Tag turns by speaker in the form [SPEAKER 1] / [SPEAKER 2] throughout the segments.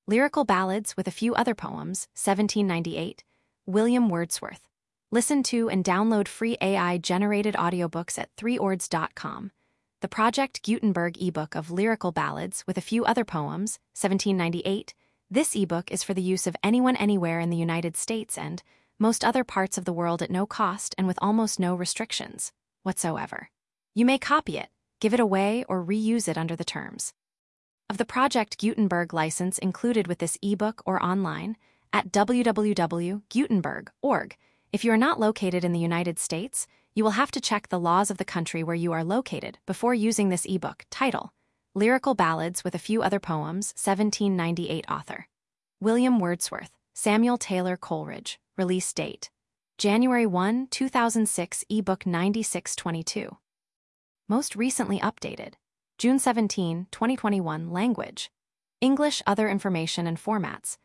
[SPEAKER 1] Lyrical Ballads with a Few Other Poems, 1798, William Wordsworth. Listen to and download free AI-generated audiobooks at 3ords.com. The Project Gutenberg ebook of Lyrical Ballads with a Few Other Poems, 1798. This ebook is for the use of anyone anywhere in the United States and most other parts of the world at no cost and with almost no restrictions whatsoever. You may copy it, give it away, or reuse it under the terms of the Project Gutenberg license included with this ebook or online at www.gutenberg.org. If you are not located in the United States, you will have to check the laws of the country where you are located before using this ebook. Title: Lyrical Ballads with a Few Other Poems, 1798. Author: William Wordsworth. Samuel Taylor Coleridge. Release date: January 1, 2006. Ebook 9622. Most recently updated: June 17, 2021. Language: English. Other information and formats: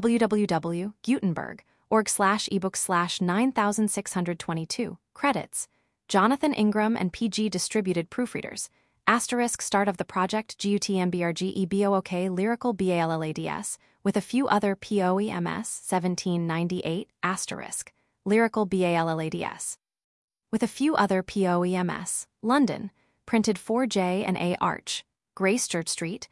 [SPEAKER 1] www.gutenberg.org/ebook/9622. Credits: Jonathan Ingram and PG Distributed Proofreaders. * Start of the project: GUTENBERG Lyrical Ballads with a Few Other Poems, 1798. * Lyrical Ballads with a Few Other Poems. London. Printed 4J and A Arch, Gracechurch Street,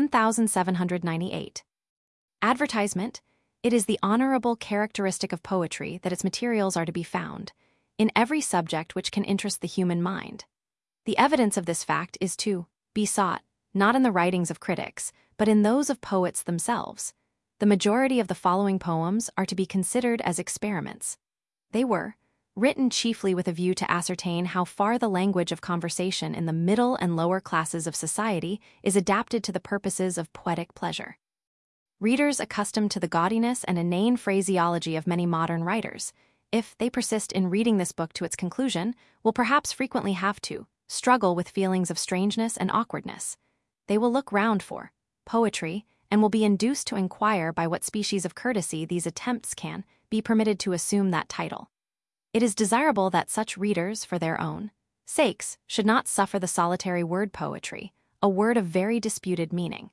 [SPEAKER 1] 1798. Advertisement: It is the honorable characteristic of poetry that its materials are to be found in every subject which can interest the human mind. The evidence of this fact is to be sought, not in the writings of critics, but in those of poets themselves. The majority of the following poems are to be considered as experiments. They were written chiefly with a view to ascertain how far the language of conversation in the middle and lower classes of society is adapted to the purposes of poetic pleasure. Readers accustomed to the gaudiness and inane phraseology of many modern writers, if they persist in reading this book to its conclusion, will perhaps frequently have to struggle with feelings of strangeness and awkwardness. They will look round for poetry and will be induced to inquire by what species of courtesy these attempts can be permitted to assume that title. It is desirable that such readers, for their own sakes, should not suffer the solitary word poetry, a word of very disputed meaning,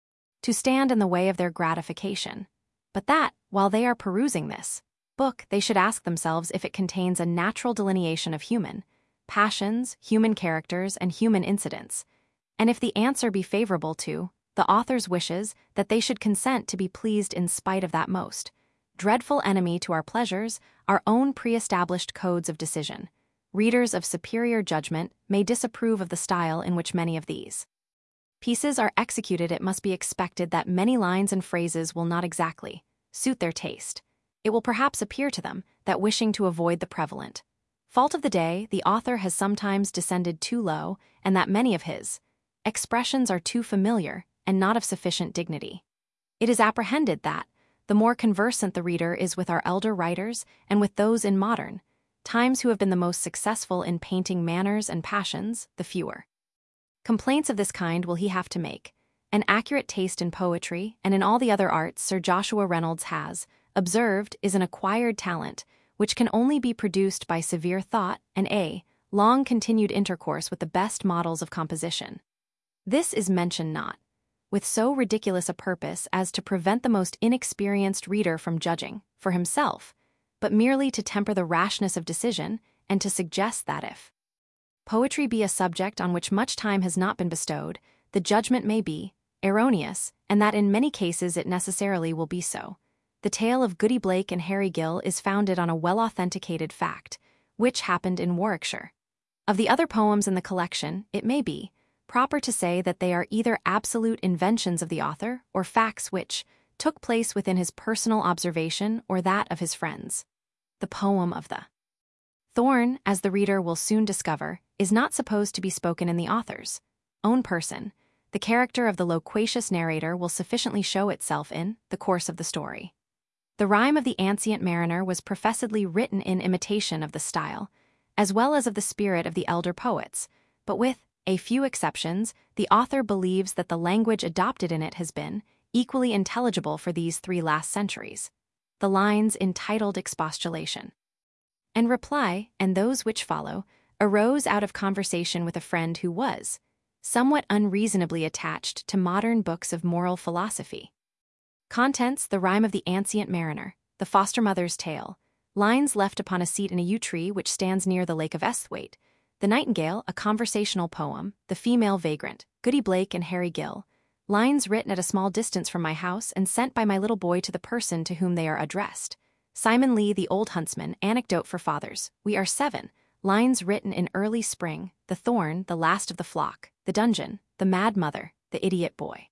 [SPEAKER 1] to stand in the way of their gratification, but that, while they are perusing this book, they should ask themselves if it contains a natural delineation of human passions, human characters, and human incidents, and if the answer be favorable to the author's wishes, that they should consent to be pleased in spite of that most dreadful enemy to our pleasures, our own pre-established codes of decision. Readers of superior judgment may disapprove of the style in which many of these pieces are executed. It must be expected that many lines and phrases will not exactly suit their taste. It will perhaps appear to them that, wishing to avoid the prevalent fault of the day, the author has sometimes descended too low, and that many of his expressions are too familiar and not of sufficient dignity. It is apprehended that, the more conversant the reader is with our elder writers and with those in modern times who have been the most successful in painting manners and passions, the fewer complaints of this kind will he have to make. An accurate taste in poetry and in all the other arts, Sir Joshua Reynolds has observed, is an acquired talent which can only be produced by severe thought and a long-continued intercourse with the best models of composition. This is mentioned not with so ridiculous a purpose as to prevent the most inexperienced reader from judging for himself, but merely to temper the rashness of decision and to suggest that if poetry be a subject on which much time has not been bestowed, the judgment may be erroneous, and that in many cases it necessarily will be so. The tale of Goody Blake and Harry Gill is founded on a well-authenticated fact, which happened in Warwickshire. Of the other poems in the collection, it may be proper to say that they are either absolute inventions of the author or facts which took place within his personal observation or that of his friends. The poem of the Thorn, as the reader will soon discover, is not supposed to be spoken in the author's own person. The character of the loquacious narrator will sufficiently show itself in the course of the story. The Rime of the Ancient Mariner was professedly written in imitation of the style, as well as of the spirit of the elder poets, but with a few exceptions, the author believes that the language adopted in it has been equally intelligible for these 3 last centuries. The lines entitled Expostulation and Reply, and those which follow, arose out of conversation with a friend who was somewhat unreasonably attached to modern books of moral philosophy. Contents: the rhyme of the Ancient Mariner, the foster mother's tale, lines left upon a seat in a yew tree which stands near the lake of Esthwaite, the Nightingale, a conversational poem, the female vagrant, Goody Blake and Harry Gill, lines written at a small distance from my house and sent by my little boy to the person to whom they are addressed, Simon Lee the Old Huntsman, anecdote for fathers, we are 7, lines written in early spring, the thorn, the last of the flock, the dungeon, the mad mother, the idiot boy.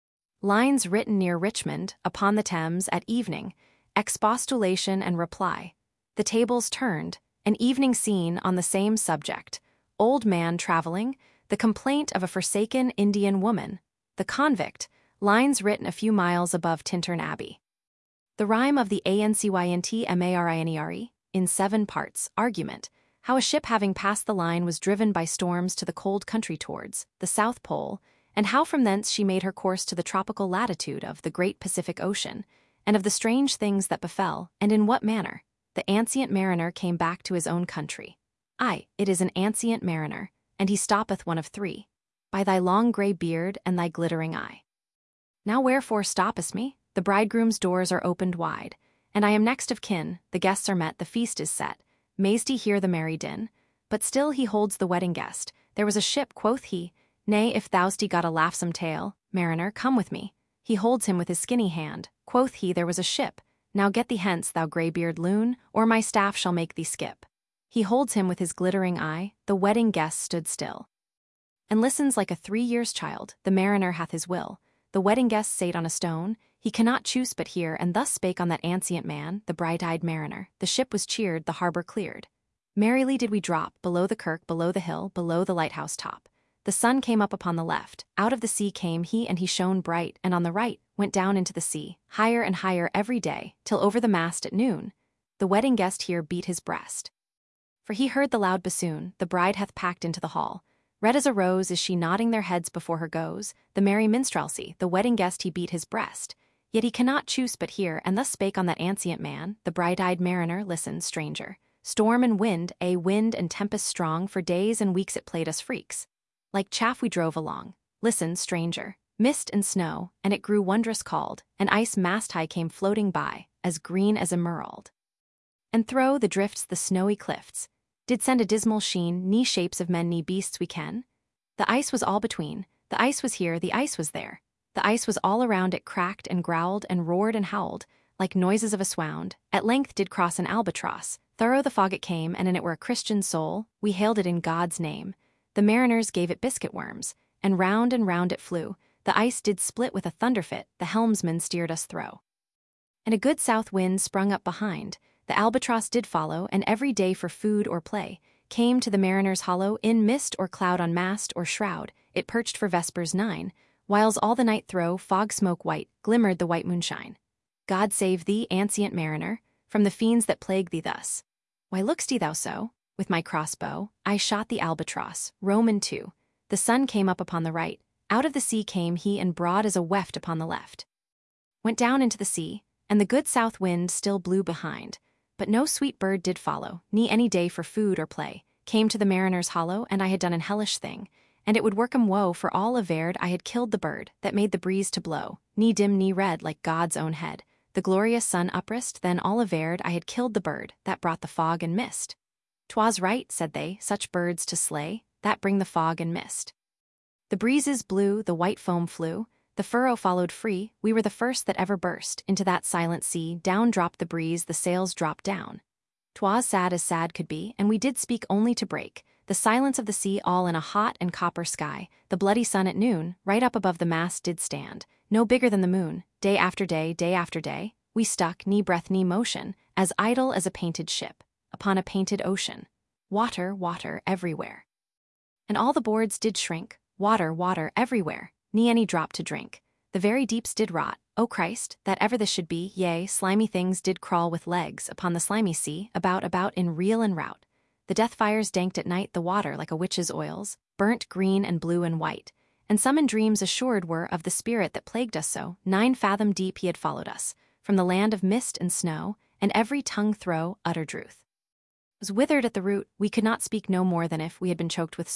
[SPEAKER 1] Lines written near Richmond, upon the Thames, at evening, expostulation and reply, the tables turned, an evening scene on the same subject, old man travelling, the complaint of a forsaken Indian woman, the convict, lines written a few miles above Tintern Abbey. The rhyme of the Ancient Mariner, in 7 parts, argument, how a ship having passed the line was driven by storms to the cold country towards the South Pole, and how from thence she made her course to the tropical latitude of the great Pacific Ocean, and of the strange things that befell, and in what manner the Ancient Mariner came back to his own country. Aye, it is an Ancient Mariner, and he stoppeth one of 3, by thy long grey beard and thy glittering eye. Now wherefore stoppest me? The bridegroom's doors are opened wide, and I am next of kin, the guests are met, the feast is set, mayst he hear the merry din? But still he holds the wedding guest, there was a ship, quoth he, nay, if thou'st got a laughsome tale, mariner, come with me. He holds him with his skinny hand, quoth he, there was a ship, now get thee hence, thou grey-beard loon, or my staff shall make thee skip. He holds him with his glittering eye, the wedding guest stood still, and listens like a 3 years' child, the mariner hath his will, the wedding guest sate on a stone, he cannot choose but hear, and thus spake on that ancient man, the bright-eyed mariner, the ship was cheered, the harbour cleared. Merrily did we drop, below the kirk, below the hill, below the lighthouse top. The sun came up upon the left, out of the sea came he, and he shone bright, and on the right, went down into the sea, higher and higher every day, till over the mast at noon. The wedding guest here beat his breast, for he heard the loud bassoon, the bride hath packed into the hall. Red as a rose is she nodding their heads before her goes, the merry minstrelsy, the wedding guest he beat his breast. Yet he cannot choose but hear, and thus spake on that ancient man, the bright-eyed mariner, listen, stranger. Storm and wind, wind and tempest strong, for days and weeks it played us freaks. Like chaff we drove along. Listen, stranger. Mist and snow, and it grew wondrous cold, and ice mast-high came floating by, as green as emerald. And thro' the drifts the snowy cliffs did send a dismal sheen, ne shapes of men ne beasts we ken. The ice was all between, the ice was here, the ice was there. The ice was all around it cracked and growled and roared and howled, like noises of a swound. At length did cross an albatross, thorough the fog it came, and an it were a Christian soul, we hailed it in God's name. The mariners gave it biscuit worms, and round it flew, the ice did split with a thunderfit, the helmsman steered us thro'. And a good south wind sprung up behind, the albatross did follow, and every day for food or play, came to the mariner's hollow, in mist or cloud on mast or shroud, it perched for vespers 9, whiles all the night thro' fog smoke white, glimmered the white moonshine. God save thee, ancient mariner, from the fiends that plague thee thus. Why look'st thou so? With my crossbow, I shot the albatross, Roman 2. The sun came up upon the right, out of the sea came he, and broad as a weft upon the left. Went down into the sea, and the good south wind still blew behind, but no sweet bird did follow, ne any day for food or play, came to the mariner's hollow, and I had done an hellish thing, and it would work 'em woe, for all averred I had killed the bird that made the breeze to blow, ne dim ne red like God's own head. The glorious sun uprist, then all averred I had killed the bird that brought the fog and mist. 'Twas right, said they, such birds to slay, that bring the fog and mist. The breezes blew, the white foam flew, the furrow followed free, we were the first that ever burst into that silent sea, down dropped the breeze, the sails dropped down. 'Twas sad as sad could be, and we did speak only to break the silence of the sea, all in a hot and copper sky. The bloody sun at noon, right up above the mast did stand, no bigger than the moon. Day after day, day after day, we stuck, ne breath ne motion, as idle as a painted ship, upon a painted ocean. Water, water, everywhere. And all the boards did shrink, water, water, everywhere, ne any drop to drink. The very deeps did rot, O Christ, that ever this should be, yea, slimy things did crawl with legs upon the slimy sea, about in reel and rout. The death fires danked at night the water like a witch's oils, burnt green and blue and white, and some in dreams assured were of the spirit that plagued us so. 9 fathom deep he had followed us, from the land of mist and snow, and every tongue throw utter druth was withered at the root, we could not speak no more than if we had been choked with soot.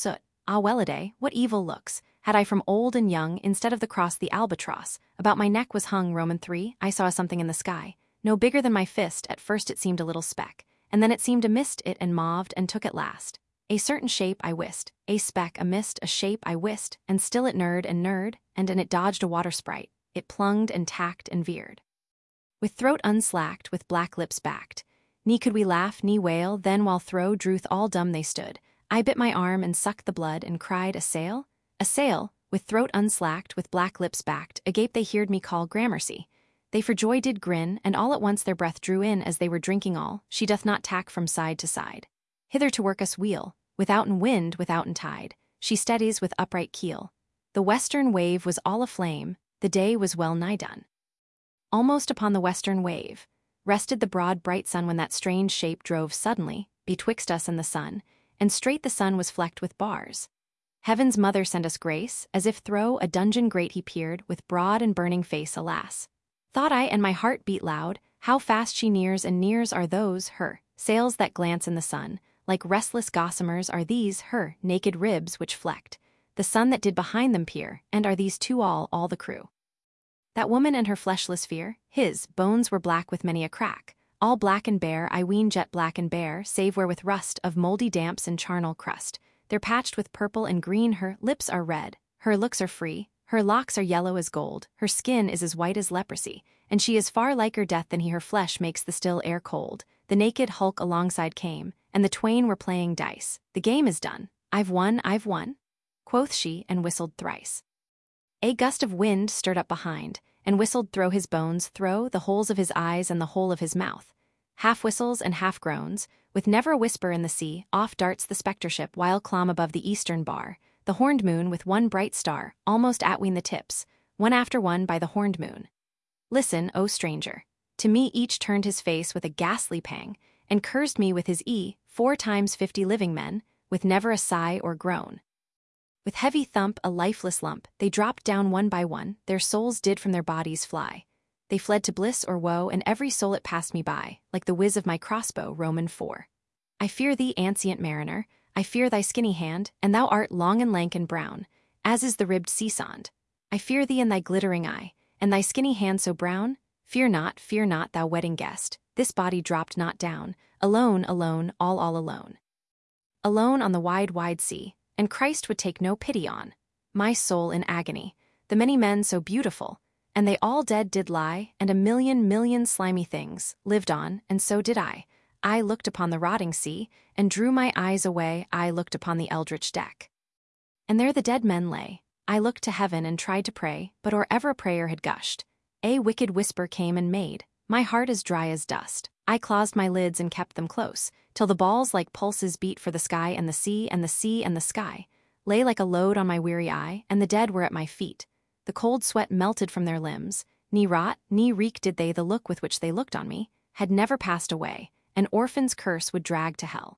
[SPEAKER 1] Ah well-a-day, what evil looks had I from old and young instead of the cross the albatross. About my neck was hung Roman 3, I saw something in the sky, no bigger than my fist. At first it seemed a little speck, and then it seemed a mist it and moved and took at last. A certain shape I wist, a speck, a mist, a shape I wist, and still it nerd, and it dodged a water sprite, it plunged and tacked and veered. With throat unslacked, with black lips backed, ne could we laugh, ne wail, then while thro' druth all dumb they stood, I bit my arm and sucked the blood and cried, a sail? A sail, with throat unslacked, with black lips backed, agape they heard me call Gramercy. They for joy did grin, and all at once their breath drew in as they were drinking all, she doth not tack from side to side. Hither to work us wheel, withouten wind, withouten tide, she steadies with upright keel. The western wave was all aflame, the day was well nigh done. Almost upon the western wave rested the broad bright sun when that strange shape drove suddenly betwixt us and the sun, and straight the sun was flecked with bars. Heaven's mother sent us grace, as if thro' a dungeon grate he peered, with broad and burning face, alas. Thought I, and my heart beat loud, how fast she nears, and nears are those, her, sails that glance in the sun, like restless gossamers are these, her, naked ribs which flecked the sun that did behind them peer, and are these two all the crew. That woman and her fleshless fear, his bones were black with many a crack, all black and bare, I ween jet black and bare, save where with rust of mouldy damps and charnel crust. They're patched with purple and green, her lips are red, her looks are free, her locks are yellow as gold, her skin is as white as leprosy, and she is far liker death than he her flesh makes the still air cold. The naked hulk alongside came, and the twain were playing dice. The game is done, I've won, quoth she, and whistled thrice. A gust of wind stirred up behind, and whistled thro' his bones, thro' the holes of his eyes and the hole of his mouth. Half whistles and half groans, with never a whisper in the sea, off darts the spectre ship while clomb above the eastern bar, the horned moon with one bright star, almost atween the tips, one after one by the horned moon. Listen, O stranger. To me each turned his face with a ghastly pang, and cursed me with his 4 times 50 living men, with never a sigh or groan. With heavy thump, a lifeless lump, they dropped down one by one, their souls did from their bodies fly. They fled to bliss or woe, and every soul it passed me by, like the whiz of my crossbow, Roman 4. I fear thee, ancient mariner, I fear thy skinny hand, and thou art long and lank and brown, as is the ribbed sea-sond. I fear thee and thy glittering eye, and thy skinny hand so brown. Fear not, thou wedding guest, this body dropped not down, alone, all alone. Alone on the wide sea, and Christ would take no pity on my soul in agony, the many men so beautiful, and they all dead did lie, and a million slimy things lived on, and so did I. I looked upon the rotting sea, and drew my eyes away, I looked upon the eldritch deck. And there the dead men lay. I looked to heaven and tried to pray, but or ever a prayer had gushed, a wicked whisper came and made my heart as dry as dust. I closed my lids and kept them close, till the balls like pulses beat for the sky, and the sea and the sea and the sky lay like a load on my weary eye, and the dead were at my feet. The cold sweat melted from their limbs, ne rot, ne reek did they, the look with which they looked on me had never passed away, an orphan's curse would drag to hell.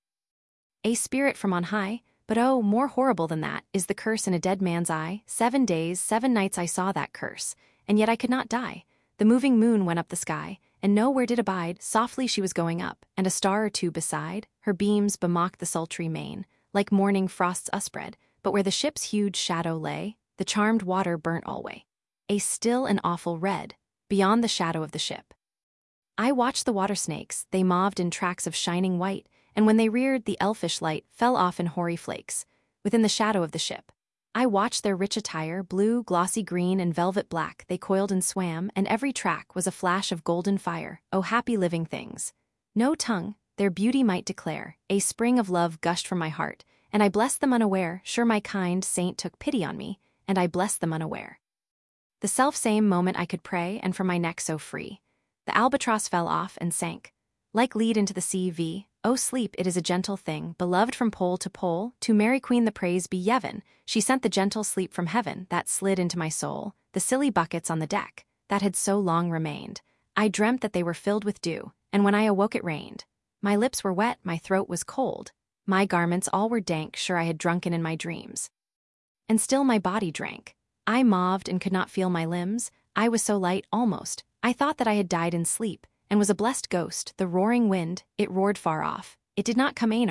[SPEAKER 1] A spirit from on high, but oh, more horrible than that is the curse in a dead man's eye. 7 days, 7 nights I saw that curse, and yet I could not die. The moving moon went up the sky, and nowhere did abide, softly she was going up, and a star or two beside, her beams bemocked the sultry main, like morning frosts uspread, but where the ship's huge shadow lay, the charmed water burnt alway, a still and awful red, beyond the shadow of the ship. I watched the water snakes, they moved in tracks of shining white, and when they reared, the elfish light fell off in hoary flakes, within the shadow of the ship. I watched their rich attire, blue, glossy green, and velvet black, they coiled and swam, and every track was a flash of golden fire. Oh, happy living things! No tongue their beauty might declare, a spring of love gushed from my heart, and I blessed them unaware, sure my kind saint took pity on me, and I blessed them unaware. The self-same moment I could pray, and from my neck so free, the albatross fell off and sank, like lead into the sea v. Oh, sleep, it is a gentle thing, beloved from pole to pole, to Mary Queen the praise be Yevon, she sent the gentle sleep from heaven, that slid into my soul, the silly buckets on the deck, that had so long remained. I dreamt that they were filled with dew, and when I awoke it rained. My lips were wet, my throat was cold, my garments all were dank, sure I had drunken in my dreams. And still my body drank. I moved and could not feel my limbs, I was so light, almost, I thought that I had died in sleep, and was a blessed ghost. The roaring wind, it roared far off, it did not come anear,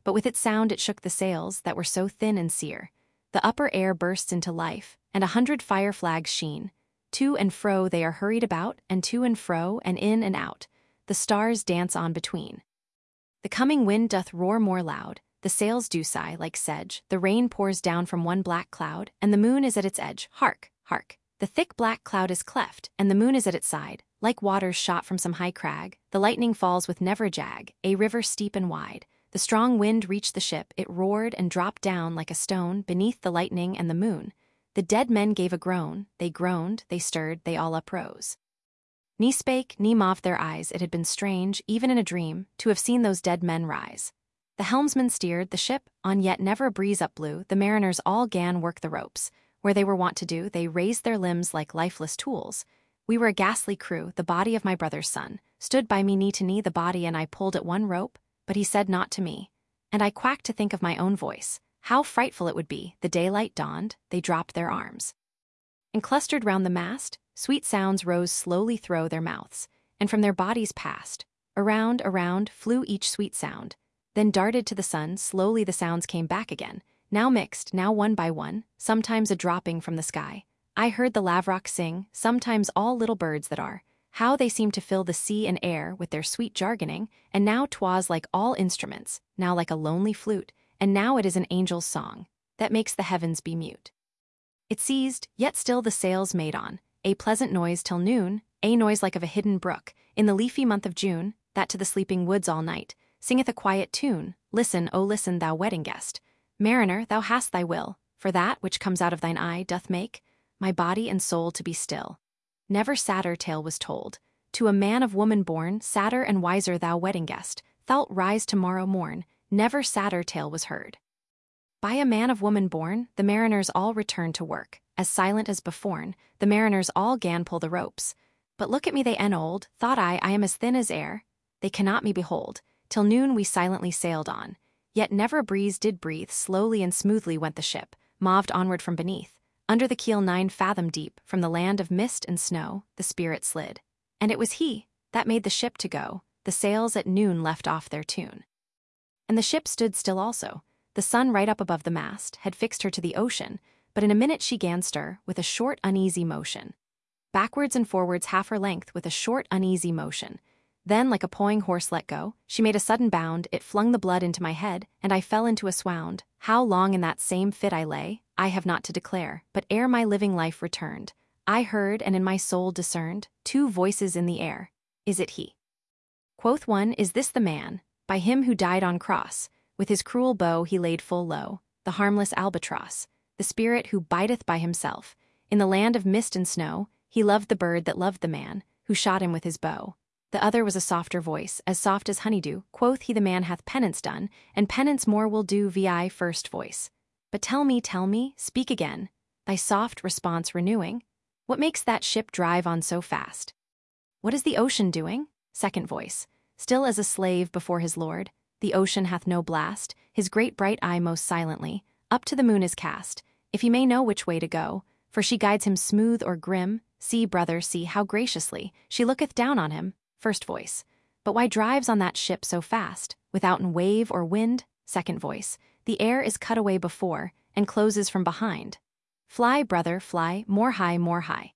[SPEAKER 1] but with its sound it shook the sails that were so thin and sere. The upper air bursts into life, and 100 fire flags sheen. To and fro they are hurried about, and to and fro, and in and out. The stars dance on between. The coming wind doth roar more loud, the sails do sigh like sedge, the rain pours down from one black cloud, and the moon is at its edge. Hark, hark! The thick black cloud is cleft, and the moon is at its side, like waters shot from some high crag. The lightning falls with never jag, a river steep and wide. The strong wind reached the ship, it roared and dropped down like a stone beneath the lightning and the moon. The dead men gave a groan, they groaned, they stirred, they all uprose. Ni spake, ni moved their eyes. It had been strange, even in a dream, to have seen those dead men rise. The helmsman steered the ship, on yet never a breeze up blew. The mariners all gan work the ropes. Where they were wont to do, they raised their limbs like lifeless tools. We were a ghastly crew. The body of my brother's son stood by me knee to knee, the body, and I pulled at one rope, but he said naught to me. And I quacked to think of my own voice. How frightful it would be. The daylight dawned, they dropped their arms. And clustered round the mast, sweet sounds rose slowly through their mouths, and from their bodies passed. Around, around, flew each sweet sound, then darted to the sun. Slowly the sounds came back again, now mixed, now one by one, sometimes a dropping from the sky. I heard the lavrock sing, sometimes all little birds that are. How they seemed to fill the sea and air with their sweet jargoning, and now 'twas like all instruments, now like a lonely flute, and now it is an angel's song, that makes the heavens be mute. It ceased, yet still the sails made on, a pleasant noise till noon, a noise like of a hidden brook, in the leafy month of June, that to the sleeping woods all night singeth a quiet tune. Listen, O listen, thou wedding guest. Mariner, thou hast thy will, for that which comes out of thine eye doth make my body and soul to be still. Never sadder tale was told. To a man of woman born, sadder and wiser thou wedding guest, thou'lt rise tomorrow morn, never sadder tale was heard. By a man of woman born, the mariners all returned to work, as silent as beforn. The mariners all gan pull the ropes. But look at me, they en old, thought I am as thin as air. They cannot me behold. Till noon we silently sailed on, yet never a breeze did breathe. Slowly and smoothly went the ship, moved onward from beneath. Under the keel 9 fathom deep, from the land of mist and snow, the spirit slid. And it was he that made the ship to go. The sails at noon left off their tune. And the ship stood still also. The sun right up above the mast had fixed her to the ocean, but in a minute she gan stir, with a short uneasy motion. Backwards and forwards half her length, with a short uneasy motion. Then, like a pawing horse let go, she made a sudden bound. It flung the blood into my head, and I fell into a swound. How long in that same fit I lay, I have not to declare, but ere my living life returned, I heard and in my soul discerned 2 voices in the air. Is it he? Quoth one, is this the man, by him who died on cross? With his cruel bow he laid full low the harmless albatross, the spirit who bideth by himself. In the land of mist and snow, he loved the bird that loved the man, who shot him with his bow. The other was a softer voice, as soft as honeydew. Quoth he, the man hath penance done, and penance more will do. Vi first voice. But tell me, speak again, thy soft response renewing. What makes that ship drive on so fast? What is the ocean doing? Second voice. Still as a slave before his lord, the ocean hath no blast, his great bright eye most silently up to the moon is cast, if he may know which way to go, for she guides him smooth or grim. See, brother, see how graciously she looketh down on him. First voice. But why drives on that ship so fast, withouten wave or wind? Second voice. The air is cut away before, and closes from behind. Fly, brother, fly, more high,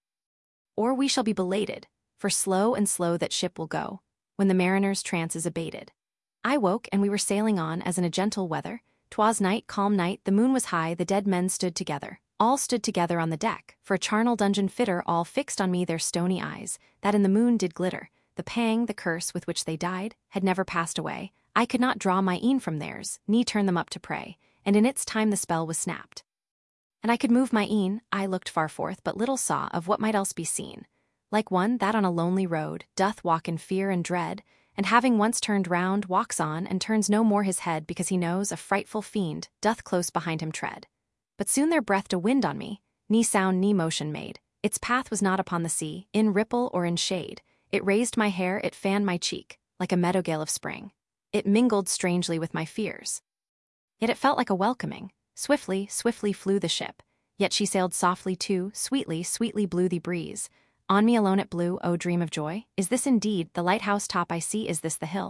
[SPEAKER 1] or we shall be belated, for slow and slow that ship will go, when the mariner's trance is abated. I woke, and we were sailing on as in a gentle weather. 'Twas night, calm night, the moon was high, the dead men stood together. All stood together on the deck, for a charnel dungeon fitter all fixed on me their stony eyes, that in the moon did glitter. The pang, the curse with which they died, had never passed away. I could not draw my een from theirs, ni turn them up to pray, and in its time the spell was snapped. And I could move my een, I looked far forth, but little saw of what might else be seen. Like one that on a lonely road doth walk in fear and dread, and having once turned round, walks on, and turns no more his head, because he knows a frightful fiend doth close behind him tread. But soon there breathed a wind on me, ni sound ni motion made. Its path was not upon the sea, in ripple or in shade. It raised my hair, it fanned my cheek, like a meadow gale of spring. It mingled strangely with my fears. Yet it felt like a welcoming. Swiftly, swiftly flew the ship, yet she sailed softly too, sweetly, sweetly blew the breeze. On me alone it blew, oh dream of joy. Is this indeed the lighthouse top I see? Is this the hill?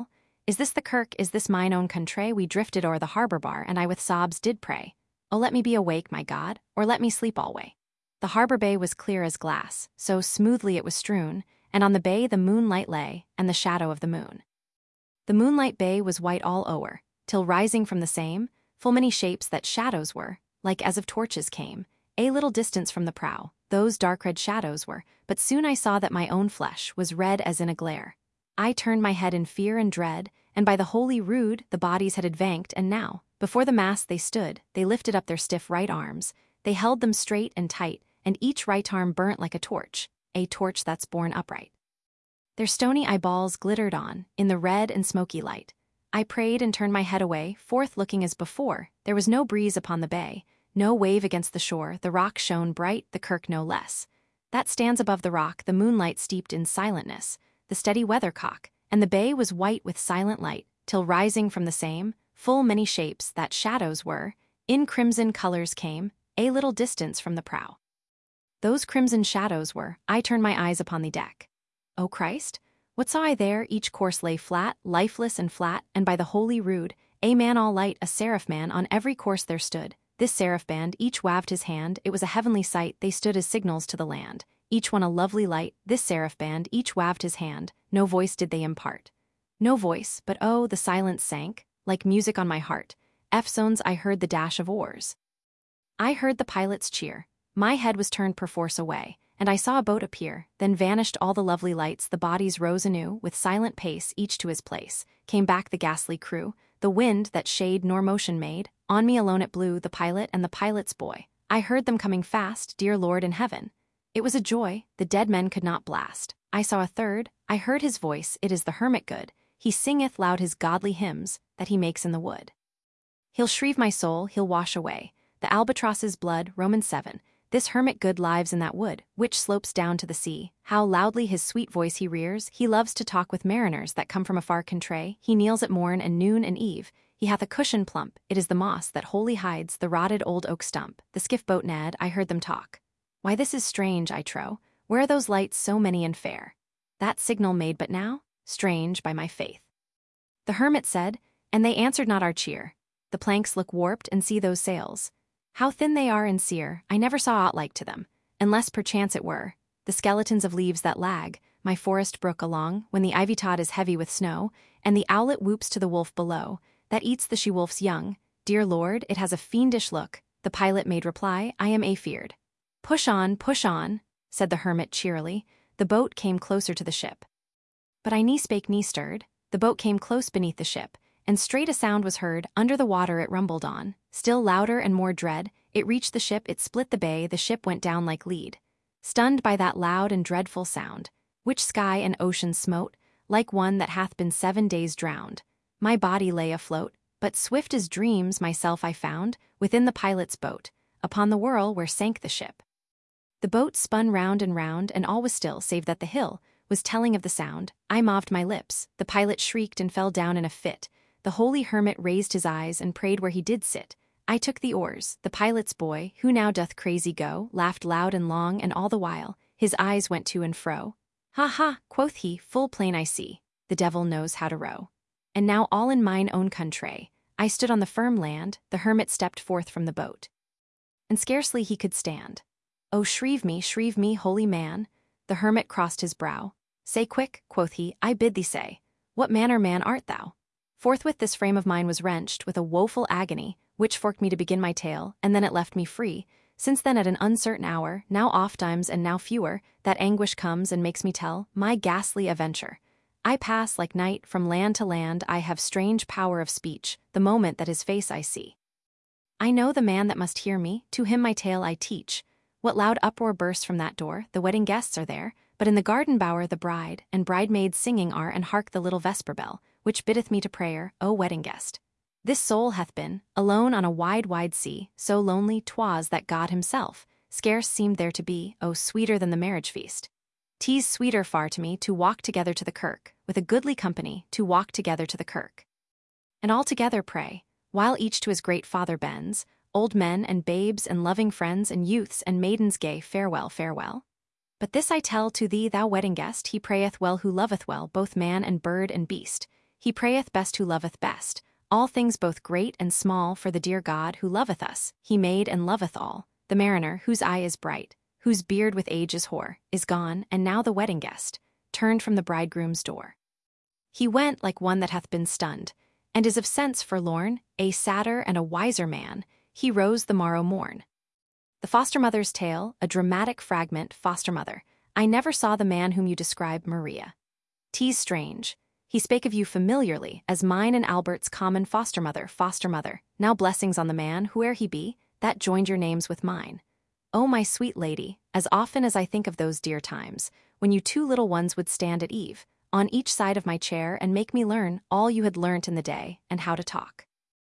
[SPEAKER 1] Is this the kirk, is this mine own country? We drifted o'er the harbor bar, and I with sobs did pray, "Oh, let me be awake, my God, or let me sleep alway." The harbor bay was clear as glass, so smoothly it was strewn, and on the bay the moonlight lay, and the shadow of the moon. The moonlight bay was white all o'er, till rising from the same, full many shapes that shadows were, like as of torches came, a little distance from the prow. Those dark red shadows were, but soon I saw that my own flesh was red as in a glare. I turned my head in fear and dread, and by the holy rood the bodies had advanced, and now, before the mast they stood, they lifted up their stiff right arms, they held them straight and tight, and each right arm burnt like a torch that's borne upright. Their stony eyeballs glittered on, in the red and smoky light. I prayed and turned my head away, forth looking as before. There was no breeze upon the bay, no wave against the shore, the rock shone bright, the kirk no less. That stands above the rock, the moonlight steeped in silentness, the steady weathercock, and the bay was white with silent light, till rising from the same, full many shapes that shadows were, in crimson colors came, a little distance from the prow. Those crimson shadows were, I turned my eyes upon the deck. O Christ, what saw I there? Each course lay flat, lifeless and flat, and by the holy rood, a man all light, a seraph man on every course there stood. This seraph band, each waved his hand, it was a heavenly sight, they stood as signals to the land. Each one a lovely light, this seraph band, each waved his hand, no voice did they impart. No voice, but oh, the silence sank, like music on my heart. Eftsones I heard the dash of oars. I heard the pilot's cheer. My head was turned perforce away, and I saw a boat appear, then vanished all the lovely lights, the bodies rose anew, with silent pace, each to his place, came back the ghastly crew, the wind that shade nor motion made, on me alone it blew, the pilot and the pilot's boy. I heard them coming fast, dear Lord in heaven. It was a joy, the dead men could not blast. I saw a third, I heard his voice, it is the hermit good, he singeth loud his godly hymns, that he makes in the wood. He'll shrieve my soul, he'll wash away the albatross's blood, Romans 7. This hermit good lives in that wood, which slopes down to the sea. How loudly his sweet voice he rears, he loves to talk with mariners that come from a far country. He kneels at morn and noon and eve, he hath a cushion plump, it is the moss that wholly hides the rotted old oak stump. The skiff boat Ned, I heard them talk. Why this is strange, I trow, where are those lights so many and fair? That signal made but now? Strange by my faith. The hermit said, and they answered not our cheer. The planks look warped, and see those sails. How thin they are and sere, I never saw aught like to them, unless perchance it were the skeletons of leaves that lag my forest brook along, when the ivy tod is heavy with snow, and the owlet whoops to the wolf below, that eats the she-wolf's young. Dear Lord, it has a fiendish look. The pilot made reply, I am afeard. Push on, said the hermit cheerily. The boat came closer to the ship. But I ne spake ne stirred. The boat came close beneath the ship, and straight a sound was heard. Under the water it rumbled on, still louder and more dread. It reached the ship, it split the bay, the ship went down like lead. Stunned by that loud and dreadful sound, which sky and ocean smote, like one that hath been 7 days drowned, my body lay afloat, but swift as dreams myself I found, within the pilot's boat, upon the whirl where sank the ship. The boat spun round, and all was still, save that the hill was telling of the sound. I moved my lips, the pilot shrieked and fell down in a fit. The holy hermit raised his eyes and prayed where he did sit. I took the oars, the pilot's boy, who now doth crazy go, laughed loud and long, and all the while his eyes went to and fro. Ha ha, quoth he, full plain I see, the devil knows how to row. And now all in mine own country, I stood on the firm land, the hermit stepped forth from the boat. And scarcely he could stand. Oh, shrieve me, holy man. The hermit crossed his brow. Say quick, quoth he, I bid thee say, what manner man art thou? Forthwith this frame of mine was wrenched with a woeful agony, which forked me to begin my tale, and then it left me free. Since then at an uncertain hour, now ofttimes and now fewer, that anguish comes and makes me tell my ghastly adventure. I pass like night from land to land, I have strange power of speech, the moment that his face I see. I know the man that must hear me, to him my tale I teach. What loud uproar bursts from that door, the wedding guests are there, but in the garden bower the bride and bridemaids singing are, and hark the little vesper bell, which biddeth me to prayer, O wedding guest. This soul hath been, alone on a wide, wide sea, so lonely 'twas that God himself scarce seemed there to be, O sweeter than the marriage feast. 'Tis sweeter far to me to walk together to the kirk, with a goodly company, to walk together to the kirk. And all together pray, while each to his great Father bends, old men and babes and loving friends and youths and maidens gay, farewell, farewell. But this I tell to thee, thou wedding guest, he prayeth well who loveth well both man and bird and beast. He prayeth best who loveth best. All things both great and small for the dear God who loveth us, he made and loveth all. The mariner, whose eye is bright, whose beard with age is hoar, is gone, and now the wedding guest, turned from the bridegroom's door. He went like one that hath been stunned, and is of sense forlorn, a sadder and a wiser man, he rose the morrow morn. The foster mother's tale, a dramatic fragment. Foster mother, I never saw the man whom you describe, Maria. 'Tis strange. He spake of you familiarly as mine and Albert's common foster mother. Foster mother, now blessings on the man, whoe'er he be, that joined your names with mine. Oh, my sweet lady, as often as I think of those dear times, when you two little ones would stand at eve, on each side of my chair, and make me learn all you had learnt in the day, and how to talk.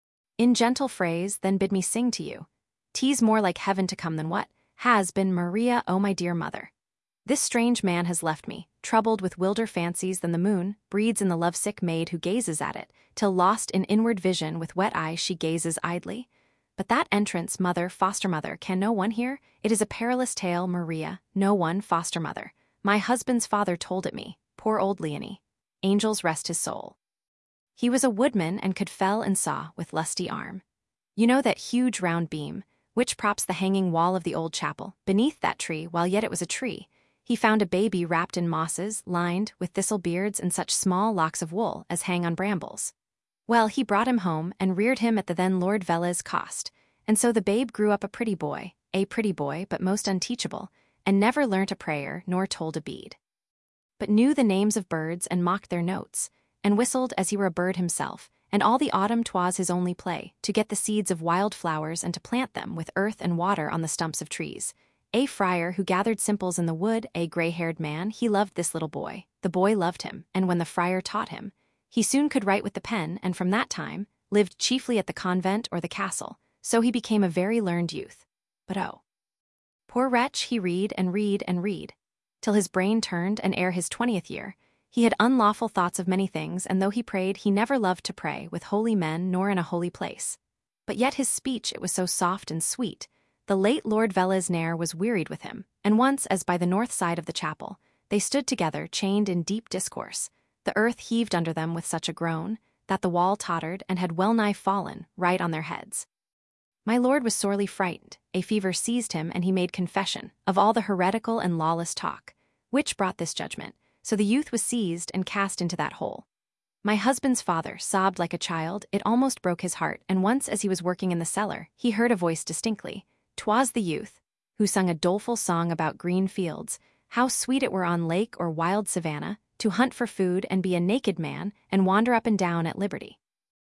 [SPEAKER 1] In gentle phrase, then bid me sing to you. 'Tis more like heaven to come than what has been, Maria, oh my dear mother. This strange man has left me, troubled with wilder fancies than the moon breeds in the lovesick maid who gazes at it, till lost in inward vision with wet eyes she gazes idly. But that entrance, mother, foster mother, can no one hear? It is a perilous tale, Maria, no one, foster mother. My husband's father told it me, poor old Leonie. Angels rest his soul. He was a woodman and could fell and saw with lusty arm. You know that huge round beam, which props the hanging wall of the old chapel. Beneath that tree, while yet it was a tree, he found a baby wrapped in mosses, lined with thistle beards and such small locks of wool as hang on brambles. Well, he brought him home and reared him at the then Lord Velez cost, and so the babe grew up a pretty boy, but most unteachable, and never learnt a prayer nor told a bead. But knew the names of birds and mocked their notes, and whistled as he were a bird himself, and all the autumn 'twas his only play, to get the seeds of wild flowers and to plant them with earth and water on the stumps of trees. A friar who gathered simples in the wood, a gray-haired man, he loved this little boy. The boy loved him, and when the friar taught him, he soon could write with the pen, and from that time lived chiefly at the convent or the castle, so he became a very learned youth. But oh, poor wretch, he read and read and read, till his brain turned, and ere his 20th year, he had unlawful thoughts of many things, and though he prayed, he never loved to pray with holy men nor in a holy place. But yet his speech, it was so soft and sweet, the late Lord Velez ne'er was wearied with him, and once, as by the north side of the chapel, they stood together, chained in deep discourse, the earth heaved under them with such a groan, that the wall tottered and had well-nigh fallen right on their heads. My lord was sorely frightened, a fever seized him, and he made confession of all the heretical and lawless talk, which brought this judgment, so the youth was seized and cast into that hole. My husband's father sobbed like a child, it almost broke his heart, and once as he was working in the cellar, he heard a voice distinctly. 'Twas the youth, who sung a doleful song about green fields, how sweet it were on lake or wild savannah, to hunt for food and be a naked man and wander up and down at liberty.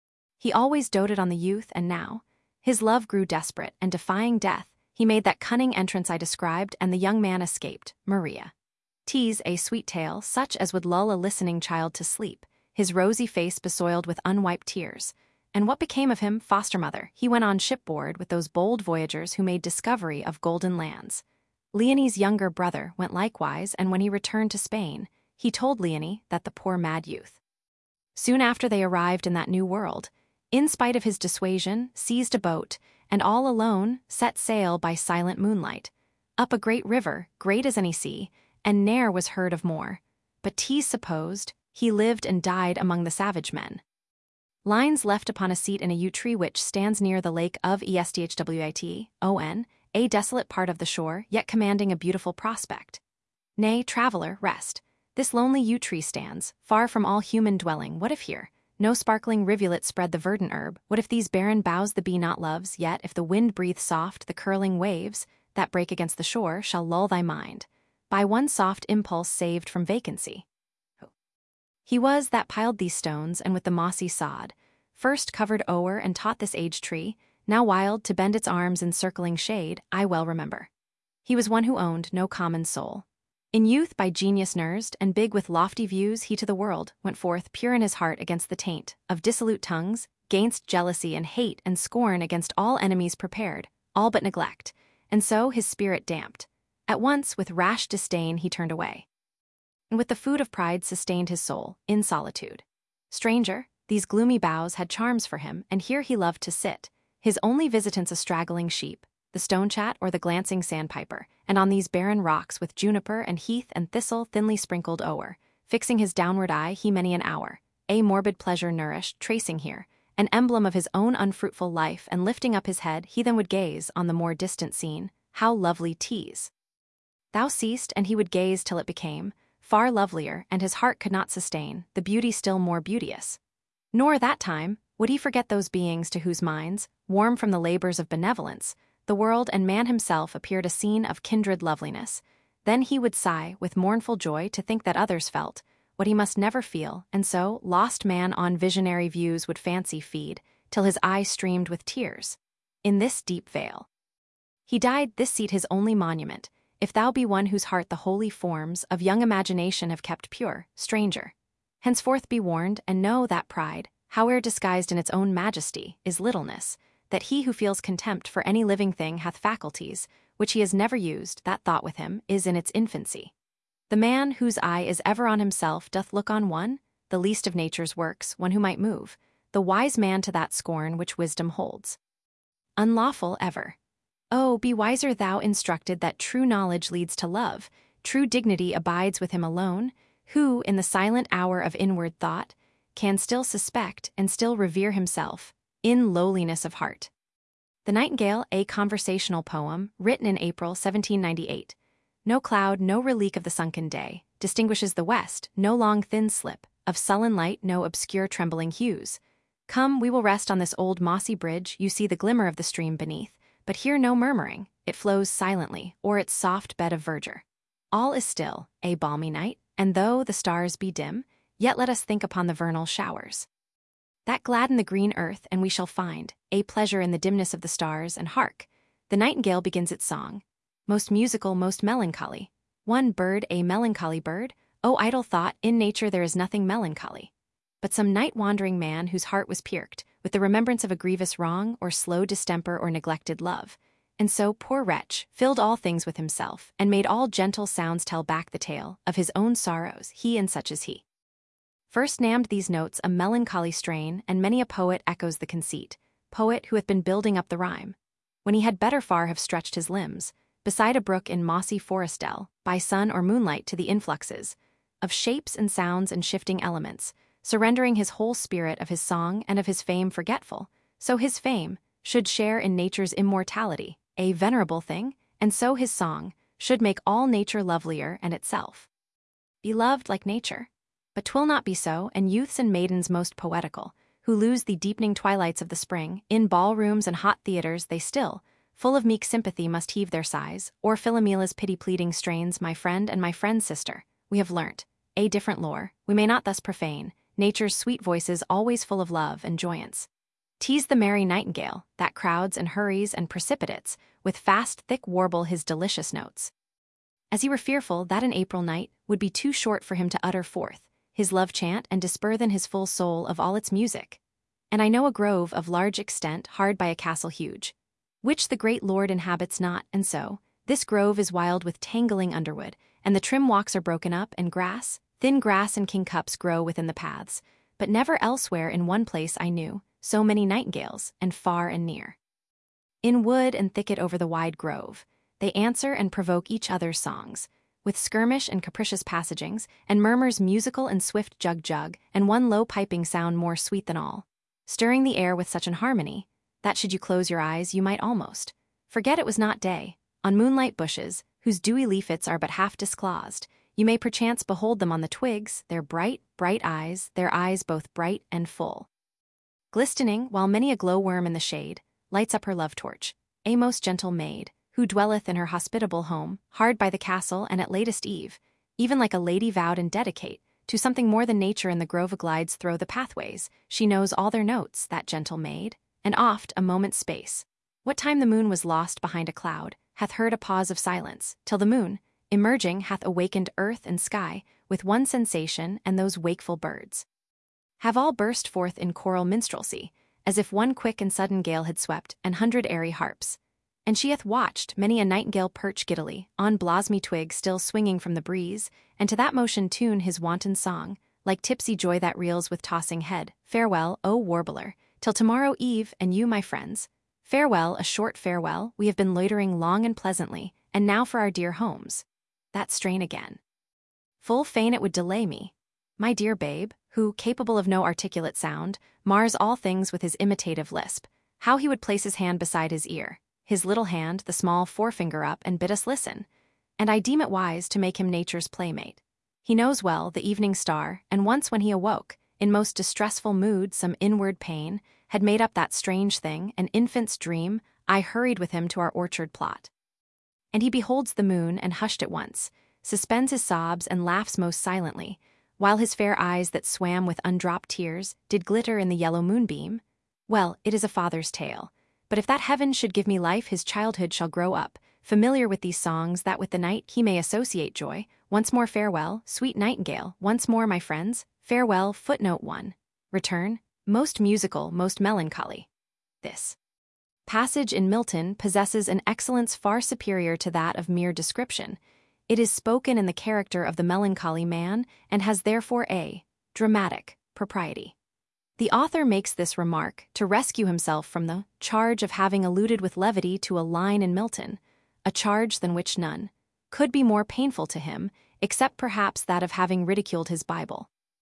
[SPEAKER 1] He always doted on the youth, and now his love grew desperate, and defying death, he made that cunning entrance I described, and the young man escaped, Maria. 'Tis a sweet tale, such as would lull a listening child to sleep, his rosy face besoiled with unwiped tears. And what became of him, foster mother? He went on shipboard with those bold voyagers who made discovery of golden lands. Leonie's younger brother went likewise, and when he returned to Spain, he told Leonie that the poor mad youth, soon after they arrived in that new world, in spite of his dissuasion, seized a boat, and all alone set sail by silent moonlight, up a great river, great as any sea, and ne'er was heard of more. But 'tis supposed he lived and died among the savage men. Lines left upon a seat in a yew tree which stands near the lake of Esthwiton, a desolate part of the shore, yet commanding a beautiful prospect. Nay, traveler, rest. This lonely yew tree stands, far from all human dwelling. What if here no sparkling rivulet spread the verdant herb? What if these barren boughs the bee not loves? Yet if the wind breathe soft, the curling waves that break against the shore shall lull thy mind, by one soft impulse saved from vacancy. He was that piled these stones, and with the mossy sod first covered o'er and taught this aged tree, now wild, to bend its arms in circling shade, I well remember. He was one who owned no common soul. In youth by genius nursed, and big with lofty views, he to the world went forth pure in his heart against the taint of dissolute tongues, gainst jealousy and hate and scorn, against all enemies prepared, all but neglect, and so his spirit damped. At once with rash disdain he turned away, and with the food of pride sustained his soul, in solitude. Stranger, these gloomy boughs had charms for him, and here he loved to sit, his only visitants a straggling sheep, the stone-chat or the glancing sandpiper, and on these barren rocks with juniper and heath and thistle thinly sprinkled o'er, fixing his downward eye he many an hour, a morbid pleasure nourished, tracing here, an emblem of his own unfruitful life, and lifting up his head, he then would gaze on the more distant scene. How lovely 'tis! Thou ceased, and he would gaze till it became far lovelier, and his heart could not sustain the beauty still more beauteous. Nor that time would he forget those beings to whose minds, warm from the labors of benevolence, the world and man himself appeared a scene of kindred loveliness. Then he would sigh with mournful joy to think that others felt what he must never feel, and so, lost man on visionary views would fancy feed, till his eye streamed with tears. In this deep vale he died, this seat his only monument. If thou be one whose heart the holy forms of young imagination have kept pure, stranger, henceforth be warned, and know that pride, howe'er disguised in its own majesty, is littleness, that he who feels contempt for any living thing hath faculties which he has never used, that thought with him is in its infancy. The man whose eye is ever on himself doth look on one, the least of nature's works, one who might move the wise man to that scorn which wisdom holds unlawful ever. Oh, be wiser thou instructed that true knowledge leads to love, true dignity abides with him alone, who, in the silent hour of inward thought, can still suspect and still revere himself, in lowliness of heart. The Nightingale, a conversational poem, written in April 1798. No cloud, no relic of the sunken day, distinguishes the west, no long thin slip of sullen light, no obscure trembling hues. Come, we will rest on this old mossy bridge, you see the glimmer of the stream beneath, but hear no murmuring, it flows silently, o'er its soft bed of verdure. All is still, a balmy night, and though the stars be dim, yet let us think upon the vernal showers that gladden the green earth, and we shall find a pleasure in the dimness of the stars. And hark, the nightingale begins its song, most musical, most melancholy. One bird, a melancholy bird? O idle thought, in nature there is nothing melancholy, but some night-wandering man whose heart was pierced with the remembrance of a grievous wrong, or slow distemper, or neglected love. And so, poor wretch, filled all things with himself, and made all gentle sounds tell back the tale of his own sorrows, he and such as he. First named these notes a melancholy strain, and many a poet echoes the conceit, poet who hath been building up the rhyme, when he had better far have stretched his limbs, beside a brook in mossy forest dell, by sun or moonlight to the influxes of shapes and sounds and shifting elements, surrendering his whole spirit of his song and of his fame forgetful, so his fame should share in nature's immortality, a venerable thing, and so his song should make all nature lovelier and itself beloved like nature. But 'twill not be so, and youths and maidens most poetical, who lose the deepening twilights of the spring, in ballrooms and hot theaters they still, full of meek sympathy, must heave their sighs, or Philomela's pity-pleading strains, my friend and my friend's sister, we have learnt a different lore, we may not thus profane nature's sweet voices, always full of love and joyance. 'Tis the merry nightingale, that crowds and hurries and precipitates, with fast thick warble his delicious notes. As he were fearful that an April night would be too short for him to utter forth his love chant and disburthen his full soul of all its music. And I know a grove of large extent hard by a castle huge, which the great lord inhabits not, and so, this grove is wild with tangling underwood, and the trim walks are broken up, and grass, thin grass and kingcups grow within the paths, but never elsewhere in one place I knew so many nightingales, and far and near. In wood and thicket over the wide grove, they answer and provoke each other's songs, with skirmish and capricious passagings, and murmurs musical and swift jug-jug, and one low piping sound more sweet than all, stirring the air with such an harmony, that should you close your eyes you might almost forget it was not day. On moonlight bushes, whose dewy leaflets are but half disclosed, you may perchance behold them on the twigs, their bright, bright eyes, their eyes both bright and full, glistening, while many a glowworm in the shade lights up her love-torch, a most gentle maid, who dwelleth in her hospitable home, hard by the castle, and at latest eve, even like a lady vowed and dedicate, to something more than nature in the grove glides through the pathways, she knows all their notes, that gentle maid, and oft a moment's space, what time the moon was lost behind a cloud, hath heard a pause of silence, till the moon, emerging, hath awakened earth and sky, with one sensation, and those wakeful birds have all burst forth in choral minstrelsy, as if one quick and sudden gale had swept an hundred airy harps. And she hath watched many a nightingale perch giddily on blosmy twig still swinging from the breeze, and to that motion tune his wanton song, like tipsy joy that reels with tossing head. Farewell, O warbler, till tomorrow eve, and you, my friends. Farewell, a short farewell, we have been loitering long and pleasantly, and now for our dear homes. That strain again. Full fain it would delay me. my dear babe, who, capable of no articulate sound, mars all things with his imitative lisp, how he would place his hand beside his ear, his little hand, the small forefinger up, and bid us listen. And I deem it wise to make him nature's playmate. He knows well the evening star, and once when he awoke, in most distressful mood, some inward pain, had made up that strange thing, an infant's dream, I hurried with him to our orchard plot. And he beholds the moon, and hushed at once, suspends his sobs, and laughs most silently, while his fair eyes that swam with undropped tears did glitter in the yellow moonbeam. Well, it is a father's tale, but if that heaven should give me life, his childhood shall grow up, familiar with these songs, that with the night he may associate joy. Once more farewell, sweet nightingale, once more, my friends, farewell. Footnote 1. Return, most musical, most melancholy. This passage in Milton possesses an excellence far superior to that of mere description. It is spoken in the character of the melancholy man, and has therefore a dramatic propriety. The author makes this remark to rescue himself from the charge of having alluded with levity to a line in Milton, a charge than which none could be more painful to him, except perhaps that of having ridiculed his Bible.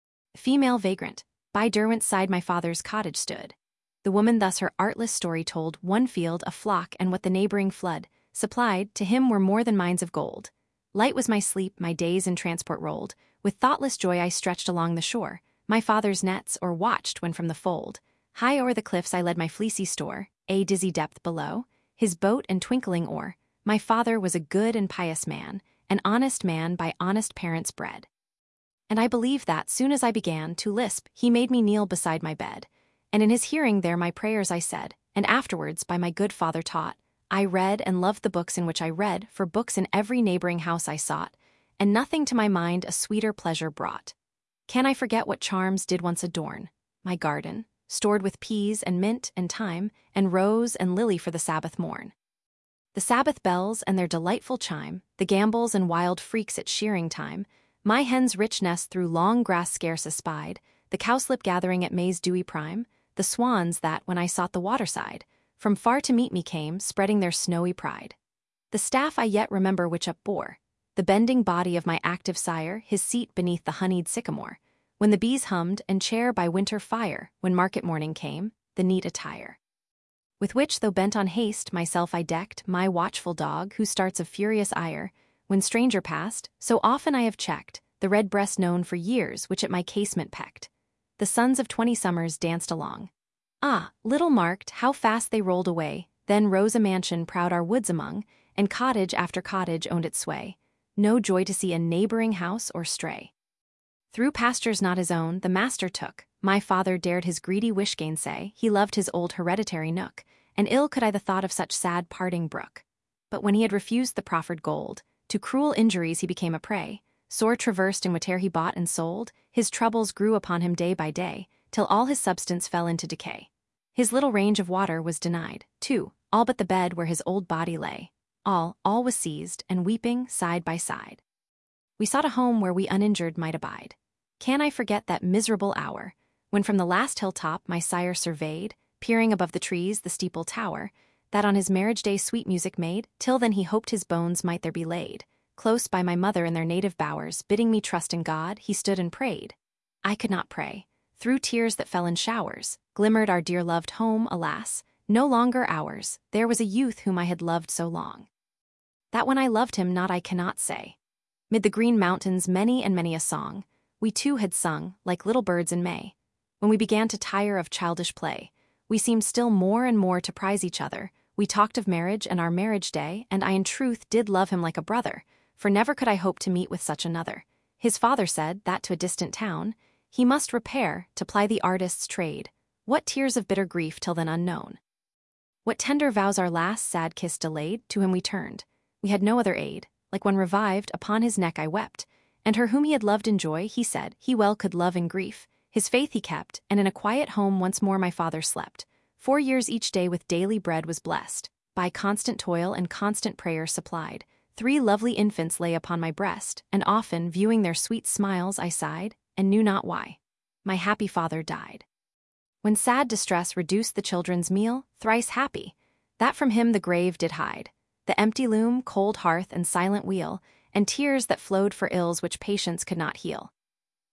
[SPEAKER 1] Female vagrant, by Derwent's side my father's cottage stood. The woman thus her artless story told, one field, a flock, and what the neighboring flood supplied, to him were more than mines of gold. Light was my sleep, my days in transport rolled, with thoughtless joy I stretched along the shore, my father's nets, or watched when from the fold. High o'er the cliffs I led my fleecy store, a dizzy depth below, his boat and twinkling oar. My father was a good and pious man, an honest man by honest parents bred. And I believe that, soon as I began to lisp, he made me kneel beside my bed, and in his hearing there my prayers I said, and afterwards, by my good father taught, I read and loved the books in which I read, for books in every neighboring house I sought, and nothing to my mind a sweeter pleasure brought. Can I forget what charms did once adorn my garden, stored with peas and mint and thyme, and rose and lily for the Sabbath morn? The Sabbath bells and their delightful chime, the gambols and wild freaks at shearing time, my hen's rich nest through long grass scarce espied, the cowslip gathering at May's dewy prime, the swans that, when I sought the waterside, from far to meet me came, spreading their snowy pride. The staff I yet remember which upbore the bending body of my active sire, his seat beneath the honeyed sycamore, when the bees hummed, and chair by winter fire, when market morning came, the neat attire with which, though bent on haste, myself I decked, my watchful dog, who starts of furious ire, when stranger passed, so often I have checked, the red breast known for years, which at my casement pecked. The sons of 20 summers danced along. Ah, little marked how fast they rolled away, then rose a mansion proud our woods among, and cottage after cottage owned its sway. No joy to see a neighboring house or stray. Through pastures not his own, the master took. My father dared his greedy wish gainsay, he loved his old hereditary nook, and ill could I the thought of such sad parting brook. But when he had refused the proffered gold, to cruel injuries he became a prey, sore traversed in whate'er he bought and sold, his troubles grew upon him day by day, till all his substance fell into decay. His little range of water was denied, too, all but the bed where his old body lay. All was seized, and weeping side by side, we sought a home where we uninjured might abide. Can I forget that miserable hour, when from the last hilltop my sire surveyed, peering above the trees the steeple tower, that on his marriage day sweet music made, till then he hoped his bones might there be laid. Close by my mother in their native bowers, bidding me trust in God, he stood and prayed. I could not pray. Through tears that fell in showers, glimmered our dear loved home, alas, no longer ours. There was a youth whom I had loved so long, that when I loved him not I cannot say. Mid the green mountains many and many a song we two had sung, like little birds in May. When we began to tire of childish play, we seemed still more and more to prize each other. We talked of marriage and our marriage day, and I in truth did love him like a brother, for never could I hope to meet with such another. His father said that to a distant town he must repair to ply the artist's trade. What tears of bitter grief till then unknown! What tender vows our last sad kiss delayed, to him we turned. We had no other aid. Like one revived, upon his neck I wept, and her whom he had loved in joy, he said, he well could love in grief. His faith he kept, and in a quiet home once more my father slept. 4 years each day with daily bread was blessed, by constant toil and constant prayer supplied. 3 lovely infants lay upon my breast, and often, viewing their sweet smiles, I sighed, and knew not why. My happy father died. When sad distress reduced the children's meal, thrice happy, that from him the grave did hide. The empty loom, cold hearth, and silent wheel, and tears that flowed for ills which patience could not heal.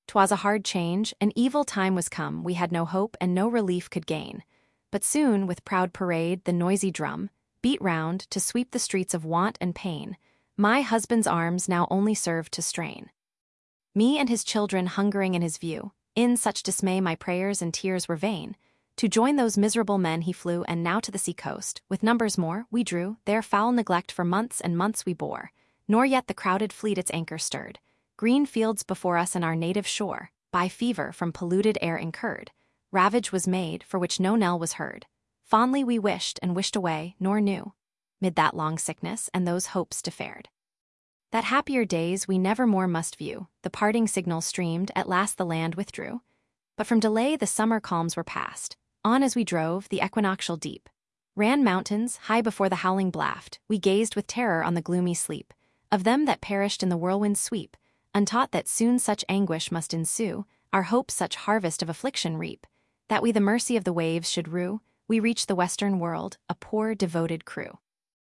[SPEAKER 1] 'Twas a hard change, an evil time was come, we had no hope and no relief could gain. But soon, with proud parade, the noisy drum beat round to sweep the streets of want and pain. My husband's arms now only served to strain me and his children hungering in his view. In such dismay my prayers and tears were vain. To join those miserable men he flew, and now to the sea coast, with numbers more, we drew. There foul neglect for months and months we bore, nor yet the crowded fleet its anchor stirred. Green fields before us and our native shore, by fever from polluted air incurred, ravage was made, for which no knell was heard. Fondly we wished and wished away, nor knew, mid that long sickness and those hopes deferred, that happier days we never more must view. The parting signal streamed, at last the land withdrew. But from delay the summer calms were past. On as we drove, the equinoctial deep ran mountains, high before the howling blast. We gazed with terror on the gloomy sleep of them that perished in the whirlwind's sweep, untaught that soon such anguish must ensue, our hopes such harvest of affliction reap, that we the mercy of the waves should rue. We reached the western world, a poor devoted crew.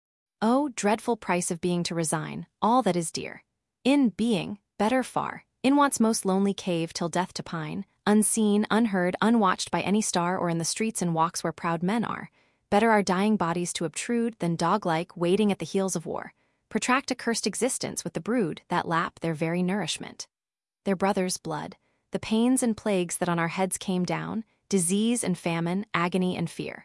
[SPEAKER 1] Oh, dreadful price of being to resign all that is dear. In being, better far, in want's most lonely cave till death to pine, unseen, unheard, unwatched by any star, or in the streets and walks where proud men are. Better our dying bodies to obtrude than dog-like waiting at the heels of war, protract a cursed existence with the brood that lap their very nourishment. Their brothers' blood, the pains and plagues that on our heads came down, disease and famine, agony and fear.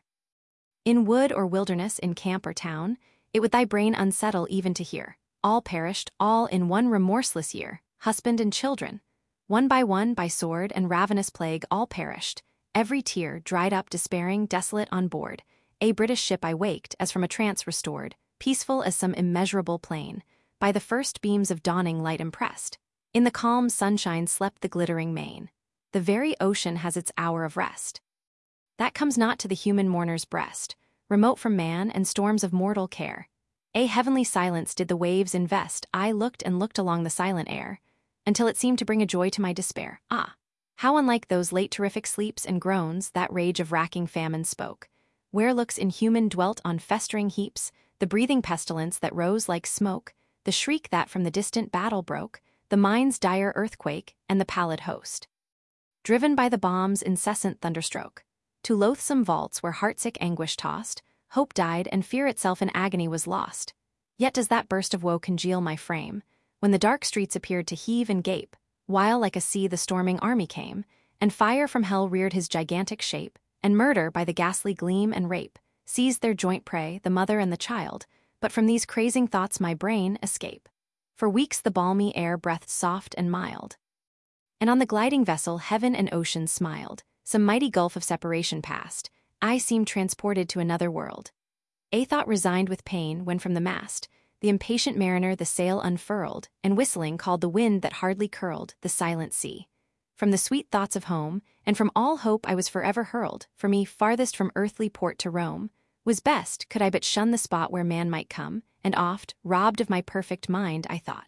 [SPEAKER 1] In wood or wilderness, in camp or town, it would thy brain unsettle even to hear. All perished, all in one remorseless year, husband and children. One, by sword and ravenous plague, all perished. Every tear dried up, despairing, desolate on board. A British ship I waked, as from a trance restored, peaceful as some immeasurable plain, by the first beams of dawning light impressed. In the calm sunshine slept the glittering main. The very ocean has its hour of rest. That comes not to the human mourner's breast, remote from man and storms of mortal care. A heavenly silence did the waves invest. I looked and looked along the silent air, until it seemed to bring a joy to my despair. Ah, how unlike those late terrific sleeps and groans that rage of racking famine spoke, where looks inhuman dwelt on festering heaps, the breathing pestilence that rose like smoke, the shriek that from the distant battle broke, the mine's dire earthquake, and the pallid host, driven by the bomb's incessant thunderstroke, to loathsome vaults where heartsick anguish tossed, hope died and fear itself in agony was lost. Yet does that burst of woe congeal my frame, when the dark streets appeared to heave and gape, while like a sea the storming army came, and fire from hell reared his gigantic shape, and murder by the ghastly gleam and rape seized their joint prey, the mother and the child. But from these crazing thoughts my brain escape. For weeks the balmy air breathed soft and mild, and on the gliding vessel heaven and ocean smiled. Some mighty gulf of separation past, I seemed transported to another world. A thought resigned with pain when from the mast the impatient mariner the sail unfurled, and whistling called the wind that hardly curled the silent sea. From the sweet thoughts of home, and from all hope I was forever hurled. For me, farthest from earthly port to roam, was best could I but shun the spot where man might come, and oft, robbed of my perfect mind, I thought,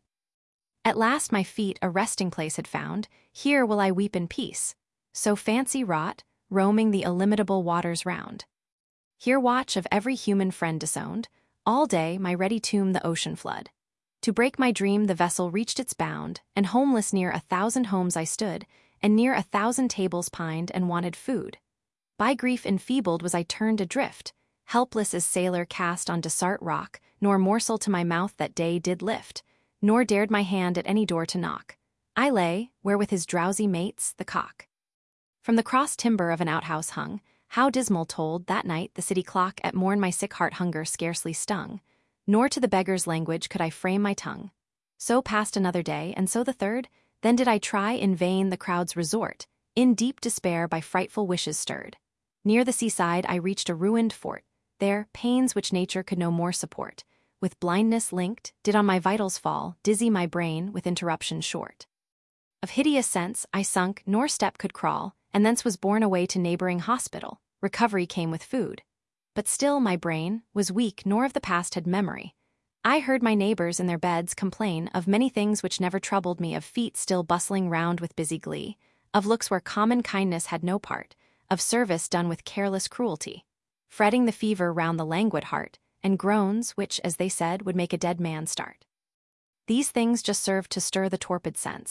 [SPEAKER 1] at last my feet a resting place had found, here will I weep in peace. So fancy wrought, roaming the illimitable waters round. Here watch of every human friend disowned, all day my ready tomb the ocean flood. To break my dream the vessel reached its bound, and homeless near 1,000 homes I stood, and near 1,000 tables pined and wanted food. By grief enfeebled was I turned adrift, helpless as sailor cast on Dessart rock, nor morsel to my mouth that day did lift, nor dared my hand at any door to knock. I lay, where with his drowsy mates, the cock from the cross timber of an outhouse hung. How dismal tolled that night the city clock. At morn my sick heart hunger scarcely stung, nor to the beggar's language could I frame my tongue. So passed another day, and so the third. Then did I try in vain the crowd's resort, in deep despair by frightful wishes stirred. Near the seaside I reached a ruined fort. There, pains which nature could no more support, with blindness linked, did on my vitals fall, dizzy my brain with interruption short. Of hideous sense I sunk, nor step could crawl, and thence was borne away to neighboring hospital. Recovery came with food. But still my brain was weak, nor of the past had memory. I heard my neighbors in their beds complain of many things which never troubled me, of feet still bustling round with busy glee, of looks where common kindness had no part, of service done with careless cruelty, fretting the fever round the languid heart, and groans which, as they said, would make a dead man start. These things just served to stir the torpid sense,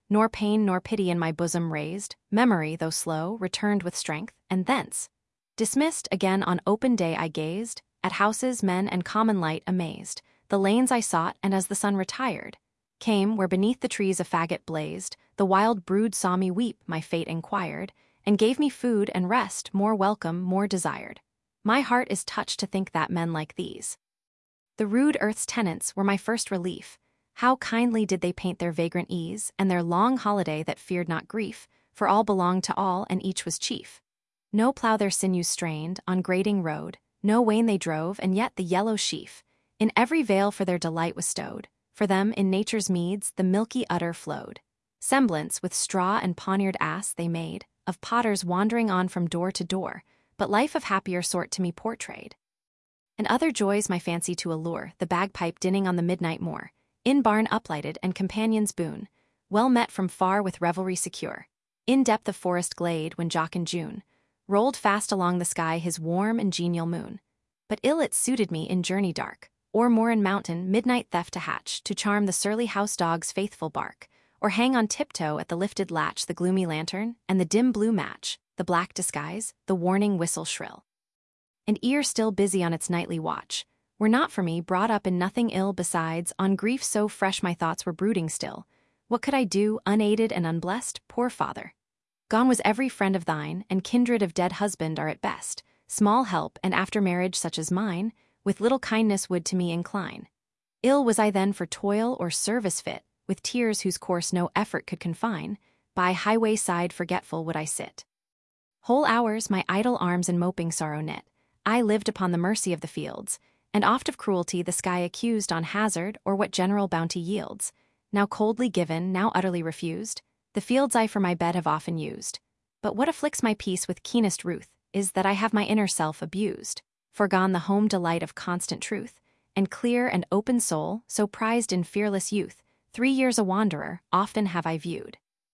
[SPEAKER 1] nor pain nor pity in my bosom raised, memory, though slow, returned with strength, and thence, dismissed, again on open day I gazed, at houses, men, and common light amazed, the lanes I sought, and as the sun retired, came where beneath the trees a faggot blazed, the wild brood saw me weep, my fate inquired, and gave me food and rest, more welcome, more desired. My heart is touched to think that men like these, the rude earth's tenants, were my first relief. How kindly did they paint their vagrant ease, and their long holiday that feared not grief, for all belonged to all, and each was chief. No plough their sinews strained, on grading road, no wain they drove, and yet the yellow sheaf in every vale for their delight was stowed. For them, in nature's meads, the milky udder flowed. Semblance, with straw and poniard ass, they made, of potters wandering on from door to door, but life of happier sort to me portrayed. And other joys my fancy to allure, the bagpipe dinning on the midnight moor, in barn uplighted and companions boon, well met from far with revelry secure. In depth of forest glade, when Jock in June rolled fast along the sky his warm and genial moon. But ill it suited me in journey dark, or moor and mountain midnight theft to hatch, to charm the surly house dog's faithful bark, or hang on tiptoe at the lifted latch the gloomy lantern, and the dim blue match, the black disguise, the warning whistle shrill. And ear still busy on its nightly watch, were not for me brought up in nothing ill besides, on grief so fresh my thoughts were brooding still. What could I do, unaided and unblessed, poor father? Gone was every friend of thine, and kindred of dead husband are at best small help, and after marriage such as mine, with little kindness would to me incline. Ill was I then for toil or service fit, with tears whose course no effort could confine, by highway side forgetful would I sit. Whole hours my idle arms in moping sorrow knit. I lived upon the mercy of the fields, and oft of cruelty the sky accused on hazard or what general bounty yields. Now coldly given, now utterly refused, the fields I for my bed have often used. But what afflicts my peace with keenest ruth is that I have my inner self abused, forgone the home delight of constant truth, and clear and open soul, so prized in fearless youth, 3 years a wanderer, often have I viewed.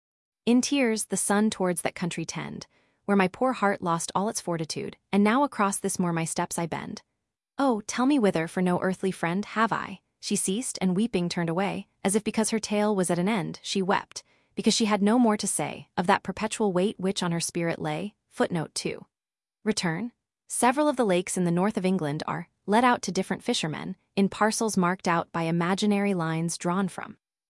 [SPEAKER 1] In tears the sun towards that country tend, where my poor heart lost all its fortitude, and now across this moor my steps I bend. Oh, tell me whither, for no earthly friend have I. She ceased, and weeping turned away, as if because her tale was at an end, she wept, because she had no more to say, of that perpetual weight which on her spirit lay. Footnote 2. Return. Several of the lakes in the north of England are let out to different fishermen, in parcels marked out by imaginary lines drawn from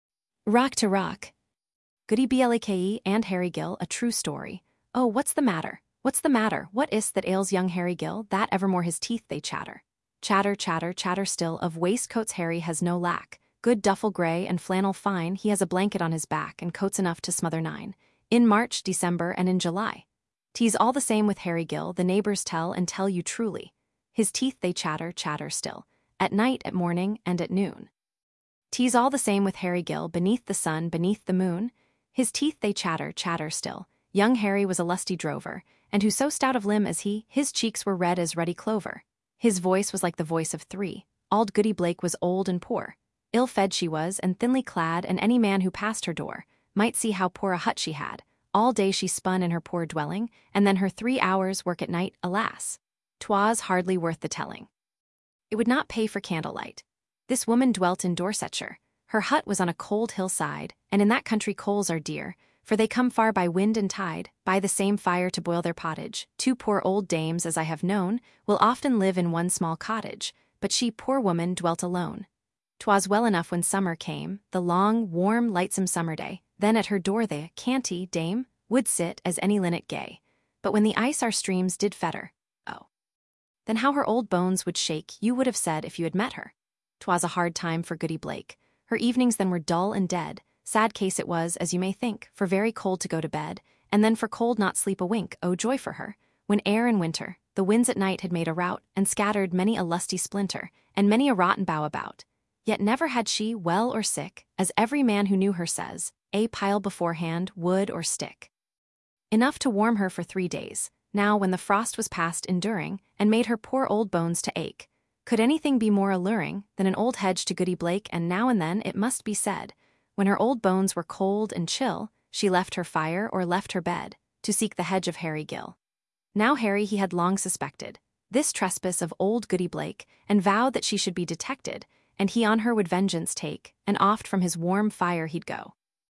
[SPEAKER 1] rock to rock. Goody Blake and Harry Gill, a true story. Oh, what's the matter? What's the matter? What is't that ails young Harry Gill, that evermore his teeth they chatter? Chatter, chatter, chatter still, of waistcoats Harry has no lack. Good duffel grey and flannel fine, he has a blanket on his back, and coats enough to smother 9. In March, December, and in July. 'Tis all the same with Harry Gill, the neighbours tell and tell you truly. His teeth they chatter, chatter still, at night, at morning, and at noon. 'Tis all the same with Harry Gill, beneath the sun, beneath the moon. His teeth they chatter, chatter still. Young Harry was a lusty drover, and who so stout of limb as he, his cheeks were red as ruddy clover. His voice was like the voice of 3. Auld Goody Blake was old and poor. Ill-fed she was, and thinly clad, and any man who passed her door might see how poor a hut she had. All day she spun in her poor dwelling, and then her 3 hours' work at night, alas! 'Twas hardly worth the telling. It would not pay for candlelight. This woman dwelt in Dorsetshire. Her hut was on a cold hillside, and in that country coals are dear, for they come far by wind and tide, by the same fire to boil their pottage. 2 poor old dames, as I have known, will often live in one small cottage, but she, poor woman, dwelt alone. 'Twas well enough when summer came, the long, warm, lightsome summer day, then at her door the canty dame would sit as any linnet gay. But when the ice our streams did fetter, oh, then how her old bones would shake, you would have said if you had met her. 'Twas a hard time for Goody Blake. Her evenings then were dull and dead. Sad case it was, as you may think, for very cold to go to bed, and then for cold not sleep a wink. Oh, joy for her, when ere in winter, the winds at night had made a rout, and scattered many a lusty splinter, and many a rotten bough about. Yet never had she, well or sick, as every man who knew her says, a pile beforehand, wood or stick. Enough to warm her for 3 days. Now, when the frost was past enduring, and made her poor old bones to ache, could anything be more alluring than an old hedge to Goody Blake? And now and then, it must be said, when her old bones were cold and chill, she left her fire or left her bed, to seek the hedge of Harry Gill. Now Harry he had long suspected this trespass of old Goody Blake, and vowed that she should be detected, and he on her would vengeance take, and oft from his warm fire he'd go.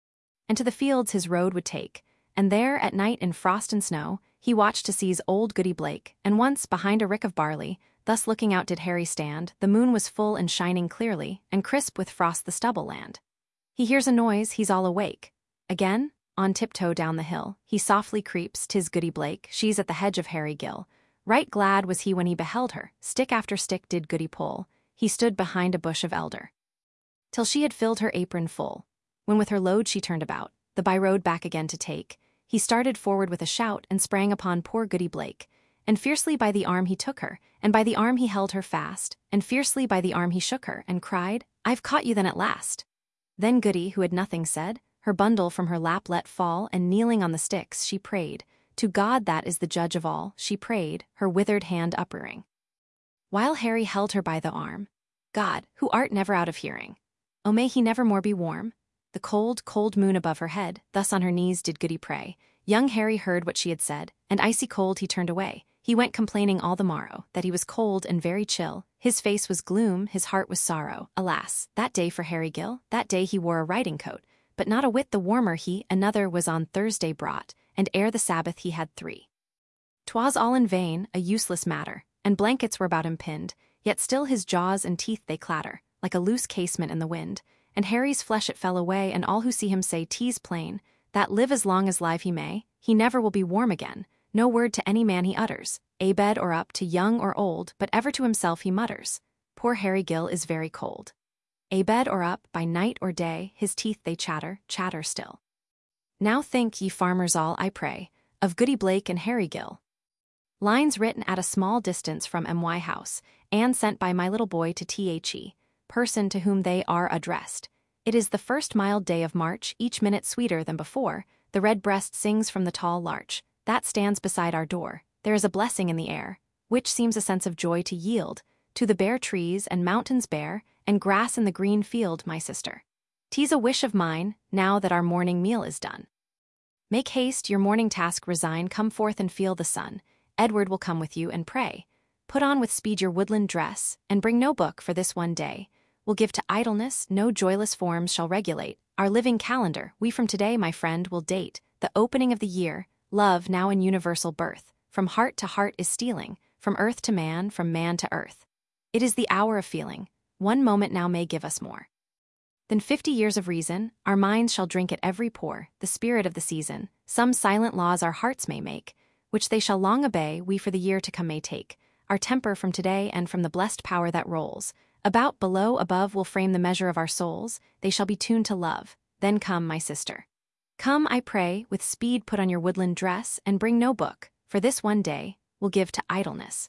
[SPEAKER 1] and to the fields his road would take. And there, at night in frost and snow, he watched to seize old Goody Blake, and once, behind a rick of barley, thus looking out did Harry stand. The moon was full and shining clearly, and crisp with frost the stubble land. He hears a noise, he's all awake. Again, on tiptoe down the hill, he softly creeps, 'tis Goody Blake, she's at the hedge of Harry Gill. Right glad was he when he beheld her, stick after stick did Goody pull, he stood behind a bush of elder. Till she had filled her apron full. When with her load she turned about, the by-road back again to take, he started forward with a shout and sprang upon poor Goody Blake, and fiercely by the arm he took her, and by the arm he held her fast, and fiercely by the arm he shook her, and cried, "I've caught you then at last." Then Goody, who had nothing said, her bundle from her lap let fall, and kneeling on the sticks, she prayed, to God that is the judge of all, she prayed, her withered hand uprearing. While Harry held her by the arm, God, who art never out of hearing, oh may he never more be warm. The cold, cold moon above her head, thus on her knees did Goody pray. Young Harry heard what she had said, and icy cold he turned away. He went complaining all the morrow, that he was cold and very chill. His face was gloom, his heart was sorrow. Alas, that day for Harry Gill, that day he wore a riding coat, but not a whit the warmer he. Another was on Thursday brought, and ere the Sabbath he had 3. 'Twas all in vain, a useless matter, and blankets were about him pinned, yet still his jaws and teeth they clatter, like a loose casement in the wind. And Harry's flesh it fell away, and all who see him say, 'Tis plain, that live as long as live he may, he never will be warm again. No word to any man he utters, abed or up, to young or old, but ever to himself he mutters, "Poor Harry Gill is very cold." Abed or up, by night or day, his teeth they chatter, chatter still. Now think, ye farmers all, I pray, of Goody Blake and Harry Gill. Lines written at a small distance from M.Y. House, and sent by my little boy to T.H.E. person to whom they are addressed. It is the first mild day of March, each minute sweeter than before. The red breast sings from the tall larch that stands beside our door. There is a blessing in the air, which seems a sense of joy to yield to the bare trees and mountains bare, and grass in the green field, my sister. 'Tis a wish of mine, now that our morning meal is done. Make haste, your morning task resign, come forth and feel the sun. Edward will come with you and pray. Put on with speed your woodland dress, and bring no book for this one day. We'll give to idleness, no joyless forms shall regulate. Our living calendar, we from today, my friend, will date. The opening of the year, love now in universal birth, from heart to heart is stealing, from earth to man, from man to earth. It is the hour of feeling, one moment now may give us more than 50 years of reason. Our minds shall drink at every pore, the spirit of the season. Some silent laws our hearts may make, which they shall long obey, we for the year to come may take. Our temper from today and from the blessed power that rolls, about, below, above will frame the measure of our souls, they shall be tuned to love. Then come, my sister. Come, I pray, with speed put on your woodland dress, and bring no book, for this one day will give to idleness.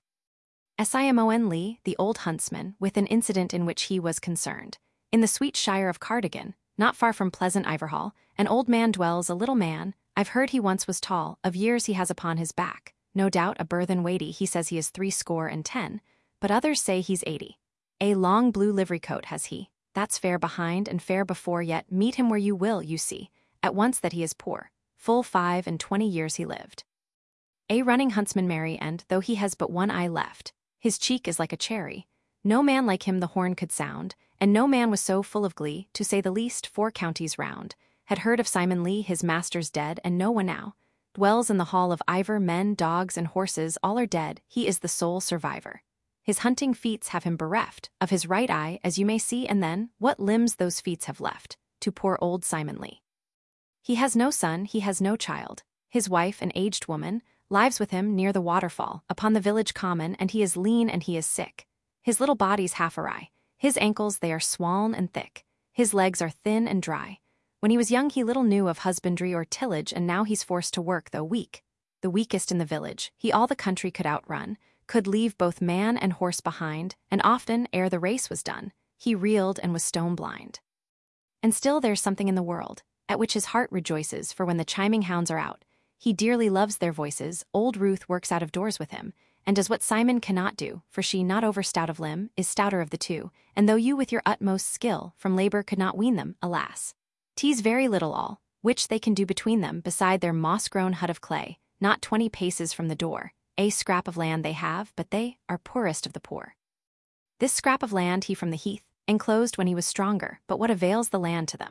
[SPEAKER 1] Simon Lee, the old huntsman, with an incident in which he was concerned. In the sweet shire of Cardigan, not far from pleasant Iverhall, an old man dwells, a little man. I've heard he once was tall, of years he has upon his back, no doubt a burthen weighty. He says he is 70, but others say he's 80. A long blue livery coat has he, that's fair behind and fair before, yet meet him where you will, you see, at once that he is poor. Full 25 years he lived. A running huntsman merry, and, though he has but one eye left, his cheek is like a cherry. No man like him the horn could sound, and no man was so full of glee, to say the least, 4 counties round had heard of Simon Lee, his master's dead, and no one now dwells in the hall of Ivor. Men, dogs, and horses, all are dead, he is the sole survivor. His hunting feats have him bereft of his right eye, as you may see, and then, what limbs those feats have left to poor old Simon Lee. He has no son, he has no child. His wife, an aged woman, lives with him near the waterfall, upon the village common, and he is lean and he is sick. His little body's half awry, his ankles they are swollen and thick, his legs are thin and dry. When he was young he little knew of husbandry or tillage, and now he's forced to work, though weak, the weakest in the village. He all the country could outrun, could leave both man and horse behind, and often, ere the race was done, he reeled and was stone blind. And still there's something in the world, at which his heart rejoices, for when the chiming hounds are out, he dearly loves their voices. Old Ruth works out of doors with him, and does what Simon cannot do, for she, not over stout of limb, is stouter of the two, and though you with your utmost skill from labor could not wean them, alas, 'tis very little all, which they can do between them, beside their moss-grown hut of clay, not 20 paces from the door. A scrap of land they have, but they are poorest of the poor. This scrap of land he from the heath enclosed when he was stronger, but what avails the land to them?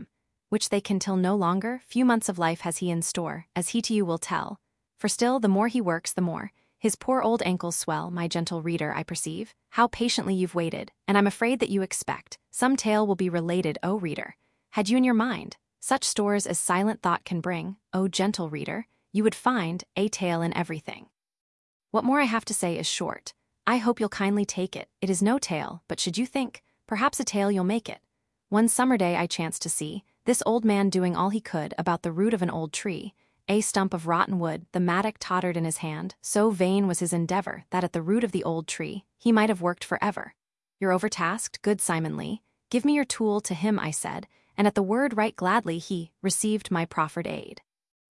[SPEAKER 1] which they can till no longer, few months of life has he in store, as he to you will tell. For still, the more he works, the more his poor old ankles swell. My gentle reader, I perceive how patiently you've waited, and I'm afraid that you expect some tale will be related, O reader. Had you in your mind such stores as silent thought can bring, O gentle reader, you would find a tale in everything. What more I have to say is short. I hope you'll kindly take it. It is no tale, but should you think, perhaps a tale you'll make it. One summer day I chanced to see this old man doing all he could about the root of an old tree, a stump of rotten wood. The mattock tottered in his hand, so vain was his endeavor that at the root of the old tree he might have worked forever. You're overtasked, good Simon Lee. Give me your tool. To him I said, and at the word right gladly he received my proffered aid.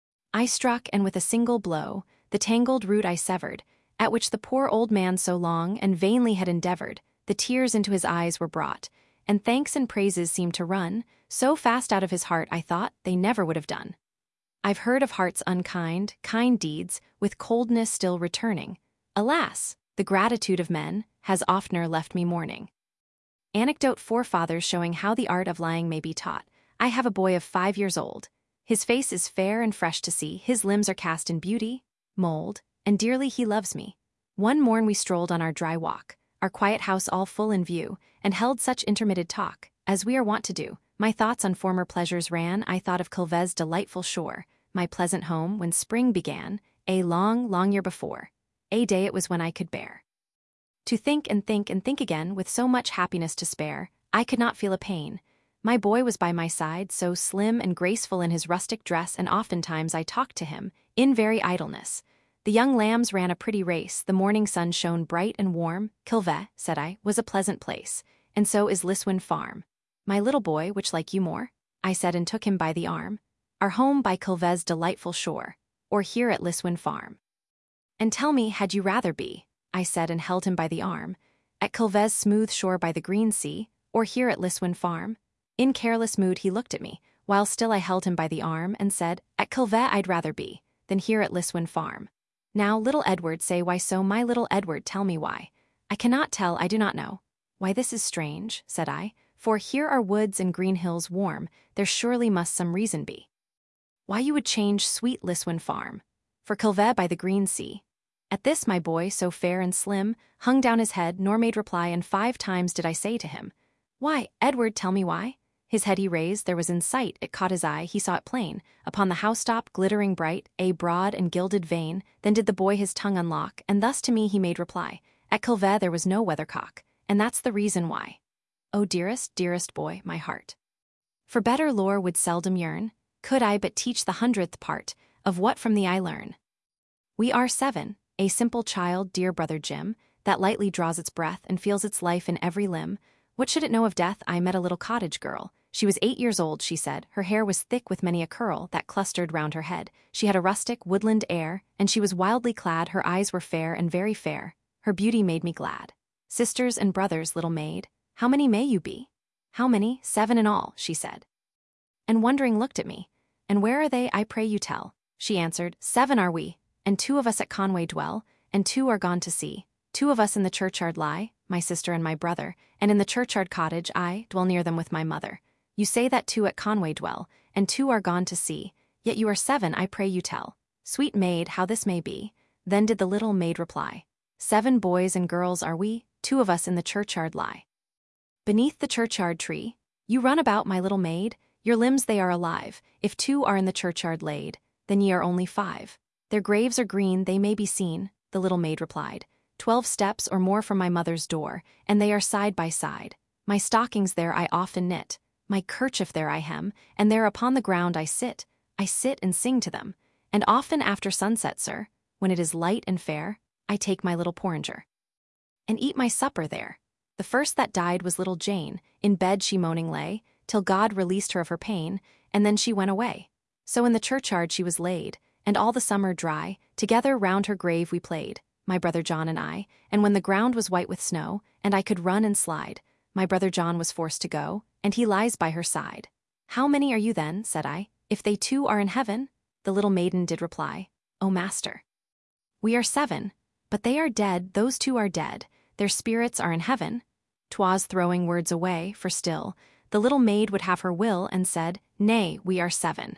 [SPEAKER 1] I struck, and with a single blow the tangled root I severed, at which the poor old man so long and vainly had endeavored. The tears into his eyes were brought, and thanks and praises seemed to run so fast out of his heart I thought they never would have done. I've heard of hearts unkind, kind deeds, with coldness still returning. Alas, the gratitude of men has oftener left me mourning. Anecdote: forefathers showing how the art of lying may be taught. I have a boy of 5 years old. His face is fair and fresh to see, his limbs are cast in beauty, mold, and dearly he loves me. One morn we strolled on our dry walk, our quiet house all full in view, and held such intermitted talk, as we are wont to do. My thoughts on former pleasures ran. I thought of Kilve's delightful shore, my pleasant home when spring began, a long, long year before. A day it was when I could bear to think and think and think again, with so much happiness to spare, I could not feel a pain. My boy was by my side, so slim and graceful in his rustic dress, and oftentimes I talked to him, in very idleness. The young lambs ran a pretty race, the morning sun shone bright and warm. Kilve, said I, was a pleasant place, and so is Liswyn Farm. My little boy, which like you more? I said, and took him by the arm. Our home by Kilve's delightful shore, or here at Liswyn Farm? And tell me, had you rather be? I said, and held him by the arm. At Kilve's smooth shore by the green sea, or here at Liswyn Farm? In careless mood he looked at me, while still I held him by the arm, and said, At Kilve I'd rather be than here at Liswyn Farm. Now, little Edward, say why so, my little Edward, tell me why. I cannot tell, I do not know. Why this is strange, said I, for here are woods and green hills warm, there surely must some reason be. Why you would change sweet Liswyn Farm for Kilve by the green sea. At this my boy, so fair and slim, hung down his head, nor made reply, and 5 times did I say to him, Why, Edward, tell me why? His head he raised, there was in sight, it caught his eye, he saw it plain, upon the housetop, glittering bright, a broad and gilded vane. Then did the boy his tongue unlock, and thus to me he made reply, At Kilve there was no weathercock, and that's the reason why. O dearest, dearest boy, my heart, for better lore would seldom yearn, could I but teach the 100th part of what from thee I learn. We are 7, a simple child, dear brother Jim, that lightly draws its breath and feels its life in every limb. What should it know of death? I met a little cottage girl. She was 8 years old, she said. Her hair was thick with many a curl that clustered round her head. She had a rustic, woodland air, and she was wildly clad. Her eyes were fair and very fair. Her beauty made me glad. Sisters and brothers, little maid, how many may you be? How many? 7 in all, she said. And wondering looked at me. And where are they, I pray you tell? She answered, 7 are we, and 2 of us at Conway dwell, and 2 are gone to sea. 2 of us in the churchyard lie, my sister and my brother, and in the churchyard cottage I dwell near them with my mother. You say that 2 at Conway dwell, and 2 are gone to sea, yet you are 7, I pray you tell. Sweet maid, how this may be? Then did the little maid reply, 7 boys and girls are we, 2 of us in the churchyard lie. Beneath the churchyard tree, you run about, my little maid, your limbs they are alive. If 2 are in the churchyard laid, then ye are only 5. Their graves are green, they may be seen, the little maid replied, 12 steps or more from my mother's door, and they are side by side. My stockings there I often knit, my kerchief there I hem, and there upon the ground I sit and sing to them. And often after sunset, sir, when it is light and fair, I take my little porringer and eat my supper there. The first that died was little Jane, in bed she moaning lay, till God released her of her pain, and then she went away. So in the churchyard she was laid, and all the summer dry, together round her grave we played, my brother John and I, and when the ground was white with snow, and I could run and slide, my brother John was forced to go, and he lies by her side. How many are you then, said I, if they 2 are in heaven? The little maiden did reply, O master, we are 7, but they are dead, those 2 are dead, their spirits are in heaven. 'Twas throwing words away, for still the little maid would have her will and said, "Nay, we are 7."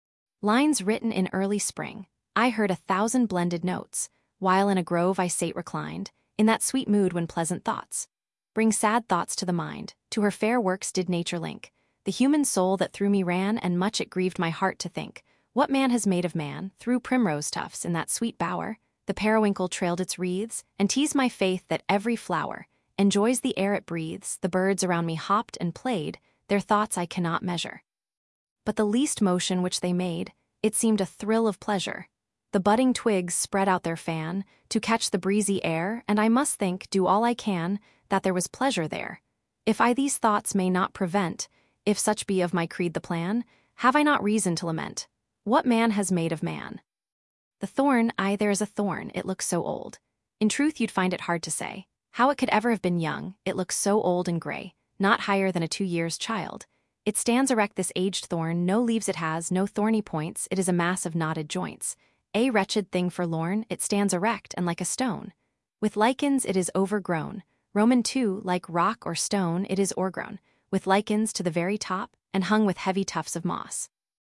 [SPEAKER 1] Lines written in early spring. I heard 1,000 blended notes, while in a grove I sate reclined, in that sweet mood when pleasant thoughts bring sad thoughts to the mind. To her fair works did nature link the human soul that through me ran, and much it grieved my heart to think what man has made of man. Through primrose tufts in that sweet bower, the periwinkle trailed its wreaths, and teased my faith that every flower enjoys the air it breathes. The birds around me hopped and played, their thoughts I cannot measure. But the least motion which they made, it seemed a thrill of pleasure. The budding twigs spread out their fan to catch the breezy air, and I must think, do all I can, that there was pleasure there. If I these thoughts may not prevent, if such be of my creed the plan, have I not reason to lament what man has made of man? The thorn, aye, there is a thorn, it looks so old. In truth you'd find it hard to say how it could ever have been young, it looks so old and gray, not higher than a 2 years' child. It stands erect, this aged thorn, no leaves it has, no thorny points, it is a mass of knotted joints. A wretched thing forlorn, it stands erect and like a stone. With lichens it is overgrown. Roman 2, like rock or stone, it is o'ergrown, with lichens to the very top, and hung with heavy tufts of moss.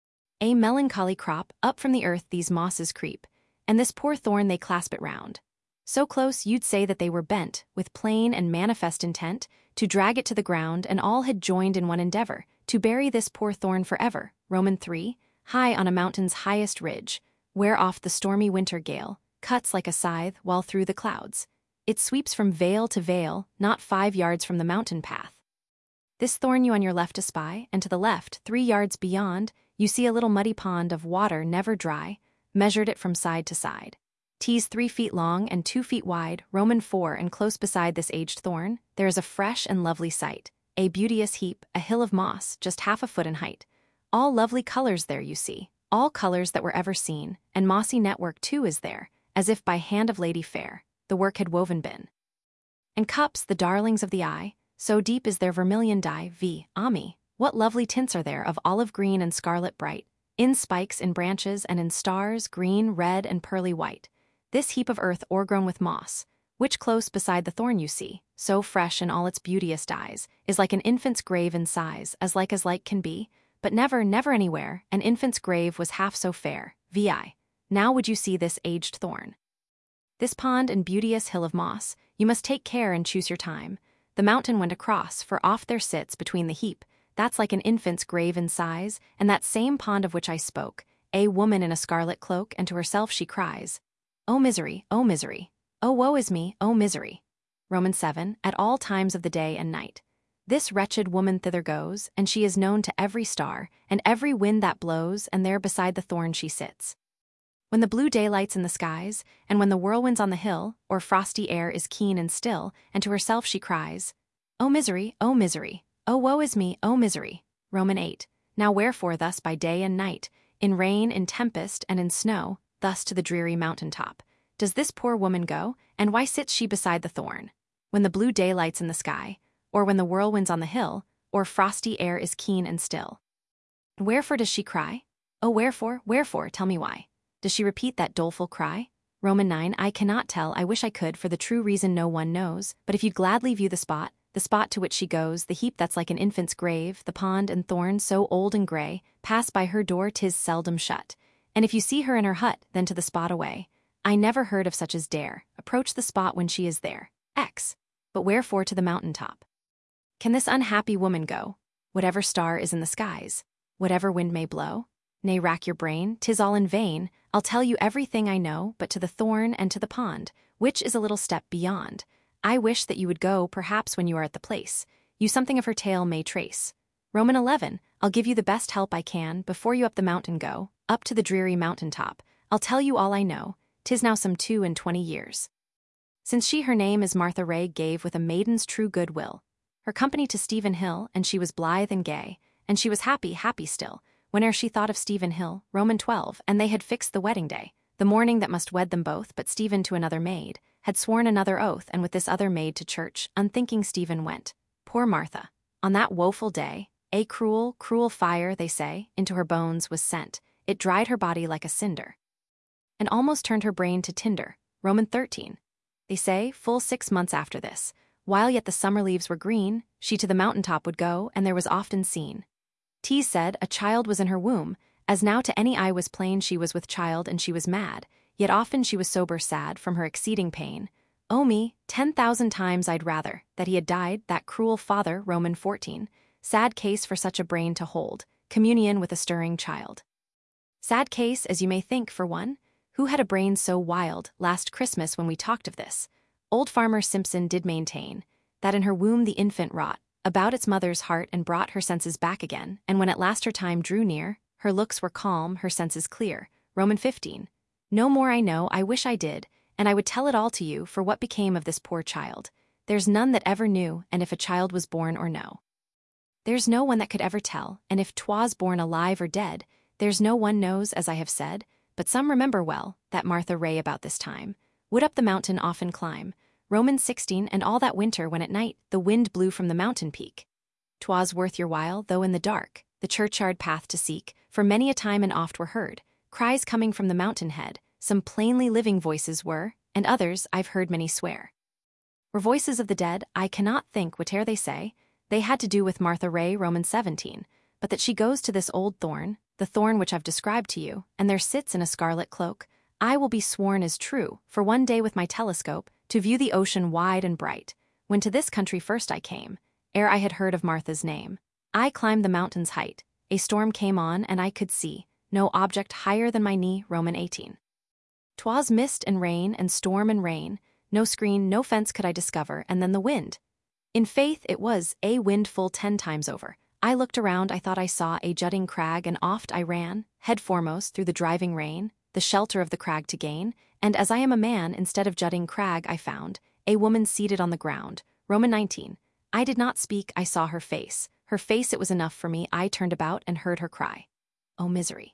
[SPEAKER 1] A melancholy crop, up from the earth these mosses creep, and this poor thorn they clasp it round. So close you'd say that they were bent, with plain and manifest intent, to drag it to the ground, and all had joined in one endeavor, to bury this poor thorn forever. Roman 3, high on a mountain's highest ridge, where oft the stormy winter gale cuts like a scythe while through the clouds it sweeps from vale to vale, not 5 yards from the mountain path. This thorn you on your left espy, and to the left, 3 yards beyond, you see a little muddy pond of water never dry, measured it from side to side. 'Tis 3 feet long and 2 feet wide. Roman 4, and close beside this aged thorn, there is a fresh and lovely sight, a beauteous heap, a hill of moss, just 1/2 a foot in height. All lovely colors there you see, all colors that were ever seen, and mossy network too is there, as if by hand of lady fair the work had woven been. And cups, the darlings of the eye, so deep is their vermilion dye. Ami, what lovely tints are there of olive green and scarlet bright, in spikes, in branches, and in stars, green, red, and pearly white. This heap of earth o'ergrown with moss, which close beside the thorn you see, so fresh in all its beauteous dyes, is like an infant's grave in size, as like can be, but never, never anywhere, an infant's grave was half so fair. Now would you see this aged thorn? This pond and beauteous hill of moss, you must take care and choose your time. The mountain went across, for oft there sits between the heap, that's like an infant's grave in size, and that same pond of which I spoke, a woman in a scarlet cloak, and to herself she cries, "O misery, O misery, O woe is me, O misery." Roman 7, at all times of the day and night. This wretched woman thither goes, and she is known to every star, and every wind that blows, and there beside the thorn she sits. When the blue daylight's in the skies, and when the whirlwind's on the hill, or frosty air is keen and still, and to herself she cries, "O misery, O misery, O woe is me, O misery." Roman 8, now wherefore thus by day and night, in rain, in tempest, and in snow, thus to the dreary mountain top, does this poor woman go, and why sits she beside the thorn? When the blue daylight's in the sky, or when the whirlwind's on the hill, or frosty air is keen and still. Wherefore does she cry? Oh, wherefore, wherefore, tell me why? Does she repeat that doleful cry? Roman 9, I cannot tell, I wish I could, for the true reason no one knows, but if you'd gladly view the spot to which she goes, the heap that's like an infant's grave, the pond and thorn so old and gray, pass by her door 'tis seldom shut. And if you see her in her hut, then to the spot away. I never heard of such as dare approach the spot when she is there. But wherefore to the mountain top? Can this unhappy woman go? Whatever star is in the skies, whatever wind may blow? Nay, rack your brain, 'tis all in vain. I'll tell you everything I know, but to the thorn and to the pond, which is a little step beyond. I wish that you would go, perhaps when you are at the place, you something of her tale may trace. Roman 11, I'll give you the best help I can, before you up the mountain go, up to the dreary mountain top. I'll tell you all I know, 'tis now some 22 years. Since she her name is Martha Ray gave with a maiden's true good will, her company to Stephen Hill, and she was blithe and gay, and she was happy, happy still, whene'er she thought of Stephen Hill. Roman 12, and they had fixed the wedding day, the morning that must wed them both, but Stephen to another maid had sworn another oath, and with this other maid to church, unthinking Stephen went. Poor Martha, on that woeful day, a cruel, cruel fire, they say, into her bones was sent. It dried her body like a cinder, and almost turned her brain to tinder. Roman 13. They say, full 6 months after this, While yet the summer leaves were green, she to the mountain top would go, and there was often seen. T said a child was in her womb, as now to any eye was plain she was with child and she was mad, yet often she was sober sad from her exceeding pain. Oh me, 10,000 times I'd rather that he had died, that cruel father. Roman 14. Sad case for such a brain to hold, communion with a stirring child. Sad case, as you may think, for one who had a brain so wild. Last Christmas when we talked of this, old Farmer Simpson did maintain that in her womb the infant wrought about its mother's heart and brought her senses back again, and when at last her time drew near, her looks were calm, her senses clear. Roman 15. No more I know, I wish I did, and I would tell it all to you, for what became of this poor child, there's none that ever knew, and if a child was born or no. There's no one that could ever tell, and if 'twas born alive or dead, there's no one knows, as I have said, but some remember well that Martha Ray about this time would up the mountain often climb. Romans 16. And all that winter when at night the wind blew from the mountain peak, 'twas worth your while, though in the dark, the churchyard path to seek, for many a time and oft were heard cries coming from the mountain head. Some plainly living voices were, and others, I've heard many swear, were voices of the dead. I cannot think whate'er they say, they had to do with Martha Ray. Romans 17. But that she goes to this old thorn, the thorn which I've described to you, and there sits in a scarlet cloak, I will be sworn is true, for one day with my telescope, to view the ocean wide and bright, when to this country first I came, ere I had heard of Martha's name, I climbed the mountain's height, a storm came on and I could see no object higher than my knee. Roman 18. 'Twas mist and rain and storm and rain, no screen, no fence could I discover, and then the wind. In faith it was a wind full 10 times over. I looked around, I thought I saw a jutting crag, and oft I ran, head foremost through the driving rain, the shelter of the crag to gain, and as I am a man, instead of jutting crag I found a woman seated on the ground. Roman 19. I did not speak, I saw her face, it was enough for me. I turned about and heard her cry, oh misery.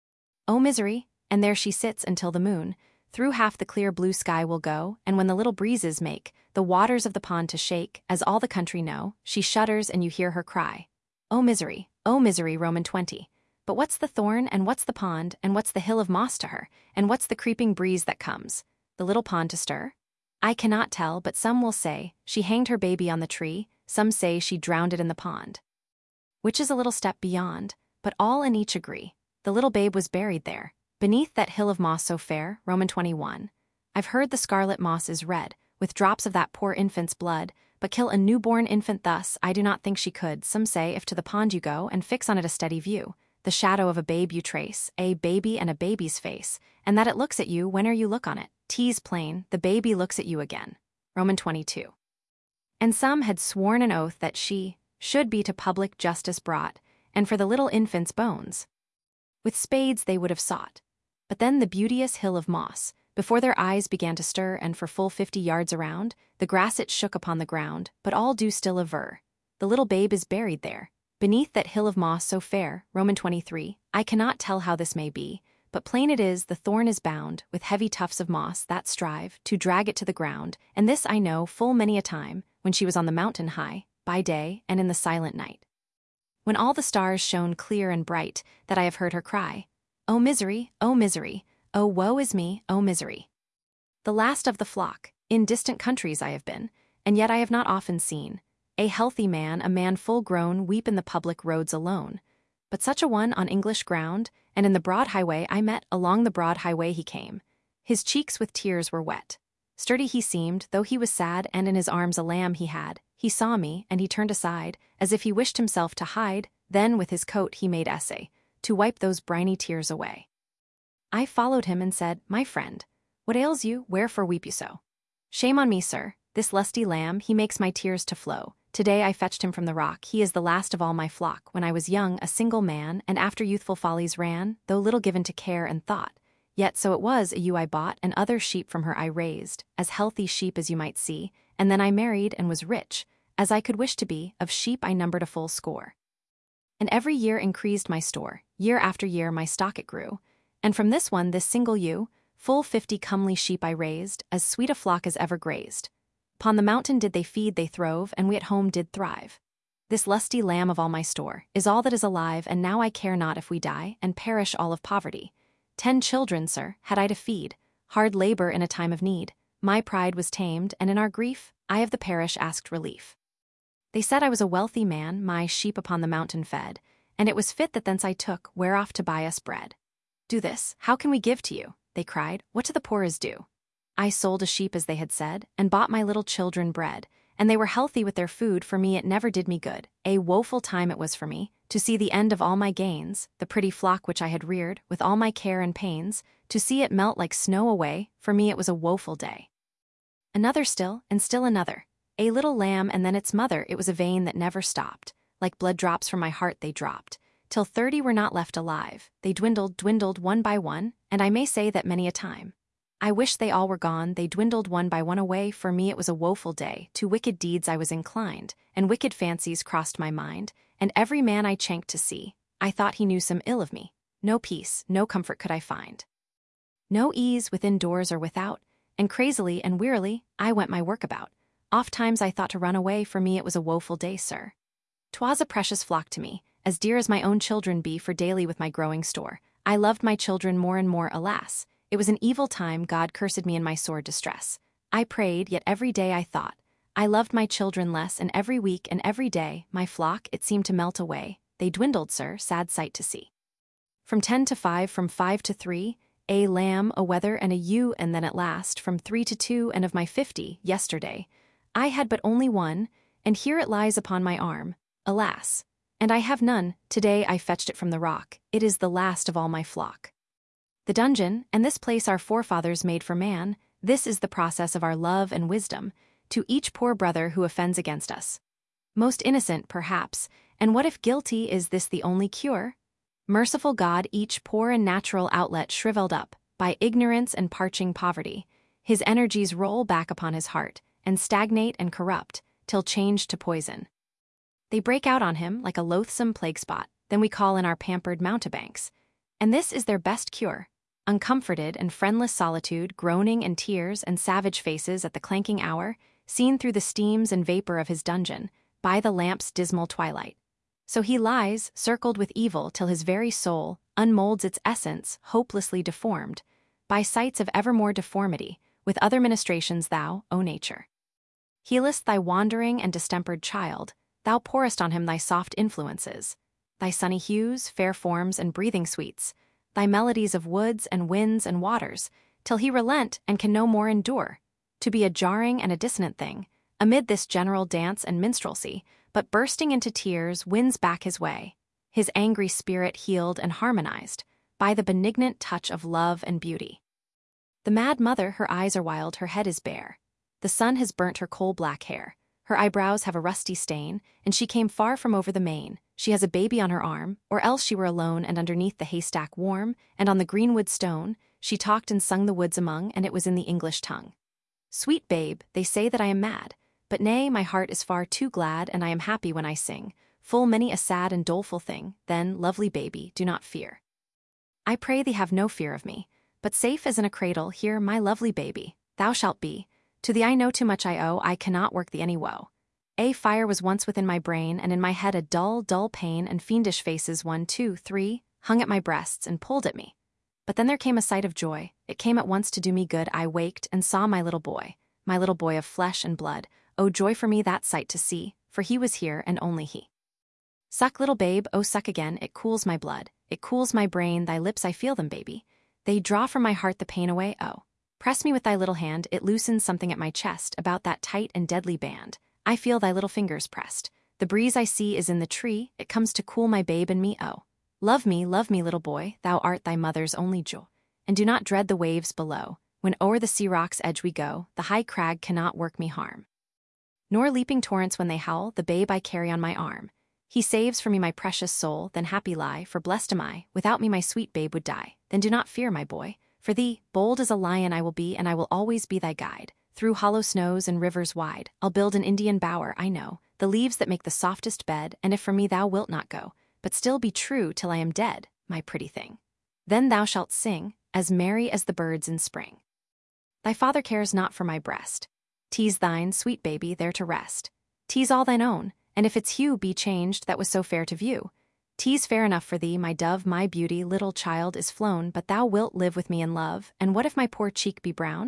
[SPEAKER 1] Oh misery, and there she sits until the moon through half the clear blue sky will go, and when the little breezes make the waters of the pond to shake, as all the country know, she shudders and you hear her cry, oh misery, oh misery. Roman 20. But what's the thorn, and what's the pond, and what's the hill of moss to her, and what's the creeping breeze that comes the little pond to stir? I cannot tell, but some will say she hanged her baby on the tree, some say she drowned it in the pond, which is a little step beyond, but all and each agree the little babe was buried there, beneath that hill of moss so fair. Roman 21. I've heard the scarlet moss is red with drops of that poor infant's blood, but kill a newborn infant thus I do not think she could. Some say if to the pond you go and fix on it a steady view, the shadow of a babe you trace, a baby and a baby's face, and that it looks at you whene'er you look on it. 'Tis plain, the baby looks at you again. Roman 22. And some had sworn an oath that she should be to public justice brought, and for the little infant's bones with spades they would have sought. But then the beauteous hill of moss before their eyes began to stir, and for full 50 yards around the grass it shook upon the ground, but all do still aver the little babe is buried there, beneath that hill of moss so fair. Roman 23. I cannot tell how this may be, but plain it is the thorn is bound with heavy tufts of moss that strive to drag it to the ground, and this I know full many a time, when she was on the mountain high, by day and in the silent night, when all the stars shone clear and bright, that I have heard her cry, oh misery, oh misery, oh woe is me, oh misery. The last of the flock, in distant countries I have been, and yet I have not often seen a healthy man, a man full grown, weep in the public roads alone. But such a one on English ground, and in the broad highway I met, along the broad highway he came. His cheeks with tears were wet. Sturdy he seemed, though he was sad, and in his arms a lamb he had. He saw me, and he turned aside, as if he wished himself to hide, then with his coat he made essay to wipe those briny tears away. I followed him and said, my friend, what ails you, wherefore weep you so? Shame on me, sir, this lusty lamb, he makes my tears to flow. Today I fetched him from the rock, he is the last of all my flock. When I was young, a single man, and after youthful follies ran, though little given to care and thought, yet so it was a ewe I bought, and other sheep from her I raised, as healthy sheep as you might see, and then I married and was rich, as I could wish to be, of sheep I numbered a full score. And every year increased my store, year after year my stock it grew, and from this single ewe, full 50 comely sheep I raised, as sweet a flock as ever grazed. Upon the mountain did they feed, they throve, and we at home did thrive. This lusty lamb of all my store is all that is alive, and now I care not if we die, and perish all of poverty. 10 children, sir, had I to feed, hard labor in a time of need. my pride was tamed, and in our grief, I of the parish asked relief. They said I was a wealthy man, my sheep upon the mountain fed, and it was fit that thence I took whereof to buy us bread. Do this, how can we give to you? They cried, what to the poor is due? I sold a sheep as they had said, and bought my little children bread, and they were healthy with their food, for me it never did me good. A woeful time it was for me, to see the end of all my gains, the pretty flock which I had reared, with all my care and pains, to see it melt like snow away, for me it was a woeful day. Another still, and still another. A little lamb and then its mother, it was a vein that never stopped. Like blood drops from my heart they dropped, till 30 were not left alive. They dwindled one by one, and I may say that many a time. I wish they all were gone, they dwindled one by one away, for me it was a woeful day. To wicked deeds I was inclined, and wicked fancies crossed my mind, and every man I chanked to see, I thought he knew some ill of me. No peace, no comfort could I find. No ease within doors or without, and crazily and wearily I went my work about. Oft times I thought to run away, for me it was a woeful day, sir. 'Twas a precious flock to me, as dear as my own children be, for daily with my growing store, I loved my children more and more, alas. It was an evil time, God cursed me in my sore distress. I prayed, yet every day I thought, I loved my children less, and every week and every day, my flock, it seemed to melt away. They dwindled, sir, sad sight to see. From 10 to 5, from 5 to 3, a lamb, a wether, and a ewe, and then at last, from 3 to 2, and of my 50, yesterday, I had but only one, and here it lies upon my arm, alas. And I have none, today I fetched it from the rock, it is the last of all my flock. The dungeon, and this place our forefathers made for man, this is the process of our love and wisdom, to each poor brother who offends against us. Most innocent, perhaps, and what if guilty, is this the only cure? Merciful God, each poor and natural outlet shriveled up, by ignorance and parching poverty, his energies roll back upon his heart, and stagnate and corrupt, till changed to poison. They break out on him like a loathsome plague spot, then we call in our pampered mountebanks, and this is their best cure. Uncomforted and friendless solitude, groaning and tears and savage faces at the clanking hour, seen through the steams and vapor of his dungeon, by the lamp's dismal twilight. So he lies, circled with evil, till his very soul unmolds its essence, hopelessly deformed, by sights of evermore deformity, with other ministrations thou, O nature, healest thy wandering and distempered child, thou pourest on him thy soft influences, thy sunny hues, fair forms, and breathing sweets, thy melodies of woods and winds and waters, till he relent and can no more endure, to be a jarring and a dissonant thing, amid this general dance and minstrelsy, but bursting into tears wins back his way, his angry spirit healed and harmonized, by the benignant touch of love and beauty. The mad mother, her eyes are wild, her head is bare. The sun has burnt her coal-black hair, her eyebrows have a rusty stain, and she came far from over the main. She has a baby on her arm, or else she were alone, and underneath the haystack warm, and on the greenwood stone, she talked and sung the woods among, and it was in the English tongue. Sweet babe, they say that I am mad, but nay, my heart is far too glad, and I am happy when I sing, full many a sad and doleful thing. Then, lovely baby, do not fear. I pray thee have no fear of me, but safe as in a cradle, here, my lovely baby, thou shalt be. To thee I know too much I owe, I cannot work thee any woe. A fire was once within my brain, and in my head a dull, dull pain, and fiendish faces 1, 2, 3, hung at my breasts and pulled at me. But then there came a sight of joy, it came at once to do me good. I waked and saw my little boy of flesh and blood. Oh, joy for me that sight to see, for he was here and only he. Suck, little babe, oh suck again, it cools my blood, it cools my brain, thy lips I feel them, baby. They draw from my heart the pain away, oh. Press me with thy little hand, it loosens something at my chest, about that tight and deadly band. I feel thy little fingers pressed. The breeze I see is in the tree, it comes to cool my babe and me, oh. Love me, little boy, thou art thy mother's only joy. And do not dread the waves below. When o'er the sea rock's edge we go, the high crag cannot work me harm. Nor leaping torrents when they howl, the babe I carry on my arm. He saves for me my precious soul, then happy lie, for blessed am I, without me my sweet babe would die. Then do not fear, my boy, for thee, bold as a lion I will be, and I will always be thy guide. Through hollow snows and rivers wide, I'll build an Indian bower, I know, the leaves that make the softest bed, and if from me thou wilt not go, but still be true till I am dead, my pretty thing. Then thou shalt sing, as merry as the birds in spring. Thy father cares not for my breast. Tease thine, sweet baby, there to rest. Tease all thine own, and if its hue be changed that was so fair to view, tease fair enough for thee, my dove, my beauty, little child is flown, but thou wilt live with me in love, and what if my poor cheek be brown?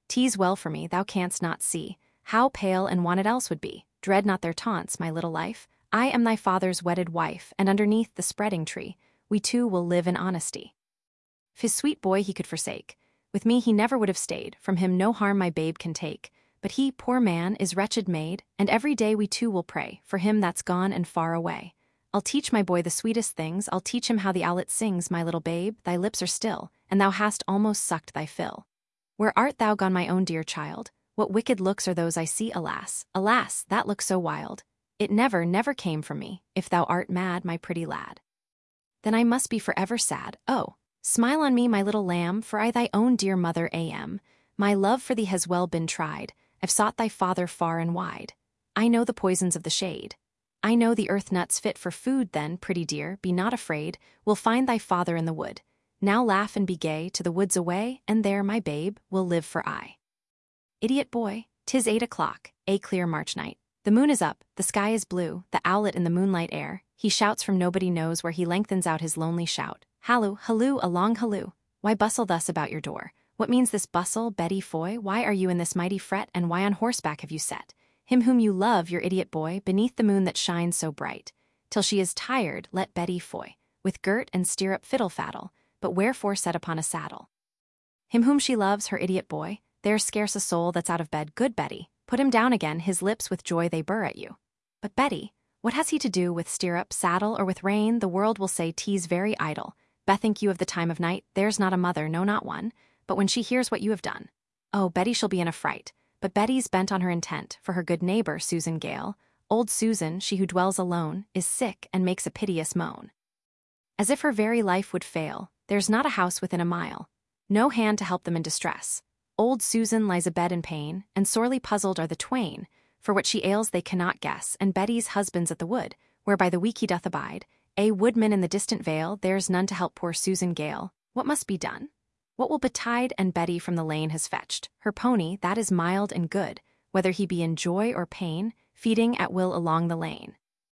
[SPEAKER 1] 'Tis well for me, thou canst not see how pale and wan it else would be. Dread not their taunts, my little life. I am thy father's wedded wife, and underneath the spreading tree, we two will live in honesty. If his sweet boy he could forsake, with me he never would have stayed, from him no harm my babe can take. But he, poor man, is wretched made, and every day we two will pray for him that's gone and far away. I'll teach my boy the sweetest things, I'll teach him how the owlet sings, my little babe, thy lips are still, and thou hast almost sucked thy fill. Where art thou gone, my own dear child? What wicked looks are those I see, alas, alas, that look so wild? It never, never came from me, if thou art mad, my pretty lad. Then I must be forever sad, oh, smile on me, my little lamb, for I thy own dear mother am. My love for thee has well been tried, I've sought thy father far and wide. I know the poisons of the shade. I know the earth nuts fit for food, then, pretty dear, be not afraid, we'll find thy father in the wood. Now laugh and be gay, to the woods away, and there, my babe, will live for aye. Idiot boy, 'tis 8 o'clock, a clear March night. The moon is up, the sky is blue, the owlet in the moonlight air, he shouts from nobody knows where, he lengthens out his lonely shout. Halloo, halloo, a long halloo. Why bustle thus about your door? What means this bustle, Betty Foy? Why are you in this mighty fret, and why on horseback have you set him whom you love, your idiot boy, beneath the moon that shines so bright? Till she is tired, let Betty Foy, with girt and stirrup fiddle faddle, but wherefore set upon a saddle? Him whom she loves, her idiot boy, there's scarce a soul that's out of bed. Good Betty, put him down again, his lips with joy they burr at you. But Betty, what has he to do with stirrup, saddle, or with rein? The world will say 'tis very idle. Bethink you of the time of night, there's not a mother, no not one, but when she hears what you have done. Oh, Betty shall be in a fright, but Betty's bent on her intent, for her good neighbor, Susan Gale, old Susan, she who dwells alone, is sick and makes a piteous moan. As if her very life would fail, there's not a house within a mile, no hand to help them in distress. Old Susan lies abed in pain, and sorely puzzled are the twain, for what she ails they cannot guess, and Betty's husband's at the wood, whereby the weak he doth abide, a woodman in the distant vale, there's none to help poor Susan Gale. What must be done? What will betide? And Betty from the lane has fetched her pony, that is mild and good, whether he be in joy or pain, feeding at will along the lane,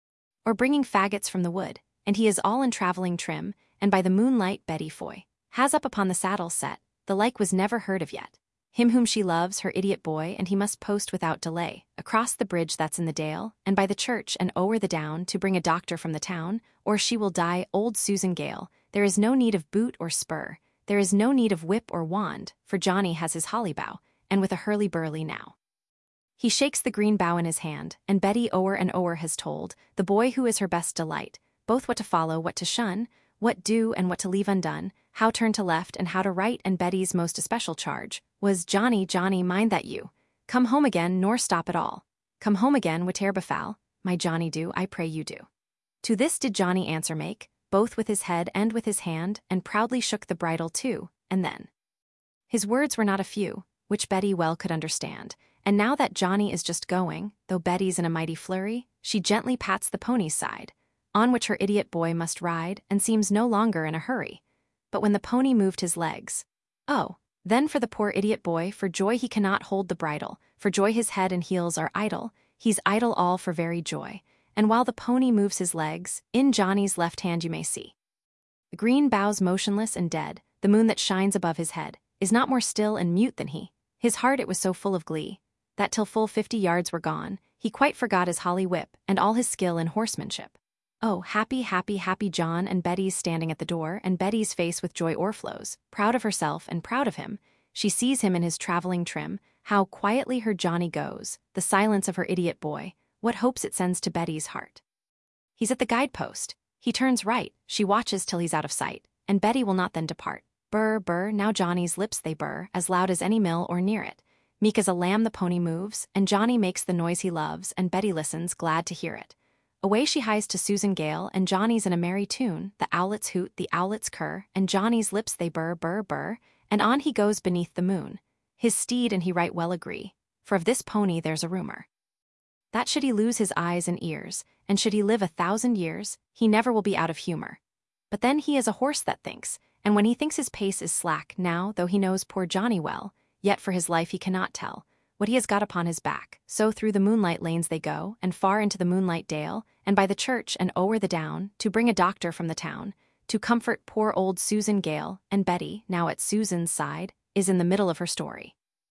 [SPEAKER 1] or bringing faggots from the wood, and he is all in travelling trim, and by the moonlight Betty Foy has up upon the saddle set, the like was never heard of yet. Him whom she loves, her idiot boy, and he must post without delay, across the bridge that's in the dale, and by the church and o'er the down, to bring a doctor from the town, or she will die. Old Susan Gale, there is no need of boot or spur, there is no need of whip or wand, for Johnny has his holly bough, and with a hurly-burly now. He shakes the green bough in his hand, and Betty o'er and o'er has told the boy who is her best delight, both what to follow, what to shun, what do and what to leave undone, how turn to left and how to right, and Betty's most especial charge was, Johnny, Johnny, mind that you come home again, nor stop at all. Come home again, whate'er befal, my Johnny do, I pray you do. To this did Johnny answer make, both with his head and with his hand, and proudly shook the bridle too, and then. His words were not a few, which Betty well could understand, and now that Johnny is just going, though Betty's in a mighty flurry, she gently pats the pony's side, on which her idiot boy must ride, and seems no longer in a hurry. But when the pony moved his legs, oh, then for the poor idiot boy, for joy he cannot hold the bridle, for joy his head and heels are idle, he's idle all for very joy. And while the pony moves his legs, in Johnny's left hand you may see the green boughs motionless and dead, the moon that shines above his head is not more still and mute than he. His heart it was so full of glee, that till full 50 yards were gone, he quite forgot his holly whip and all his skill in horsemanship. Oh, happy, happy, happy John! And Betty's standing at the door, and Betty's face with joy o'erflows, proud of herself and proud of him. She sees him in his travelling trim, how quietly her Johnny goes, the silence of her idiot boy, what hopes it sends to Betty's heart. He's at the guidepost. He turns right, she watches till he's out of sight, and Betty will not then depart. Burr, burr, now Johnny's lips they burr, as loud as any mill or near it. Meek as a lamb the pony moves, and Johnny makes the noise he loves, and Betty listens, glad to hear it. Away she hies to Susan Gale, and Johnny's in a merry tune, the owlets hoot, the owlets curr, and Johnny's lips they burr, burr, burr, and on he goes beneath the moon. His steed and he right well agree, for of this pony there's a rumor, that should he lose his eyes and ears, and should he live 1,000 years, he never will be out of humor. But then he is a horse that thinks, and when he thinks his pace is slack, now, though he knows poor Johnny well, yet for his life he cannot tell what he has got upon his back. So through the moonlight lanes they go, and far into the moonlight dale, and by the church and o'er the down, to bring a doctor from the town, to comfort poor old Susan Gale. And Betty, now at Susan's side, is in the middle of her story.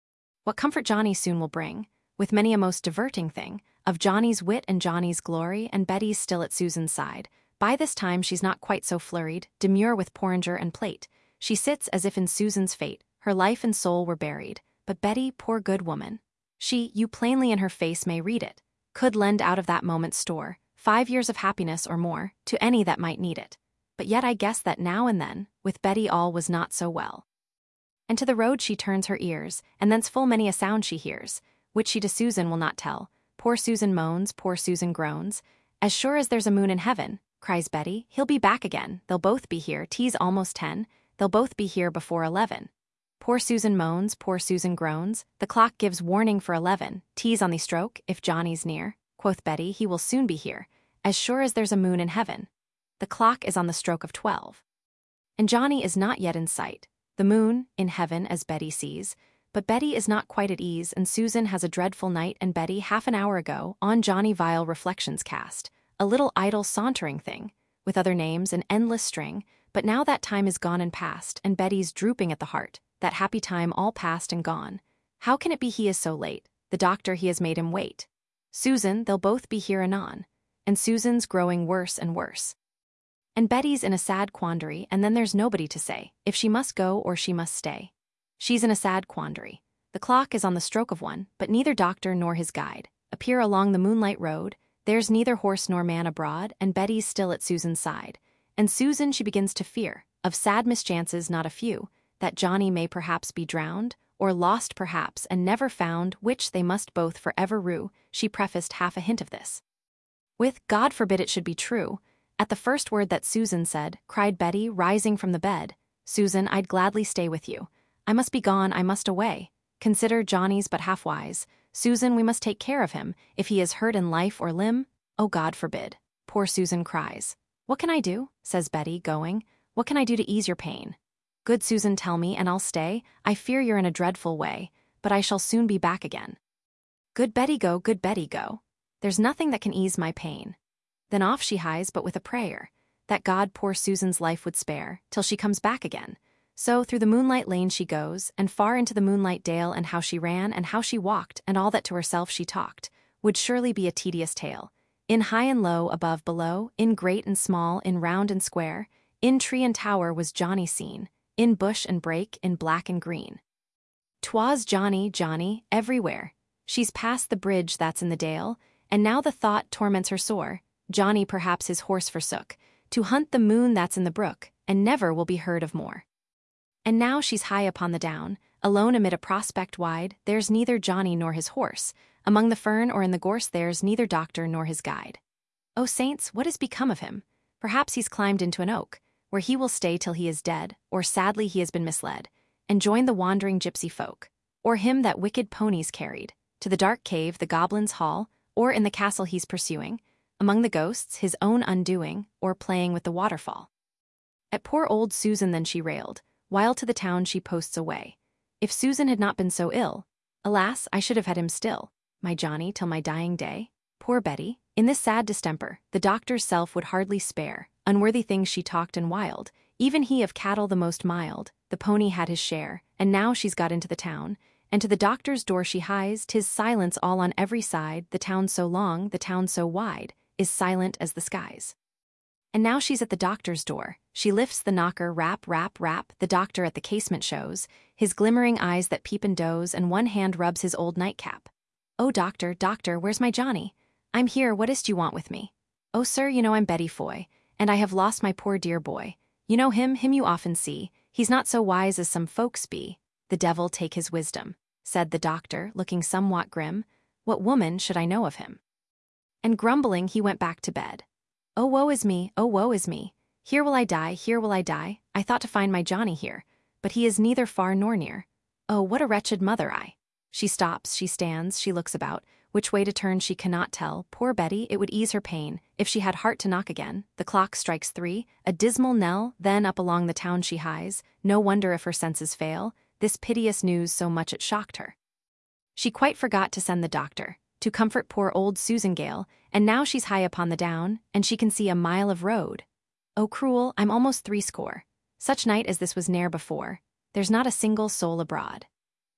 [SPEAKER 1] what comfort Johnny soon will bring, with many a most diverting thing, of Johnny's wit and Johnny's glory, and Betty's still at Susan's side. By this time she's not quite so flurried, demure with porringer and plate. She sits as if in Susan's fate, her life and soul were buried. But Betty, poor good woman, she, you plainly in her face may read it, could lend out of that moment's store 5 years of happiness or more, to any that might need it. But yet I guess that now and then, with Betty all was not so well. And to the road she turns her ears, and thence full many a sound she hears, which she to Susan will not tell. Poor Susan moans, poor Susan groans. As sure as there's a moon in heaven, cries Betty, he'll be back again, they'll both be here, 'tis almost 10, they'll both be here before 11. Poor Susan moans, poor Susan groans, the clock gives warning for 11, 'tis on the stroke, if Johnny's near, quoth Betty, he will soon be here, as sure as there's a moon in heaven. The clock is on the stroke of 12. And Johnny is not yet in sight, the moon, in heaven as Betty sees, but Betty is not quite at ease, and Susan has a dreadful night, and Betty, half an hour ago, on Johnny vile reflections cast, a little idle sauntering thing, with other names, an endless string, but now that time is gone and past, and Betty's drooping at the heart, that happy time all past and gone. How can it be he is so late? The doctor he has made him wait. Susan, they'll both be here anon, and Susan's growing worse and worse. And Betty's in a sad quandary, and then there's nobody to say if she must go or she must stay. She's in a sad quandary. The clock is on the stroke of 1, but neither doctor nor his guide appear along the moonlight road. There's neither horse nor man abroad, and Betty's still at Susan's side. And Susan she begins to fear, of sad mischances not a few, that Johnny may perhaps be drowned, or lost perhaps and never found, which they must both for ever rue. She prefaced half a hint of this with, God forbid it should be true. At the first word that Susan said, cried Betty, rising from the bed, Susan, I'd gladly stay with you. I must be gone, I must away. Consider Johnny's but half wise. Susan, we must take care of him, if he is hurt in life or limb. Oh, God forbid. Poor Susan cries. What can I do? Says Betty, going. What can I do to ease your pain? Good Susan, tell me, and I'll stay. I fear you're in a dreadful way, but I shall soon be back again. Good Betty, go, good Betty, go. There's nothing that can ease my pain. Then off she hies, but with a prayer, that God poor Susan's life would spare, till she comes back again. So through the moonlight lane she goes, and far into the moonlight dale, and how she ran, and how she walked, and all that to herself she talked, would surely be a tedious tale. In high and low, above, below, in great and small, in round and square, in tree and tower was Johnny seen, in bush and brake, in black and green. 'Twas Johnny, Johnny, everywhere. She's past the bridge that's in the dale, and now the thought torments her sore. Johnny perhaps his horse forsook, to hunt the moon that's in the brook, and never will be heard of more. And now she's high upon the down, alone amid a prospect wide, there's neither Johnny nor his horse, among the fern or in the gorse there's neither doctor nor his guide. O saints, what has become of him? Perhaps he's climbed into an oak, where he will stay till he is dead, or sadly he has been misled, and joined the wandering gypsy folk, or him that wicked ponies carried, to the dark cave, the goblin's hall, or in the castle he's pursuing, among the ghosts, his own undoing, or playing with the waterfall. At poor old Susan then she railed, while to the town she posts away. If Susan had not been so ill, alas, I should have had him still, my Johnny, till my dying day. Poor Betty, in this sad distemper, the doctor's self would hardly spare, unworthy things she talked and wild, even he of cattle the most mild, the pony had his share, and now she's got into the town, and to the doctor's door she hies, 'tis silence all on every side, the town so long, the town so wide, is silent as the skies. And now she's at the doctor's door, she lifts the knocker, rap, rap, rap, the doctor at the casement shows, his glimmering eyes that peep and doze, and one hand rubs his old nightcap. Oh, doctor, doctor, where's my Johnny? I'm here, what is't you want with me? Oh, sir, you know I'm Betty Foy, and I have lost my poor dear boy. You know him you often see, he's not so wise as some folks be. The devil take his wisdom, said the doctor, looking somewhat grim. What woman should I know of him? And grumbling he went back to bed. Oh, woe is me, oh, woe is me. Here will I die, here will I die. I thought to find my Johnny here, but he is neither far nor near. Oh, what a wretched mother I. She stops, she stands, she looks about, which way to turn she cannot tell. Poor Betty, it would ease her pain, if she had heart to knock again. The clock strikes 3, a dismal knell, then up along the town she hies. No wonder if her senses fail, this piteous news so much it shocked her. She quite forgot to send the doctor, to comfort poor old Susan Gale, and now she's high upon the down, and she can see a mile of road. Oh, cruel, I'm almost 60. Such night as this was ne'er before. There's not a single soul abroad.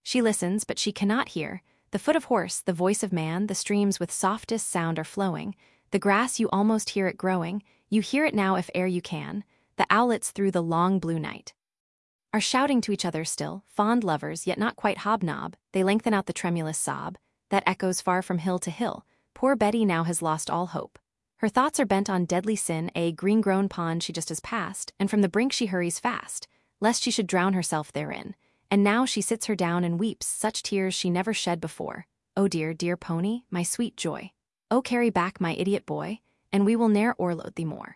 [SPEAKER 1] She listens, but she cannot hear. The foot of horse, the voice of man, the streams with softest sound are flowing. The grass, you almost hear it growing. You hear it now if e'er you can. The owlets through the long blue night are shouting to each other still, fond lovers, yet not quite hobnob. They lengthen out the tremulous sob that echoes far from hill to hill. Poor Betty now has lost all hope. Her thoughts are bent on deadly sin, a green-grown pond she just has passed, and from the brink she hurries fast, lest she should drown herself therein. And now she sits her down and weeps such tears she never shed before. Oh dear, dear pony, my sweet joy. Oh, carry back my idiot boy, and we will ne'er o'erload thee more.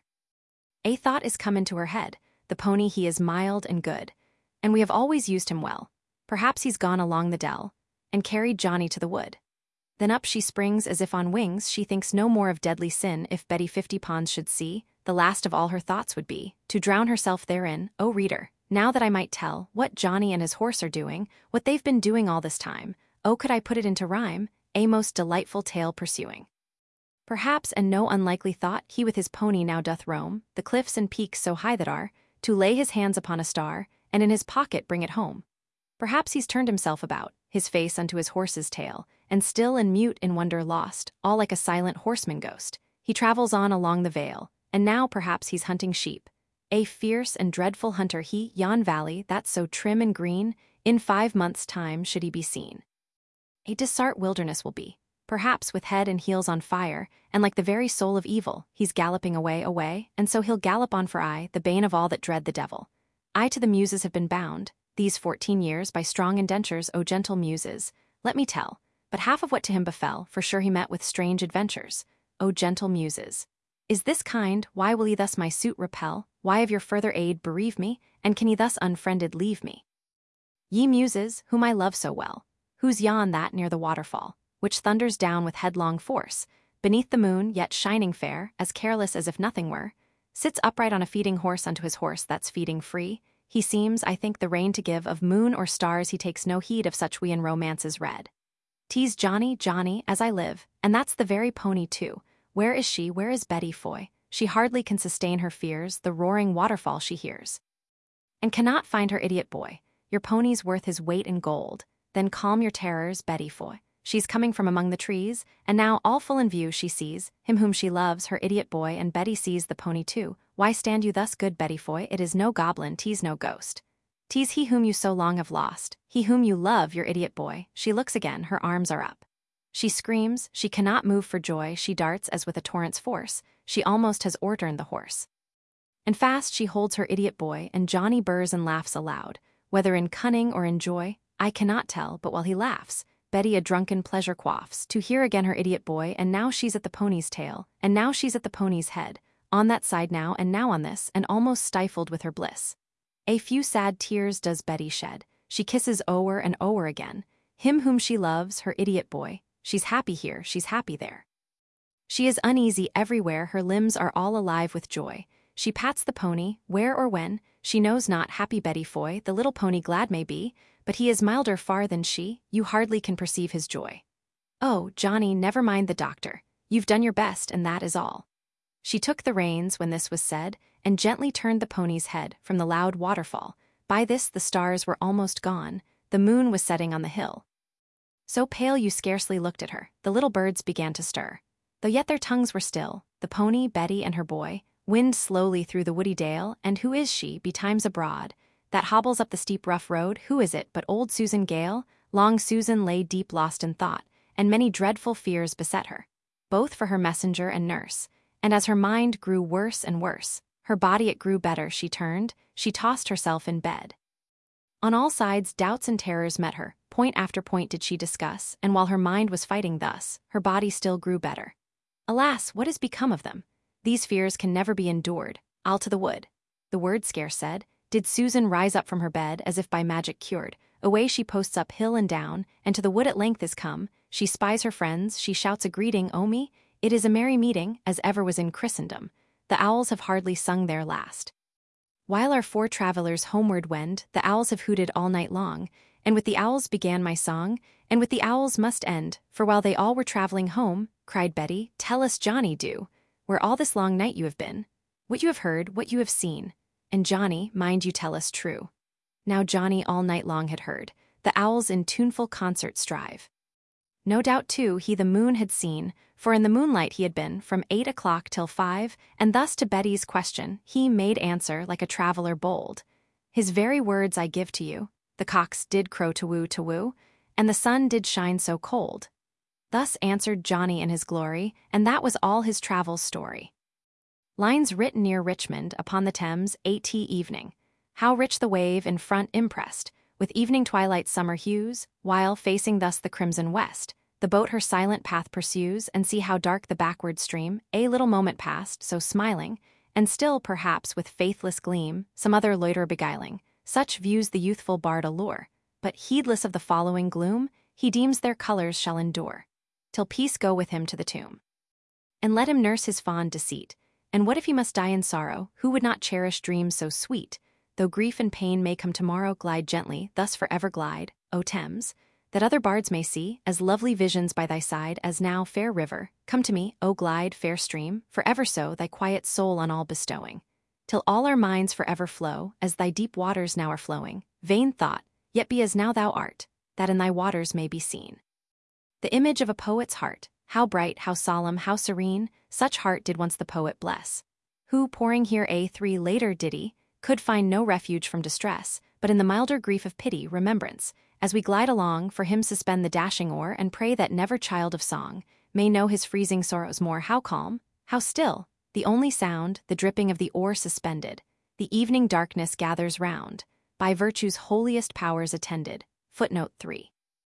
[SPEAKER 1] A thought is come into her head. The pony, he is mild and good, and we have always used him well. Perhaps he's gone along the dell and carried Johnny to the wood. Then up she springs as if on wings. She thinks no more of deadly sin. If Betty 50 ponds should see, the last of all her thoughts would be to drown herself therein. O reader, now that I might tell what Johnny and his horse are doing, what they've been doing all this time, oh, could I put it into rhyme, a most delightful tale pursuing. Perhaps, and no unlikely thought, he with his pony now doth roam the cliffs and peaks so high that are to lay his hands upon a star, and in his pocket bring it home. Perhaps he's turned himself about, his face unto his horse's tail, and still and mute in wonder lost, all like a silent horseman ghost, he travels on along the vale, and now perhaps he's hunting sheep. A fierce and dreadful hunter he, yon valley, that's so trim and green, in 5 months' time should he be seen. A desart wilderness will be, perhaps with head and heels on fire, and like the very soul of evil, he's galloping away, and so he'll gallop on for aye, the bane of all that dread the devil. I to the Muses have been bound, these 14 years, by strong indentures. O gentle Muses, let me tell but half of what to him befell, for sure he met with strange adventures. O gentle Muses, is this kind? Why will ye thus my suit repel? Why of your further aid bereave me, and can ye thus unfriended leave me? Ye Muses, whom I love so well, who's yon that near the waterfall, which thunders down with headlong force, beneath the moon, yet shining fair, as careless as if nothing were, sits upright on a feeding horse unto his horse that's feeding free. He seems, I think, the rein to give of moon or stars. He takes no heed of such we in romances read. 'Tis Johnny, Johnny, as I live, and that's the very pony too. Where is she? Where is Betty Foy? She hardly can sustain her fears. The roaring waterfall she hears, and cannot find her idiot boy. Your pony's worth his weight in gold. Then calm your terrors, Betty Foy. She's coming from among the trees, and now all full in view she sees him whom she loves, her idiot boy, and Betty sees the pony too. Why stand you thus, good Betty Foy? It is no goblin, 'tis no ghost. 'Tis he whom you so long have lost, he whom you love, your idiot boy. She looks again, her arms are up. She screams, she cannot move for joy, she darts as with a torrent's force, she almost has o'erturned the horse. And fast she holds her idiot boy, and Johnny burrs and laughs aloud, whether in cunning or in joy, I cannot tell, but while he laughs, Betty a drunken pleasure quaffs, to hear again her idiot boy, and now she's at the pony's tail, and now she's at the pony's head, on that side now, and now on this, and almost stifled with her bliss. A few sad tears does Betty shed, she kisses o'er and o'er again, him whom she loves, her idiot boy. She's happy here, she's happy there. She is uneasy everywhere, her limbs are all alive with joy. She pats the pony, where or when, she knows not, happy Betty Foy. The little pony glad may be, but he is milder far than she, you hardly can perceive his joy. Oh, Johnny, never mind the doctor, you've done your best, and that is all. She took the reins when this was said, and gently turned the pony's head from the loud waterfall. By this the stars were almost gone, the moon was setting on the hill. So pale you scarcely looked at her. The little birds began to stir, though yet their tongues were still. The pony, Betty, and her boy wind slowly through the woody dale. And who is she, betimes abroad, that hobbles up the steep rough road? Who is it but old Susan Gale? Long Susan lay deep lost in thought, and many dreadful fears beset her, both for her messenger and nurse. And as her mind grew worse and worse, her body it grew better. She turned, she tossed herself in bed. On all sides doubts and terrors met her, point after point did she discuss, and while her mind was fighting thus, her body still grew better. Alas, what is become of them? These fears can never be endured. I'll to the wood. The word scarce said, did Susan rise up from her bed, as if by magic cured. Away she posts up hill and down, and to the wood at length is come. She spies her friends, she shouts a greeting, O me, it is a merry meeting, as ever was in Christendom. The owls have hardly sung their last. While our 4 travelers homeward wend, the owls have hooted all night long, and with the owls began my song, and with the owls must end, for while they all were traveling home, cried Betty, tell us, Johnny, do, where all this long night you have been, what you have heard, what you have seen, and Johnny, mind you tell us true. Now Johnny all night long had heard the owls in tuneful concert strive. No doubt, too, he the moon had seen, for in the moonlight he had been from 8 o'clock till 5, and thus to Betty's question he made answer like a traveller bold. His very words I give to you, the cocks did crow to woo, and the sun did shine so cold. Thus answered Johnny in his glory, and that was all his travel's story. Lines written near Richmond upon the Thames, 8 evening. How rich the wave in front impressed, with evening twilight summer hues, while, facing thus the crimson west, the boat her silent path pursues, and see how dark the backward stream, a little moment past, so smiling, and still, perhaps, with faithless gleam, some other loiter beguiling, such views the youthful bard allure, but heedless of the following gloom, he deems their colors shall endure, till peace go with him to the tomb. And let him nurse his fond deceit, and what if he must die in sorrow, who would not cherish dreams so sweet? Though grief and pain may come tomorrow, glide gently, thus forever glide, O Thames, that other bards may see, as lovely visions by thy side as now, fair river, come to me, O glide, fair stream, forever so thy quiet soul on all bestowing, till all our minds forever flow, as thy deep waters now are flowing. Vain thought, yet be as now thou art, that in thy waters may be seen the image of a poet's heart, how bright, how solemn, how serene, such heart did once the poet bless, who, pouring here a 3 later ditty, could find no refuge from distress, but in the milder grief of pity, remembrance, as we glide along, for him suspend the dashing oar, and pray that never child of song may know his freezing sorrows more. How calm, how still, the only sound, the dripping of the oar suspended, the evening darkness gathers round, by virtue's holiest powers attended. Footnote 3.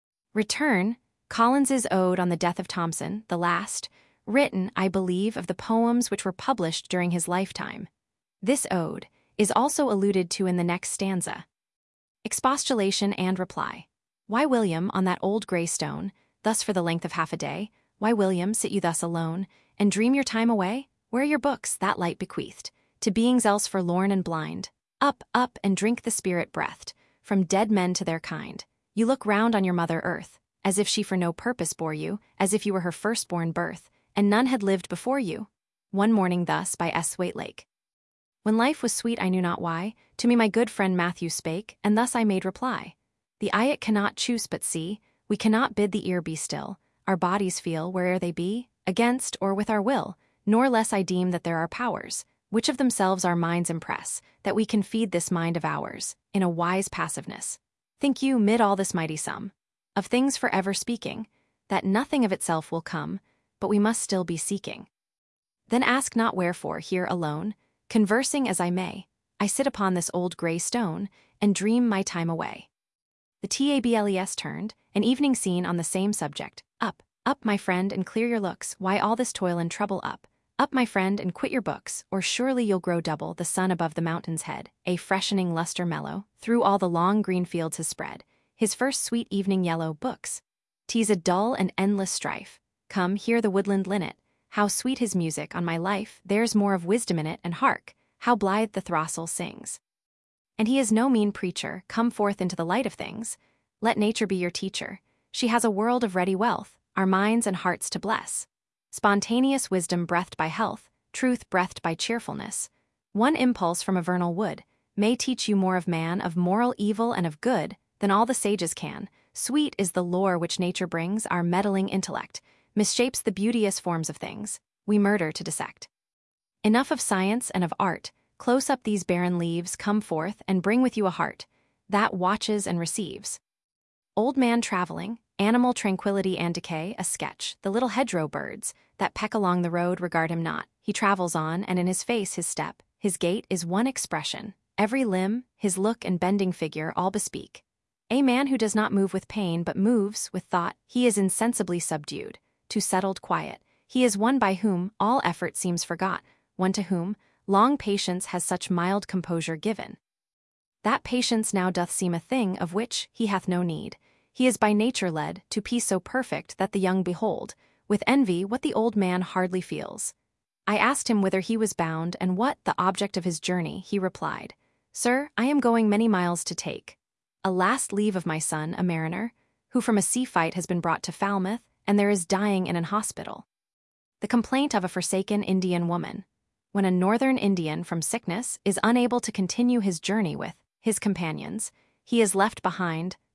[SPEAKER 1] Return, Collins's Ode on the Death of Thomson, the last, written, I believe, of the poems which were published during his lifetime. This ode is also alluded to in the next stanza. Expostulation and reply. Why, William, on that old grey stone, thus for the length of half a day, why, William, sit you thus alone, and dream your time away? Where are your books, that light bequeathed to beings else forlorn and blind? Up, up, and drink the spirit breathed from dead men to their kind. You look round on your mother earth, as if she for no purpose bore you, as if you were her firstborn birth, and none had lived before you. One morning thus by S. Waitlake. When life was sweet I knew not why, to me my good friend Matthew spake, and thus I made reply. The eye it cannot choose but see, we cannot bid the ear be still, our bodies feel where'er they be, against or with our will, nor less I deem that there are powers, which of themselves our minds impress, that we can feed this mind of ours, in a wise passiveness. Think you, mid all this mighty sum of things forever speaking, that nothing of itself will come, but we must still be seeking. Then ask not wherefore, here alone, conversing as I may, I sit upon this old grey stone, and dream my time away. The tables turned, an evening scene on the same subject. Up, up, my friend, and clear your looks, why all this toil and trouble? Up, my friend, and quit your books, or surely you'll grow double. The sun above the mountain's head, a freshening lustre mellow, through all the long green fields has spread, his first sweet evening yellow. Books, 'tis a dull and endless strife. Come, hear the woodland linnet, how sweet his music, on my life, there's more of wisdom in it, and hark, how blithe the throstle sings. And he is no mean preacher, come forth into the light of things. Let nature be your teacher, she has a world of ready wealth, our minds and hearts to bless. Spontaneous wisdom breathed by health, truth breathed by cheerfulness. One impulse from a vernal wood may teach you more of man, of moral evil and of good, than all the sages can. Sweet is the lore which nature brings, our meddling intellect misshapes the beauteous forms of things, we murder to dissect. Enough of science and of art, close up these barren leaves, come forth and bring with you a heart that watches and receives. Old man traveling, animal tranquility and decay, a sketch, the little hedgerow birds that peck along the road regard him not, he travels on, and in his face, his step, his gait is one expression, every limb, his look and bending figure all bespeak. A man who does not move with pain but moves with thought, he is insensibly subdued to settled quiet. He is one by whom all effort seems forgot, one to whom long patience has such mild composure given. That patience now doth seem a thing of which he hath no need. He is by nature led to peace so perfect that the young behold, with envy, what the old man hardly feels. I asked him whither he was bound and what the object of his journey. He replied, Sir, I am going many miles to take a last leave of my son, a mariner, who from a sea fight has been brought to Falmouth, and there is dying in an hospital. The complaint of a forsaken Indian woman. When a northern Indian from sickness is unable to continue his journey with his companions, he is left behind,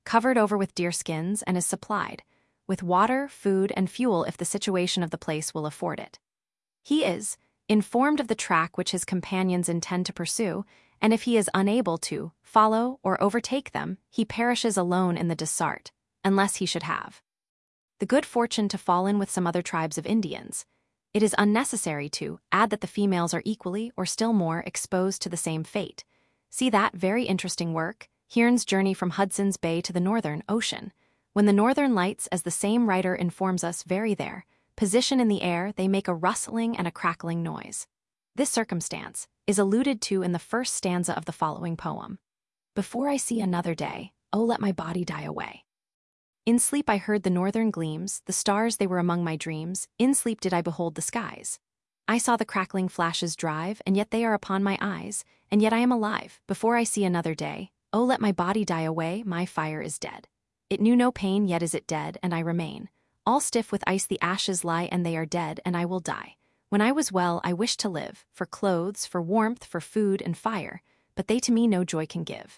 [SPEAKER 1] covered over with deer skins, and is supplied with water, food, and fuel if the situation of the place will afford it. He is informed of the track which his companions intend to pursue, and if he is unable to follow or overtake them, he perishes alone in the desert, unless he should have the good fortune to fall in with some other tribes of Indians. It is unnecessary to add that the females are equally, or still more, exposed to the same fate. See that very interesting work, Hearne's Journey from Hudson's Bay to the Northern Ocean. When the northern lights, as the same writer informs us, vary their position in the air, they make a rustling and a crackling noise. This circumstance is alluded to in the first stanza of the following poem. Before I see another day, oh, let my body die away. In sleep I heard the northern gleams, the stars they were among my dreams, in sleep did I behold the skies. I saw the crackling flashes drive, and yet they are upon my eyes, and yet I am alive. Before I see another day, oh, let my body die away, my fire is dead. It knew no pain, yet is it dead, and I remain. All stiff with ice the ashes lie, and they are dead, and I will die. When I was well, I wished to live, for clothes, for warmth, for food and fire, but they to me no joy can give.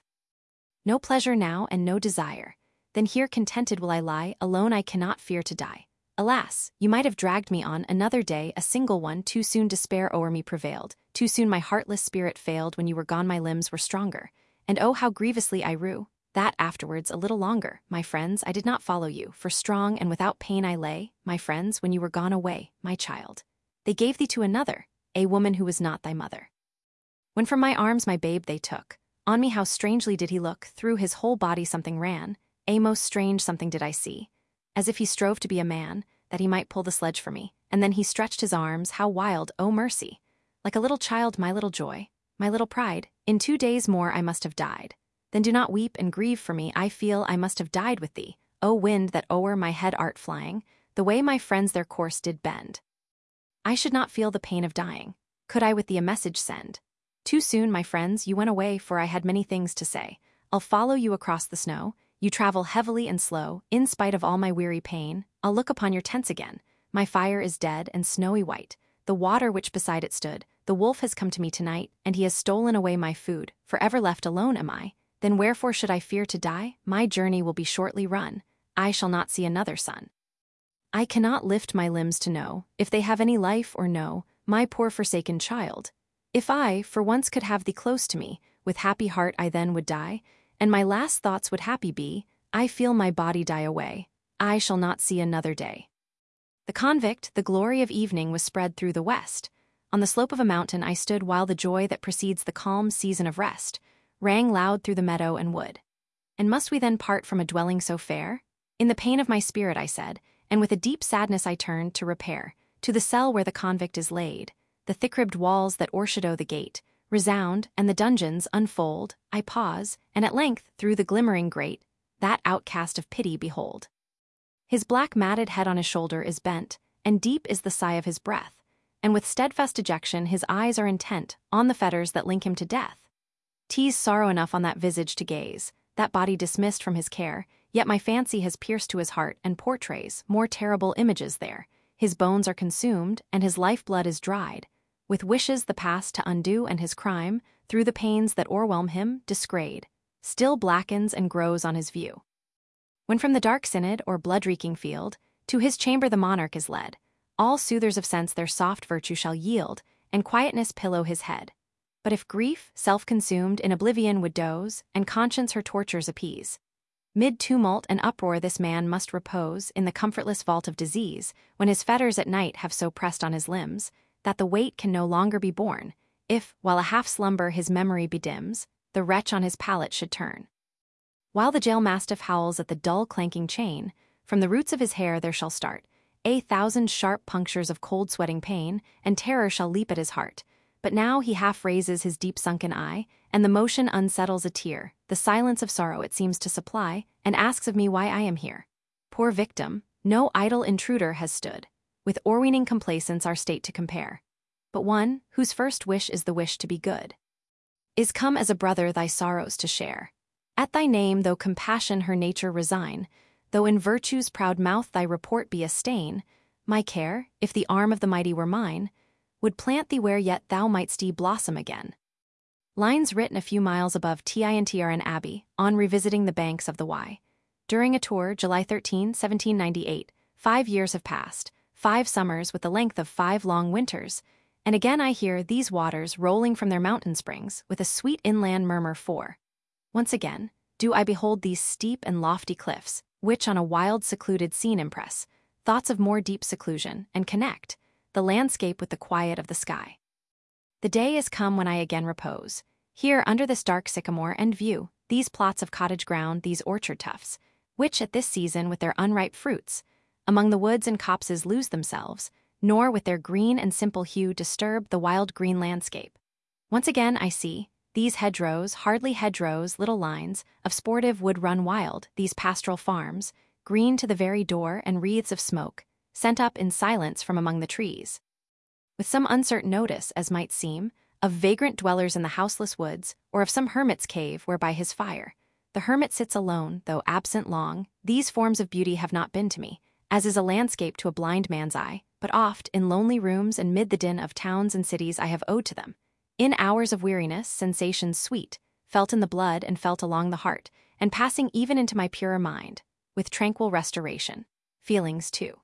[SPEAKER 1] No pleasure now, and no desire. Then here contented will I lie, alone I cannot fear to die. Alas, you might have dragged me on another day, a single one, too soon despair o'er me prevailed, too soon my heartless spirit failed, when you were gone my limbs were stronger. And oh, how grievously I rue, that afterwards a little longer, my friends, I did not follow you, for strong and without pain I lay, my friends, when you were gone away, my child. They gave thee to another, a woman who was not thy mother. When from my arms my babe they took, on me how strangely did he look, through his whole body something ran, a most strange something did I see, as if he strove to be a man, that he might pull the sledge for me, and then he stretched his arms, how wild, oh mercy! Like a little child, my little joy, my little pride, in 2 days more I must have died. Then do not weep and grieve for me, I feel I must have died with thee, O wind that o'er my head art flying, the way my friends their course did bend. I should not feel the pain of dying, could I with thee a message send. Too soon, my friends, you went away, for I had many things to say. I'll follow you across the snow, you travel heavily and slow, in spite of all my weary pain, I'll look upon your tents again. My fire is dead and snowy white, the water which beside it stood, the wolf has come to me tonight, and he has stolen away my food, forever left alone am I. Then wherefore should I fear to die? My journey will be shortly run, I shall not see another sun. I cannot lift my limbs to know, if they have any life or no, my poor forsaken child. If I, for once could have thee close to me, with happy heart I then would die, and my last thoughts would happy be, I feel my body die away, I shall not see another day. The convict, the glory of evening was spread through the west. On the slope of a mountain I stood while the joy that precedes the calm season of rest rang loud through the meadow and wood. And must we then part from a dwelling so fair? In the pain of my spirit I said, and with a deep sadness I turned to repair to the cell where the convict is laid. The thick-ribbed walls that o'ershadow the gate resound, and the dungeons unfold. I pause, and at length, through the glimmering grate, that outcast of pity behold. His black matted head on his shoulder is bent, and deep is the sigh of his breath, and with steadfast dejection his eyes are intent on the fetters that link him to death. 'Tis sorrow enough on that visage to gaze, that body dismissed from his care, yet my fancy has pierced to his heart and portrays more terrible images there. His bones are consumed, and his lifeblood is dried, with wishes the past to undo, and his crime, through the pains that o'erwhelm him, disgrayed, still blackens and grows on his view. When from the dark synod or blood-reeking field, to his chamber the monarch is led, all soothers of sense their soft virtue shall yield, and quietness pillow his head. But if grief, self-consumed, in oblivion would doze, and conscience her tortures appease, mid tumult and uproar this man must repose in the comfortless vault of disease, when his fetters at night have so pressed on his limbs, that the weight can no longer be borne, if, while a half-slumber his memory bedims, the wretch on his pallet should turn. While the jail-mastiff howls at the dull clanking chain, from the roots of his hair there shall start 1,000 sharp punctures of cold-sweating pain, and terror shall leap at his heart. But now he half raises his deep-sunken eye, and the motion unsettles a tear, the silence of sorrow it seems to supply, and asks of me why I am here. Poor victim, no idle intruder has stood, with o'erweening complacence our state to compare, but one, whose first wish is the wish to be good, is come as a brother thy sorrows to share. At thy name, though compassion her nature resign, though in virtue's proud mouth thy report be a stain, my care, if the arm of the mighty were mine, would plant thee where yet thou mightst blossom again. Lines written a few miles above Tintrn Abbey, on revisiting the banks of the Wye. During a tour, July 13, 1798, 5 years have passed, 5 summers with the length of 5 long winters, and again I hear these waters rolling from their mountain springs with a sweet inland murmur for. Once again, do I behold these steep and lofty cliffs, which on a wild secluded scene impress thoughts of more deep seclusion, and connect the landscape with the quiet of the sky. The day is come when I again repose, here under this dark sycamore and view these plots of cottage ground, these orchard tufts, which at this season with their unripe fruits, among the woods and copses lose themselves, nor with their green and simple hue disturb the wild green landscape. Once again I see these hedgerows, hardly hedgerows, little lines of sportive wood run wild, these pastoral farms, green to the very door and wreaths of smoke, sent up in silence from among the trees. With some uncertain notice, as might seem, of vagrant dwellers in the houseless woods, or of some hermit's cave where by his fire the hermit sits alone, though absent long, these forms of beauty have not been to me, as is a landscape to a blind man's eye, but oft, in lonely rooms and mid the din of towns and cities I have owed to them. In hours of weariness, sensations sweet, felt in the blood and felt along the heart, and passing even into my purer mind, with tranquil restoration, feelings too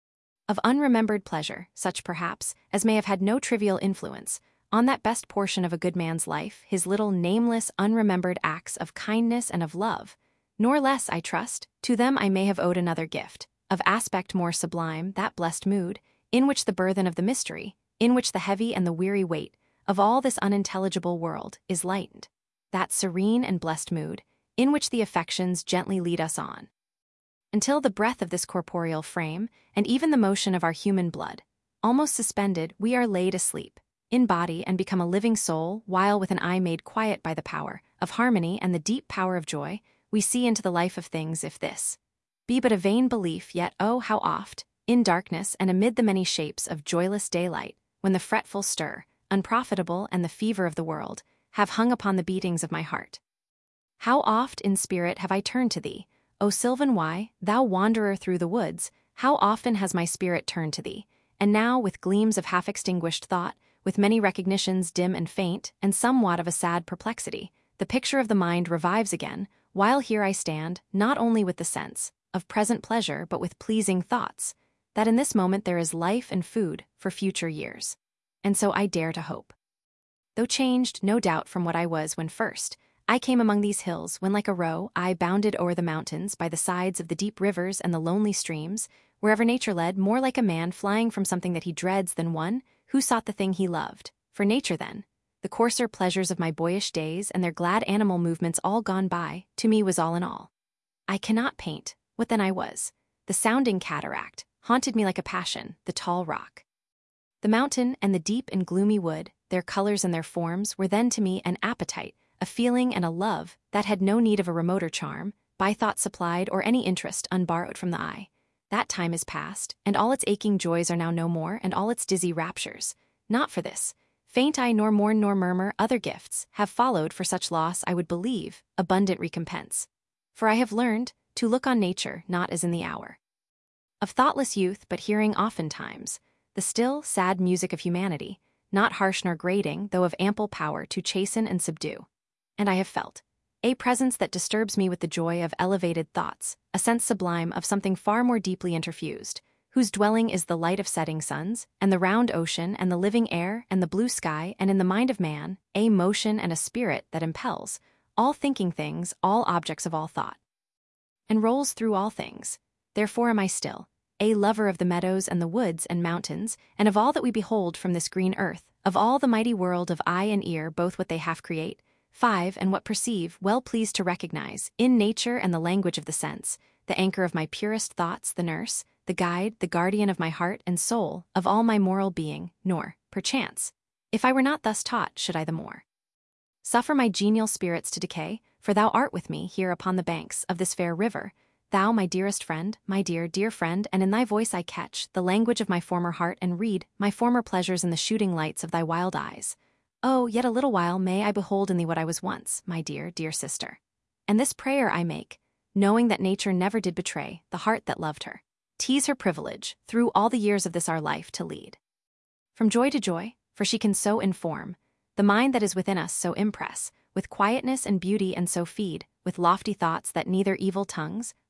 [SPEAKER 1] of unremembered pleasure, such perhaps as may have had no trivial influence on that best portion of a good man's life, his little nameless, unremembered acts of kindness and of love, nor less, I trust, to them I may have owed another gift, of aspect more sublime, that blessed mood, in which the burthen of the mystery, in which the heavy and the weary weight of all this unintelligible world is lightened, that serene and blessed mood, in which the affections gently lead us on, until the breath of this corporeal frame, and even the motion of our human blood, almost suspended, we are laid asleep, in body and become a living soul, while with an eye made quiet by the power of harmony and the deep power of joy, we see into the life of things if this be but a vain belief, yet oh, how oft, in darkness and amid the many shapes of joyless daylight, when the fretful stir, unprofitable and the fever of the world, have hung upon the beatings of my heart. How oft in spirit have I turned to thee, O Sylvan Wye, thou wanderer through the woods, how often has my spirit turned to thee, and now with gleams of half-extinguished thought, with many recognitions dim and faint, and somewhat of a sad perplexity, the picture of the mind revives again, while here I stand, not only with the sense of present pleasure but with pleasing thoughts, that in this moment there is life and food for future years. And so I dare to hope. Though changed, no doubt, from what I was when first I came among these hills, when like a roe I bounded o'er the mountains by the sides of the deep rivers and the lonely streams, wherever nature led, more like a man flying from something that he dreads than one who sought the thing he loved. For nature then, the coarser pleasures of my boyish days and their glad animal movements all gone by, to me was all in all. I cannot paint what then I was. The sounding cataract haunted me like a passion, the tall rock, the mountain, and the deep and gloomy wood, their colors and their forms were then to me an appetite, a feeling and a love that had no need of a remoter charm, by thought supplied, or any interest unborrowed from the eye. That time is past, and all its aching joys are now no more, and all its dizzy raptures. Not for this faint I nor mourn nor murmur, other gifts have followed for such loss I would believe, abundant recompense. For I have learned to look on nature not as in the hour of thoughtless youth, but hearing oftentimes the still, sad music of humanity, not harsh nor grating, though of ample power to chasten and subdue. And I have felt a presence that disturbs me with the joy of elevated thoughts, a sense sublime of something far more deeply interfused, whose dwelling is the light of setting suns, and the round ocean, and the living air, and the blue sky, and in the mind of man, a motion and a spirit that impels all thinking things, all objects of all thought, and rolls through all things. Therefore am I still a lover of the meadows and the woods and mountains, and of all that we behold from this green earth, of all the mighty world of eye and ear, both what they half create, 5, and what perceive, well pleased to recognize, in nature and the language of the sense, the anchor of my purest thoughts, the nurse, the guide, the guardian of my heart and soul, of all my moral being, nor, perchance, if I were not thus taught, should I the more suffer my genial spirits to decay, for thou art with me here upon the banks of this fair river, thou my dearest friend, my dear, dear friend, and in thy voice I catch the language of my former heart and read my former pleasures in the shooting lights of thy wild eyes. Oh, yet a little while may I behold in thee what I was once, my dear, dear sister. And this prayer I make, knowing that nature never did betray the heart that loved her. 'Tis her privilege, through all the years of this our life, to lead from joy to joy, for she can so inform the mind that is within us, so impress with quietness and beauty, and so feed with lofty thoughts that neither evil tongues,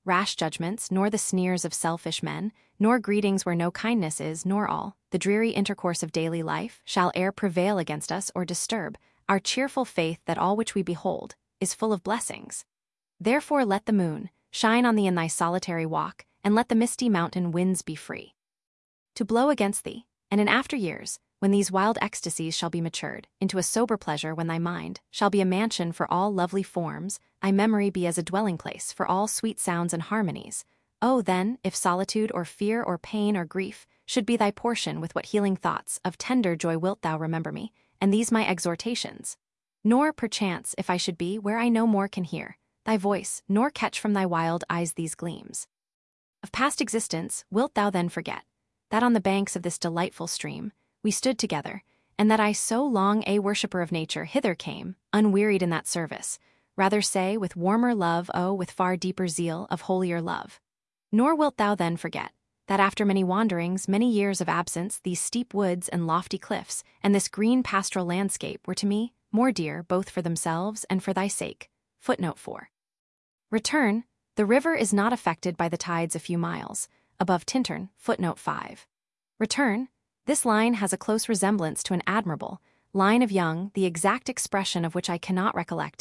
[SPEAKER 1] rash judgments, nor the sneers of selfish men, nor greetings where no kindness is, nor all the dreary intercourse of daily life shall e'er prevail against us or disturb our cheerful faith that all which we behold is full of blessings. Therefore let the moon shine on thee in thy solitary walk, and let the misty mountain winds be free to blow against thee, and in after years, when these wild ecstasies shall be matured into a sober pleasure, when thy mind shall be a mansion for all lovely forms, thy memory be as a dwelling place for all sweet sounds and harmonies. Oh, then, if solitude or fear or pain or grief should be thy portion, with what healing thoughts of tender joy wilt thou remember me, and these my exhortations? Nor, perchance, if I should be where I no more can hear thy voice, nor catch from thy wild eyes these gleams of past existence, wilt thou then forget that on the banks of this delightful stream we stood together, and that I so long a worshipper of nature hither came, unwearied in that service, rather say, with warmer love, oh, with far deeper zeal of holier love. Nor wilt thou then forget that after many wanderings, many years of absence, these steep woods and lofty cliffs, and this green pastoral landscape were to me more dear both for themselves and for thy sake. Footnote 4. Return, the river is not affected by the tides a few miles above Tintern. Footnote 5. Return, this line has a close resemblance to an admirable line of Young, the exact expression of which I cannot recollect.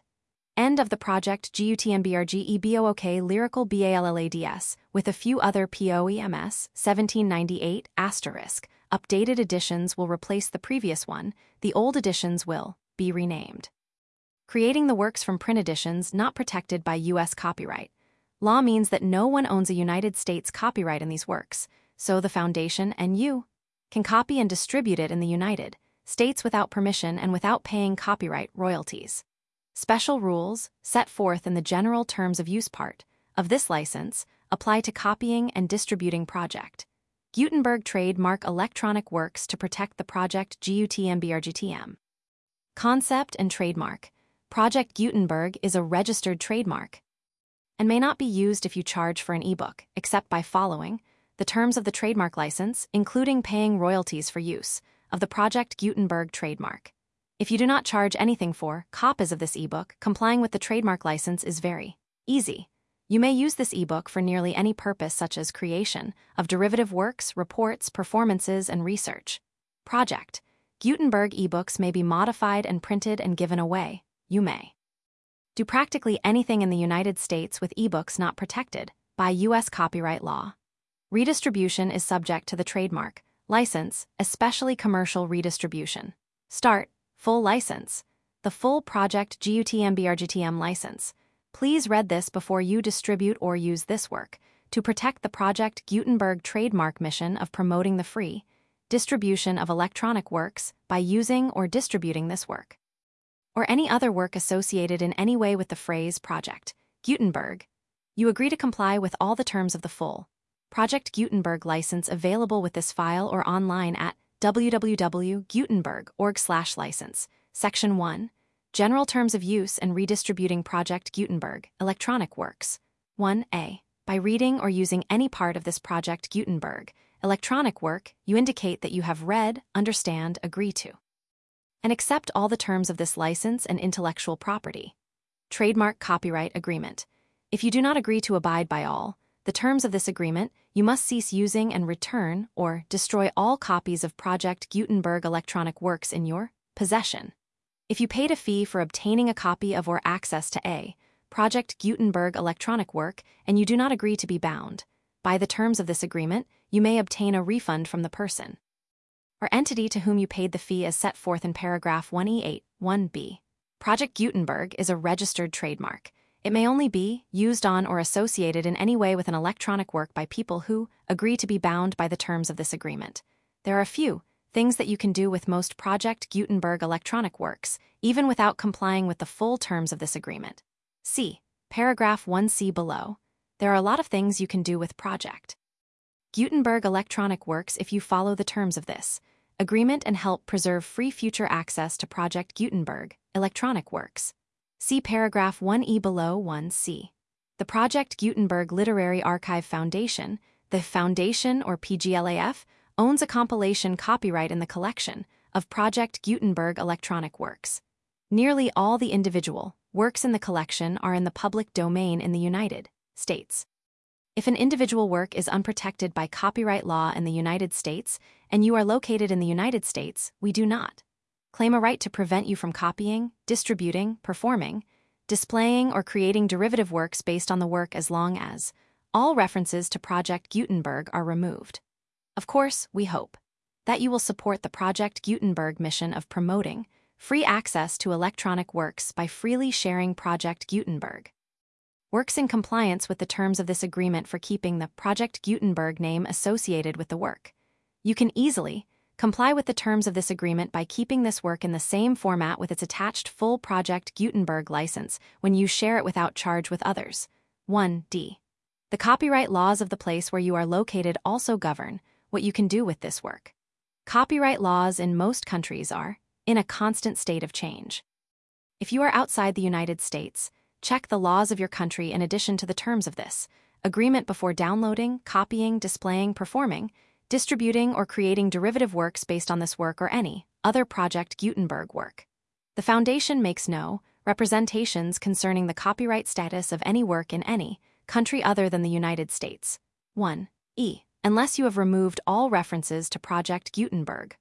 [SPEAKER 1] End of the project. GUTNBRGEBOOK Lyrical BALLADS, with a few other POEMS, 1798, asterisk. Updated editions will replace the previous one, the old editions will be renamed. Creating the works from print editions not protected by U.S. copyright law means that no one owns a United States copyright in these works, so the Foundation and you can copy and distribute it in the United States without permission and without paying copyright royalties. Special rules, set forth in the General Terms of Use part of this license, apply to copying and distributing Project Gutenberg trademark electronic works to protect the Project GUTNBRGTM concept and trademark. Project Gutenberg is a registered trademark and may not be used if you charge for an ebook, except by following the terms of the trademark license, including paying royalties for use of the Project Gutenberg trademark. If you do not charge anything for copies of this ebook, complying with the trademark license is very easy. You may use this ebook for nearly any purpose, such as creation of derivative works, reports, performances, and research. Project Gutenberg ebooks may be modified and printed and given away. You may do practically anything in the United States with ebooks not protected by U.S. copyright law. Redistribution is subject to the trademark license, especially commercial redistribution. Start, full license. The full Project GUTNBRGTM license. Please read this before you distribute or use this work to protect the Project Gutenberg trademark mission of promoting the free distribution of electronic works by using or distributing this work, or any other work associated in any way with the phrase Project Gutenberg. You agree to comply with all the terms of the full Project Gutenberg license available with this file or online at www.gutenberg.org/license. Section 1. General Terms of Use and Redistributing Project Gutenberg Electronic Works. 1a. By reading or using any part of this Project Gutenberg electronic work, you indicate that you have read, understand, agree to, and accept all the terms of this license and intellectual property. Trademark Copyright Agreement. If you do not agree to abide by all the terms of this agreement, you must cease using and return or destroy all copies of Project Gutenberg electronic works in your possession. If you paid a fee for obtaining a copy of or access to a Project Gutenberg electronic work and you do not agree to be bound by the terms of this agreement, you may obtain a refund from the person or entity to whom you paid the fee as set forth in paragraph 1E8, 1b. Project Gutenberg is a registered trademark. It may only be used on or associated in any way with an electronic work by people who agree to be bound by the terms of this agreement. There are a few things that you can do with most Project Gutenberg electronic works, even without complying with the full terms of this agreement. See paragraph 1c below. There are a lot of things you can do with Project Gutenberg electronic works if you follow the terms of this agreement and help preserve free future access to Project Gutenberg electronic works. See paragraph 1e below 1c. The Project Gutenberg Literary Archive Foundation, the Foundation or PGLAF, owns a compilation copyright in the collection of Project Gutenberg electronic works. Nearly all the individual works in the collection are in the public domain in the United States. If an individual work is unprotected by copyright law in the United States and you are located in the United States, we do not claim a right to prevent you from copying, distributing, performing, displaying, or creating derivative works based on the work as long as all references to Project Gutenberg are removed. Of course, we hope that you will support the Project Gutenberg mission of promoting free access to electronic works by freely sharing Project Gutenberg works in compliance with the terms of this agreement for keeping the Project Gutenberg name associated with the work. You can easily comply with the terms of this agreement by keeping this work in the same format with its attached full Project Gutenberg license when you share it without charge with others. 1d. The copyright laws of the place where you are located also govern what you can do with this work. Copyright laws in most countries are in a constant state of change. If you are outside the United States, check the laws of your country in addition to the terms of this agreement before downloading, copying, displaying, performing, distributing, or creating derivative works based on this work or any other Project Gutenberg work. The Foundation makes no representations concerning the copyright status of any work in any country other than the United States. 1e. Unless you have removed all references to Project Gutenberg.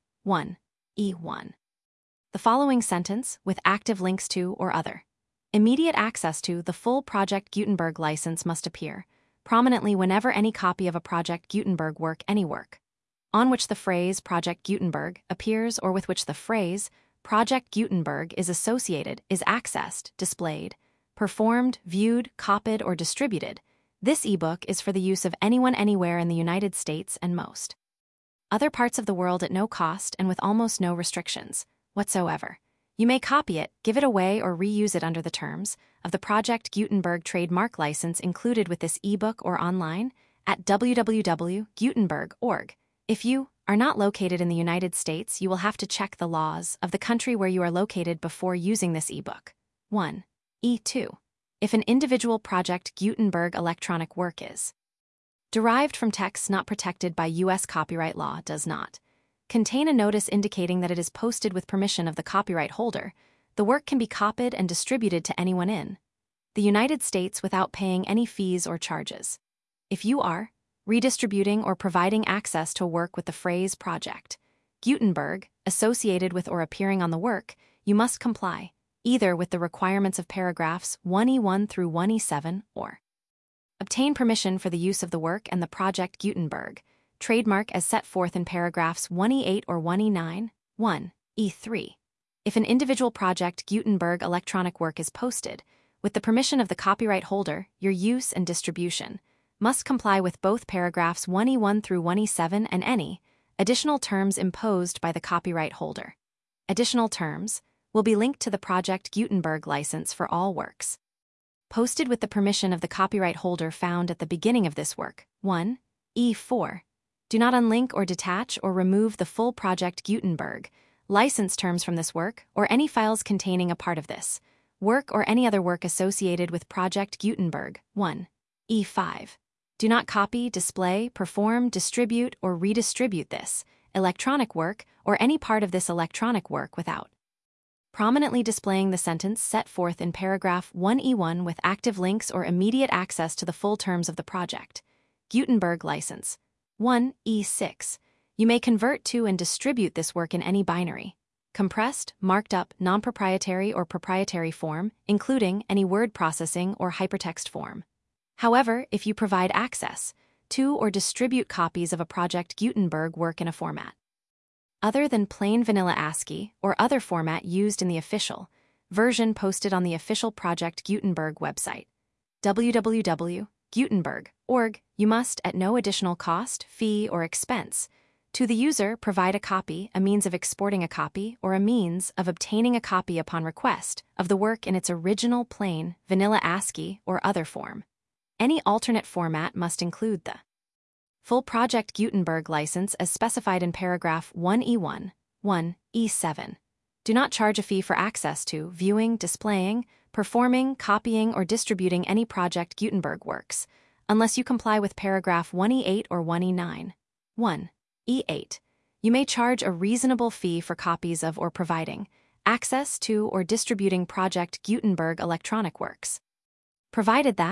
[SPEAKER 1] 1e1. The following sentence, with active links to or other immediate access to the full Project Gutenberg license, must appear prominently whenever any copy of a Project Gutenberg work, any work on which the phrase Project Gutenberg appears or with which the phrase Project Gutenberg is associated, is accessed, displayed, performed, viewed, copied, or distributed. This ebook is for the use of anyone anywhere in the United States and most other parts of the world at no cost and with almost no restrictions whatsoever. You may copy it, give it away, or reuse it under the terms of the Project Gutenberg trademark license included with this ebook or online at www.gutenberg.org. If you are not located in the United States, you will have to check the laws of the country where you are located before using this ebook. 1e2. If an individual Project Gutenberg electronic work is derived from texts not protected by U.S. copyright law, does not contain a notice indicating that it is posted with permission of the copyright holder, the work can be copied and distributed to anyone in the United States without paying any fees or charges. If you are redistributing or providing access to a work with the phrase Project Gutenberg associated with or appearing on the work, you must comply either with the requirements of paragraphs 1e1 through 1e7 or obtain permission for the use of the work and the Project Gutenberg trademark as set forth in paragraphs 1e8 or 1e9. 1e3. If an individual Project Gutenberg electronic work is posted, with the permission of the copyright holder, your use and distribution must comply with both paragraphs 1e1 through 1e7 and any additional terms imposed by the copyright holder. Additional terms will be linked to the Project Gutenberg license for all works posted with the permission of the copyright holder found at the beginning of this work. 1e4. Do not unlink or detach or remove the full Project Gutenberg license terms from this work or any files containing a part of this work or any other work associated with Project Gutenberg. 1e5. Do not copy, display, perform, distribute, or redistribute this electronic work or any part of this electronic work without prominently displaying the sentence set forth in paragraph 1e1 with active links or immediate access to the full terms of the Project Gutenberg license. 1e6. You may convert to and distribute this work in any binary, compressed, marked up, non-proprietary or proprietary form, including any word processing or hypertext form. However, if you provide access to or distribute copies of a Project Gutenberg work in a format other than plain vanilla ASCII or other format used in the official version posted on the official Project Gutenberg website, www.gutenberg.org, you must, at no additional cost, fee, or expense to the user, provide a copy, a means of exporting a copy, or a means of obtaining a copy upon request of the work in its original plain vanilla ASCII or other form. Any alternate format must include the full Project Gutenberg license as specified in paragraph 1e1. 1e7. Do not charge a fee for access to, viewing, displaying, performing, copying, or distributing any Project Gutenberg works, unless you comply with paragraph 1e8 or 1e9. 1e8. You may charge a reasonable fee for copies of or providing access to or distributing Project Gutenberg electronic works, provided that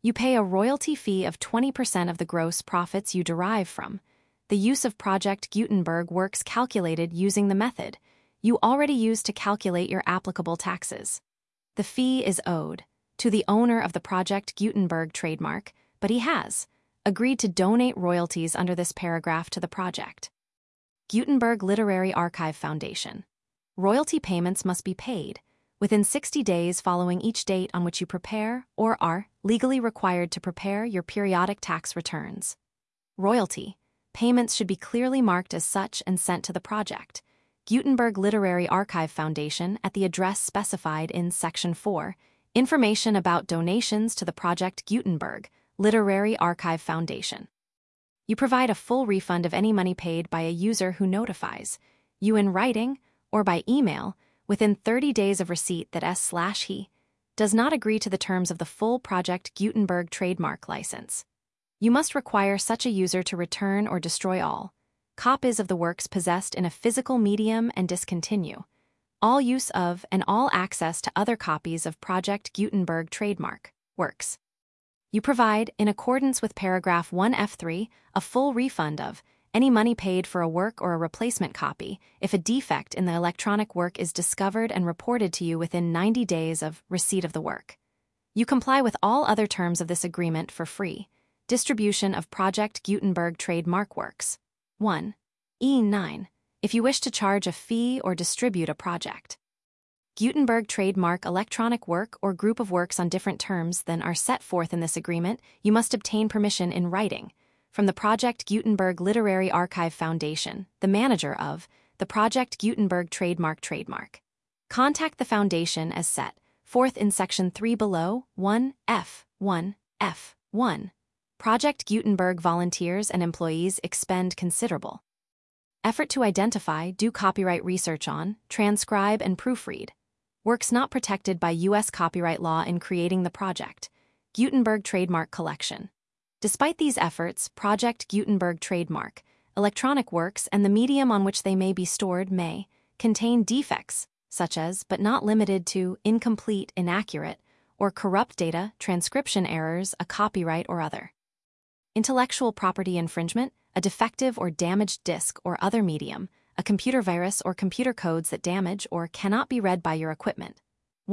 [SPEAKER 1] You pay a royalty fee of 20% of the gross profits you derive from the use of Project Gutenberg works calculated using the method you already used to calculate your applicable taxes. The fee is owed to the owner of the Project Gutenberg trademark, but he has agreed to donate royalties under this paragraph to the project. Gutenberg Literary Archive Foundation. Royalty payments must be paid within 60 days following each date on which you prepare or are legally required to prepare your periodic tax returns. Royalty payments should be clearly marked as such and sent to the project, Gutenberg Literary Archive Foundation, at the address specified in Section 4, Information about donations to the Project Gutenberg Literary Archive Foundation. You provide a full refund of any money paid by a user who notifies you in writing or by email within 30 days of receipt that S/he does not agree to the terms of the full Project Gutenberg trademark license. You must require such a user to return or destroy all copies of the works possessed in a physical medium and discontinue all use of and all access to other copies of Project Gutenberg trademark works. You provide, in accordance with paragraph 1F3, a full refund of any money paid for a work or a replacement copy if a defect in the electronic work is discovered and reported to you within 90 days of receipt of the work. You comply with all other terms of this agreement for free distribution of Project Gutenberg trademark works. 1. E9. If you wish to charge a fee or distribute a Project Gutenberg trademark electronic work or group of works on different terms than are set forth in this agreement, you must obtain permission in writing from the Project Gutenberg Literary Archive Foundation, the manager of the Project Gutenberg trademark. Contact the foundation as set forth in Section 3 below. 1F1. Project Gutenberg volunteers and employees expend considerable effort to identify, do copyright research on, transcribe, and proofread works not protected by U.S. copyright law in creating the Project Gutenberg trademark collection. Despite these efforts, Project Gutenberg trademark electronic works and the medium on which they may be stored may contain defects, such as, but not limited to, incomplete, inaccurate, or corrupt data, transcription errors, a copyright or other intellectual property infringement, a defective or damaged disk or other medium, a computer virus or computer codes that damage or cannot be read by your equipment.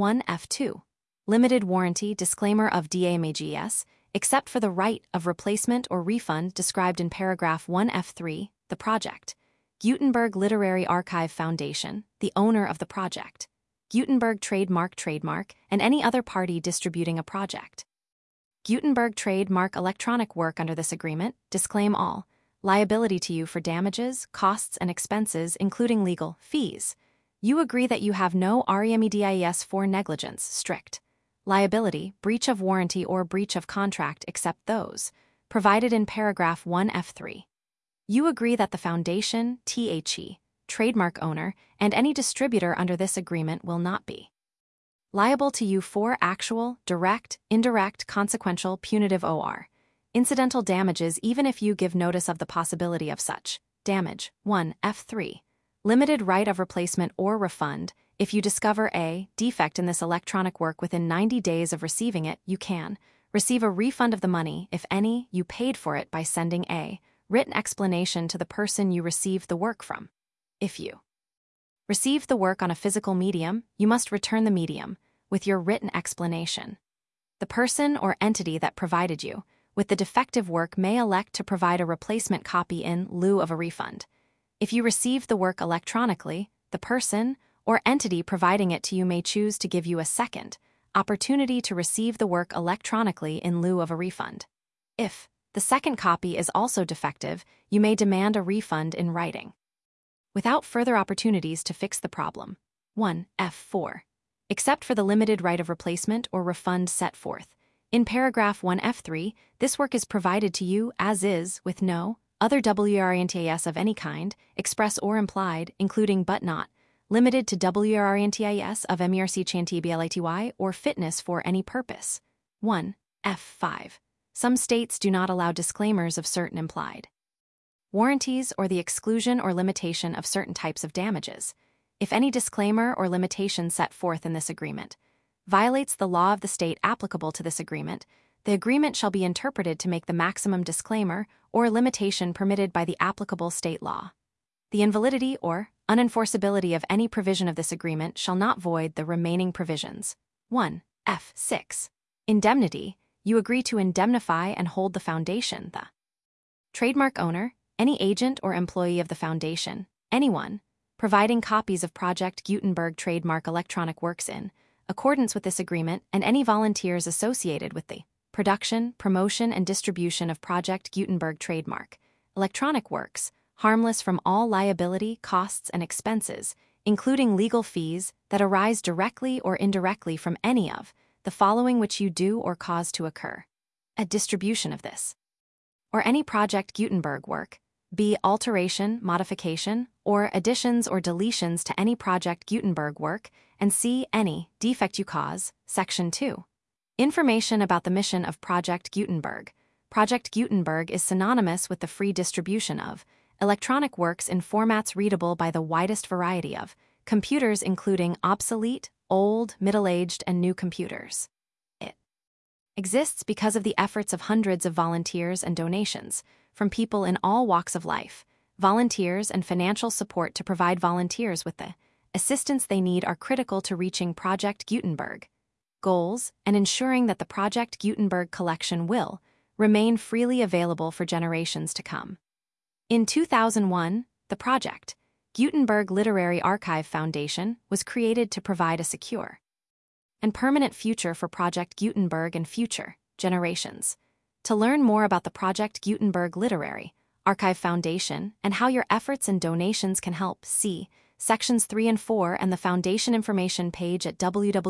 [SPEAKER 1] 1F2. Limited warranty disclaimer of DMAGS, except for the right of replacement or refund described in paragraph 1F3, the Project Gutenberg Literary Archive Foundation, the owner of the Project Gutenberg trademark, and any other party distributing a Project Gutenberg trademark electronic work under this agreement disclaim all liability to you for damages, costs, and expenses, including legal fees. You agree that you have no REMEDIS for negligence, strict liability, breach of warranty, or breach of contract except those provided in paragraph 1F3. You agree that the foundation, trademark owner, and any distributor under this agreement will not be liable to you for actual, direct, indirect, consequential, punitive or incidental damages even if you give notice of the possibility of such damage. 1F3. Limited right of replacement or refund. If you discover a defect in this electronic work within 90 days of receiving it, you can receive a refund of the money, if any, you paid for it by sending a written explanation to the person you received the work from. If you received the work on a physical medium, you must return the medium with your written explanation. The person or entity that provided you with the defective work may elect to provide a replacement copy in lieu of a refund. If you received the work electronically, the person or entity providing it to you may choose to give you a second opportunity to receive the work electronically in lieu of a refund. If the second copy is also defective, you may demand a refund in writing without further opportunities to fix the problem. 1F4. Except for the limited right of replacement or refund set forth in paragraph 1F3, this work is provided to you as is, with no other WRNTIS of any kind, express or implied, including but not limited to WRNTIS of MERC CHANTBLATY or fitness for any purpose. 1F5. Some states do not allow disclaimers of certain implied warranties or the exclusion or limitation of certain types of damages. If any disclaimer or limitation set forth in this agreement violates the law of the state applicable to this agreement, the agreement shall be interpreted to make the maximum disclaimer or limitation permitted by the applicable state law. The invalidity or unenforceability of any provision of this agreement shall not void the remaining provisions. 1. F6. Indemnity. You agree to indemnify and hold the foundation, the trademark owner, any agent or employee of the foundation, anyone, providing copies of Project Gutenberg trademark electronic works in accordance with this agreement, and any volunteers associated with the production, promotion, and distribution of Project Gutenberg trademark electronic works, harmless from all liability, costs, and expenses, including legal fees that arise directly or indirectly from any of the following which you do or cause to occur: a distribution of this or any Project Gutenberg work, b. alteration, modification, or additions or deletions to any Project Gutenberg work, and c. any defect you cause. Section 2. Information about the mission of Project Gutenberg. Project Gutenberg is synonymous with the free distribution of electronic works in formats readable by the widest variety of computers, including obsolete, old, middle-aged, and new computers. It exists because of the efforts of hundreds of volunteers and donations from people in all walks of life. Volunteers and financial support to provide volunteers with the assistance they need are critical to reaching Project Gutenberg goals and ensuring that the Project Gutenberg collection will remain freely available for generations to come. In 2001, the Project Gutenberg Literary Archive Foundation was created to provide a secure and permanent future for Project Gutenberg and future generations. To learn more about the Project Gutenberg Literary Archive Foundation and how your efforts and donations can help, see Sections 3 and 4 and the Foundation information page at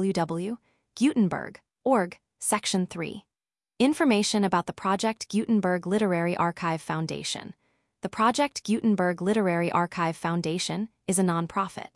[SPEAKER 1] www.gutenberg.org, Section 3. Information about the Project Gutenberg Literary Archive Foundation. The Project Gutenberg Literary Archive Foundation is a nonprofit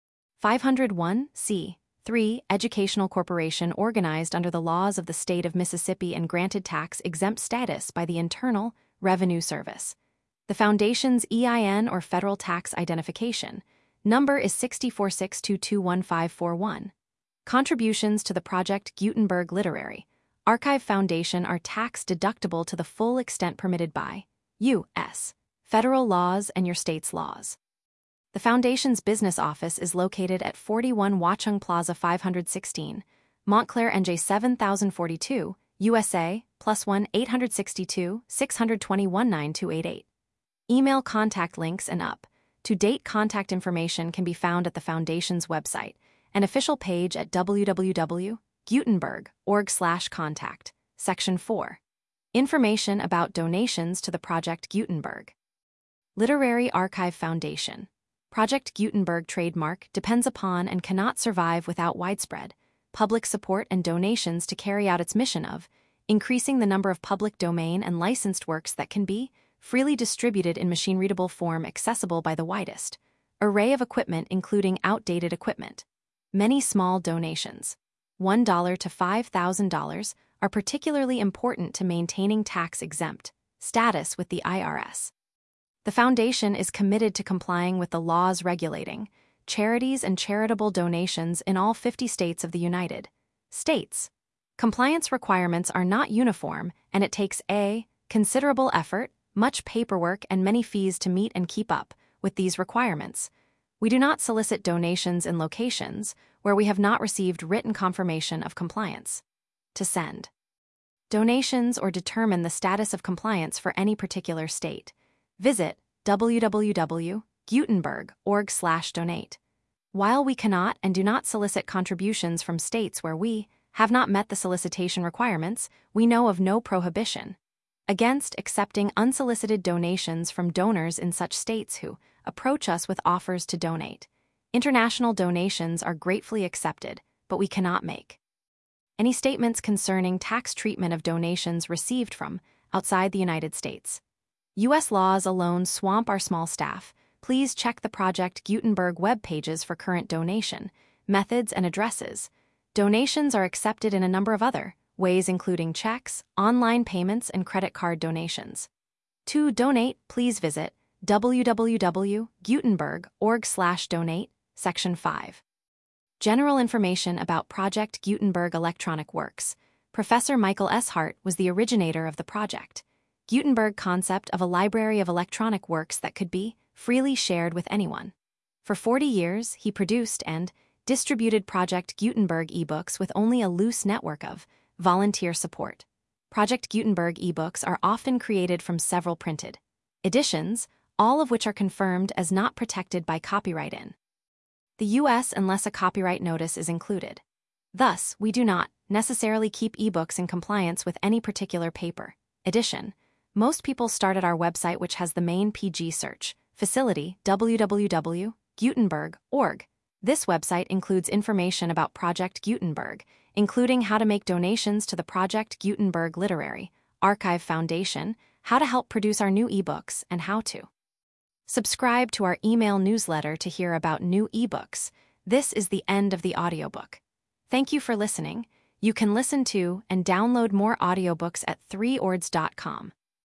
[SPEAKER 1] 501(c)(3) educational corporation organized under the laws of the state of Mississippi and granted tax-exempt status by the Internal Revenue Service. The Foundation's EIN or federal tax identification number is 646221541. Contributions to the Project Gutenberg Literary Archive Foundation are tax-deductible to the full extent permitted by U.S. federal laws and your state's laws. The Foundation's business office is located at 41 Watchung Plaza 516, Montclair, NJ 7042, USA, +1 862 621 9288. Email contact links and up-to-date contact information can be found at the Foundation's website and official page at www.gutenberg.org/contact. Section 4. Information about donations to the Project Gutenberg Literary Archive Foundation. Project Gutenberg trademark depends upon and cannot survive without widespread public support and donations to carry out its mission of increasing the number of public domain and licensed works that can be freely distributed in machine-readable form accessible by the widest array of equipment, including outdated equipment. Many small donations, $1 to $5,000, are particularly important to maintaining tax-exempt status with the IRS. The Foundation is committed to complying with the laws regulating charities and charitable donations in all 50 states of the United States. Compliance requirements are not uniform, and it takes a considerable effort, much paperwork, and many fees to meet and keep up with these requirements. We do not solicit donations in locations where we have not received written confirmation of compliance. To send donations or determine the status of compliance for any particular state, visit www.gutenberg.org/donate. While we cannot and do not solicit contributions from states where we have not met the solicitation requirements, we know of no prohibition against accepting unsolicited donations from donors in such states who approach us with offers to donate. International donations are gratefully accepted, but we cannot make any statements concerning tax treatment of donations received from outside the United States. U.S. laws alone swamp our small staff. Please check the Project Gutenberg web pages for current donation methods and addresses. Donations are accepted in a number of other ways, including checks, online payments, and credit card donations. To donate, please visit www.gutenberg.org/donate, Section 5. General information about Project Gutenberg electronic works. Professor Michael S. Hart was the originator of the project. Gutenberg concept of a library of electronic works that could be freely shared with anyone. For 40 years, he produced and distributed Project Gutenberg ebooks with only a loose network of volunteer support. Project Gutenberg ebooks are often created from several printed editions, all of which are confirmed as not protected by copyright in the U.S. unless a copyright notice is included. Thus, we do not necessarily keep ebooks in compliance with any particular paper edition. Most people start at our website, which has the main PG search facility, www.gutenberg.org. This website includes information about Project Gutenberg, including how to make donations to the Project Gutenberg Literary Archive Foundation, how to help produce our new ebooks, and how to subscribe to our email newsletter to hear about new ebooks. This is the end of the audiobook. Thank you for listening. You can listen to and download more audiobooks at 3ords.com.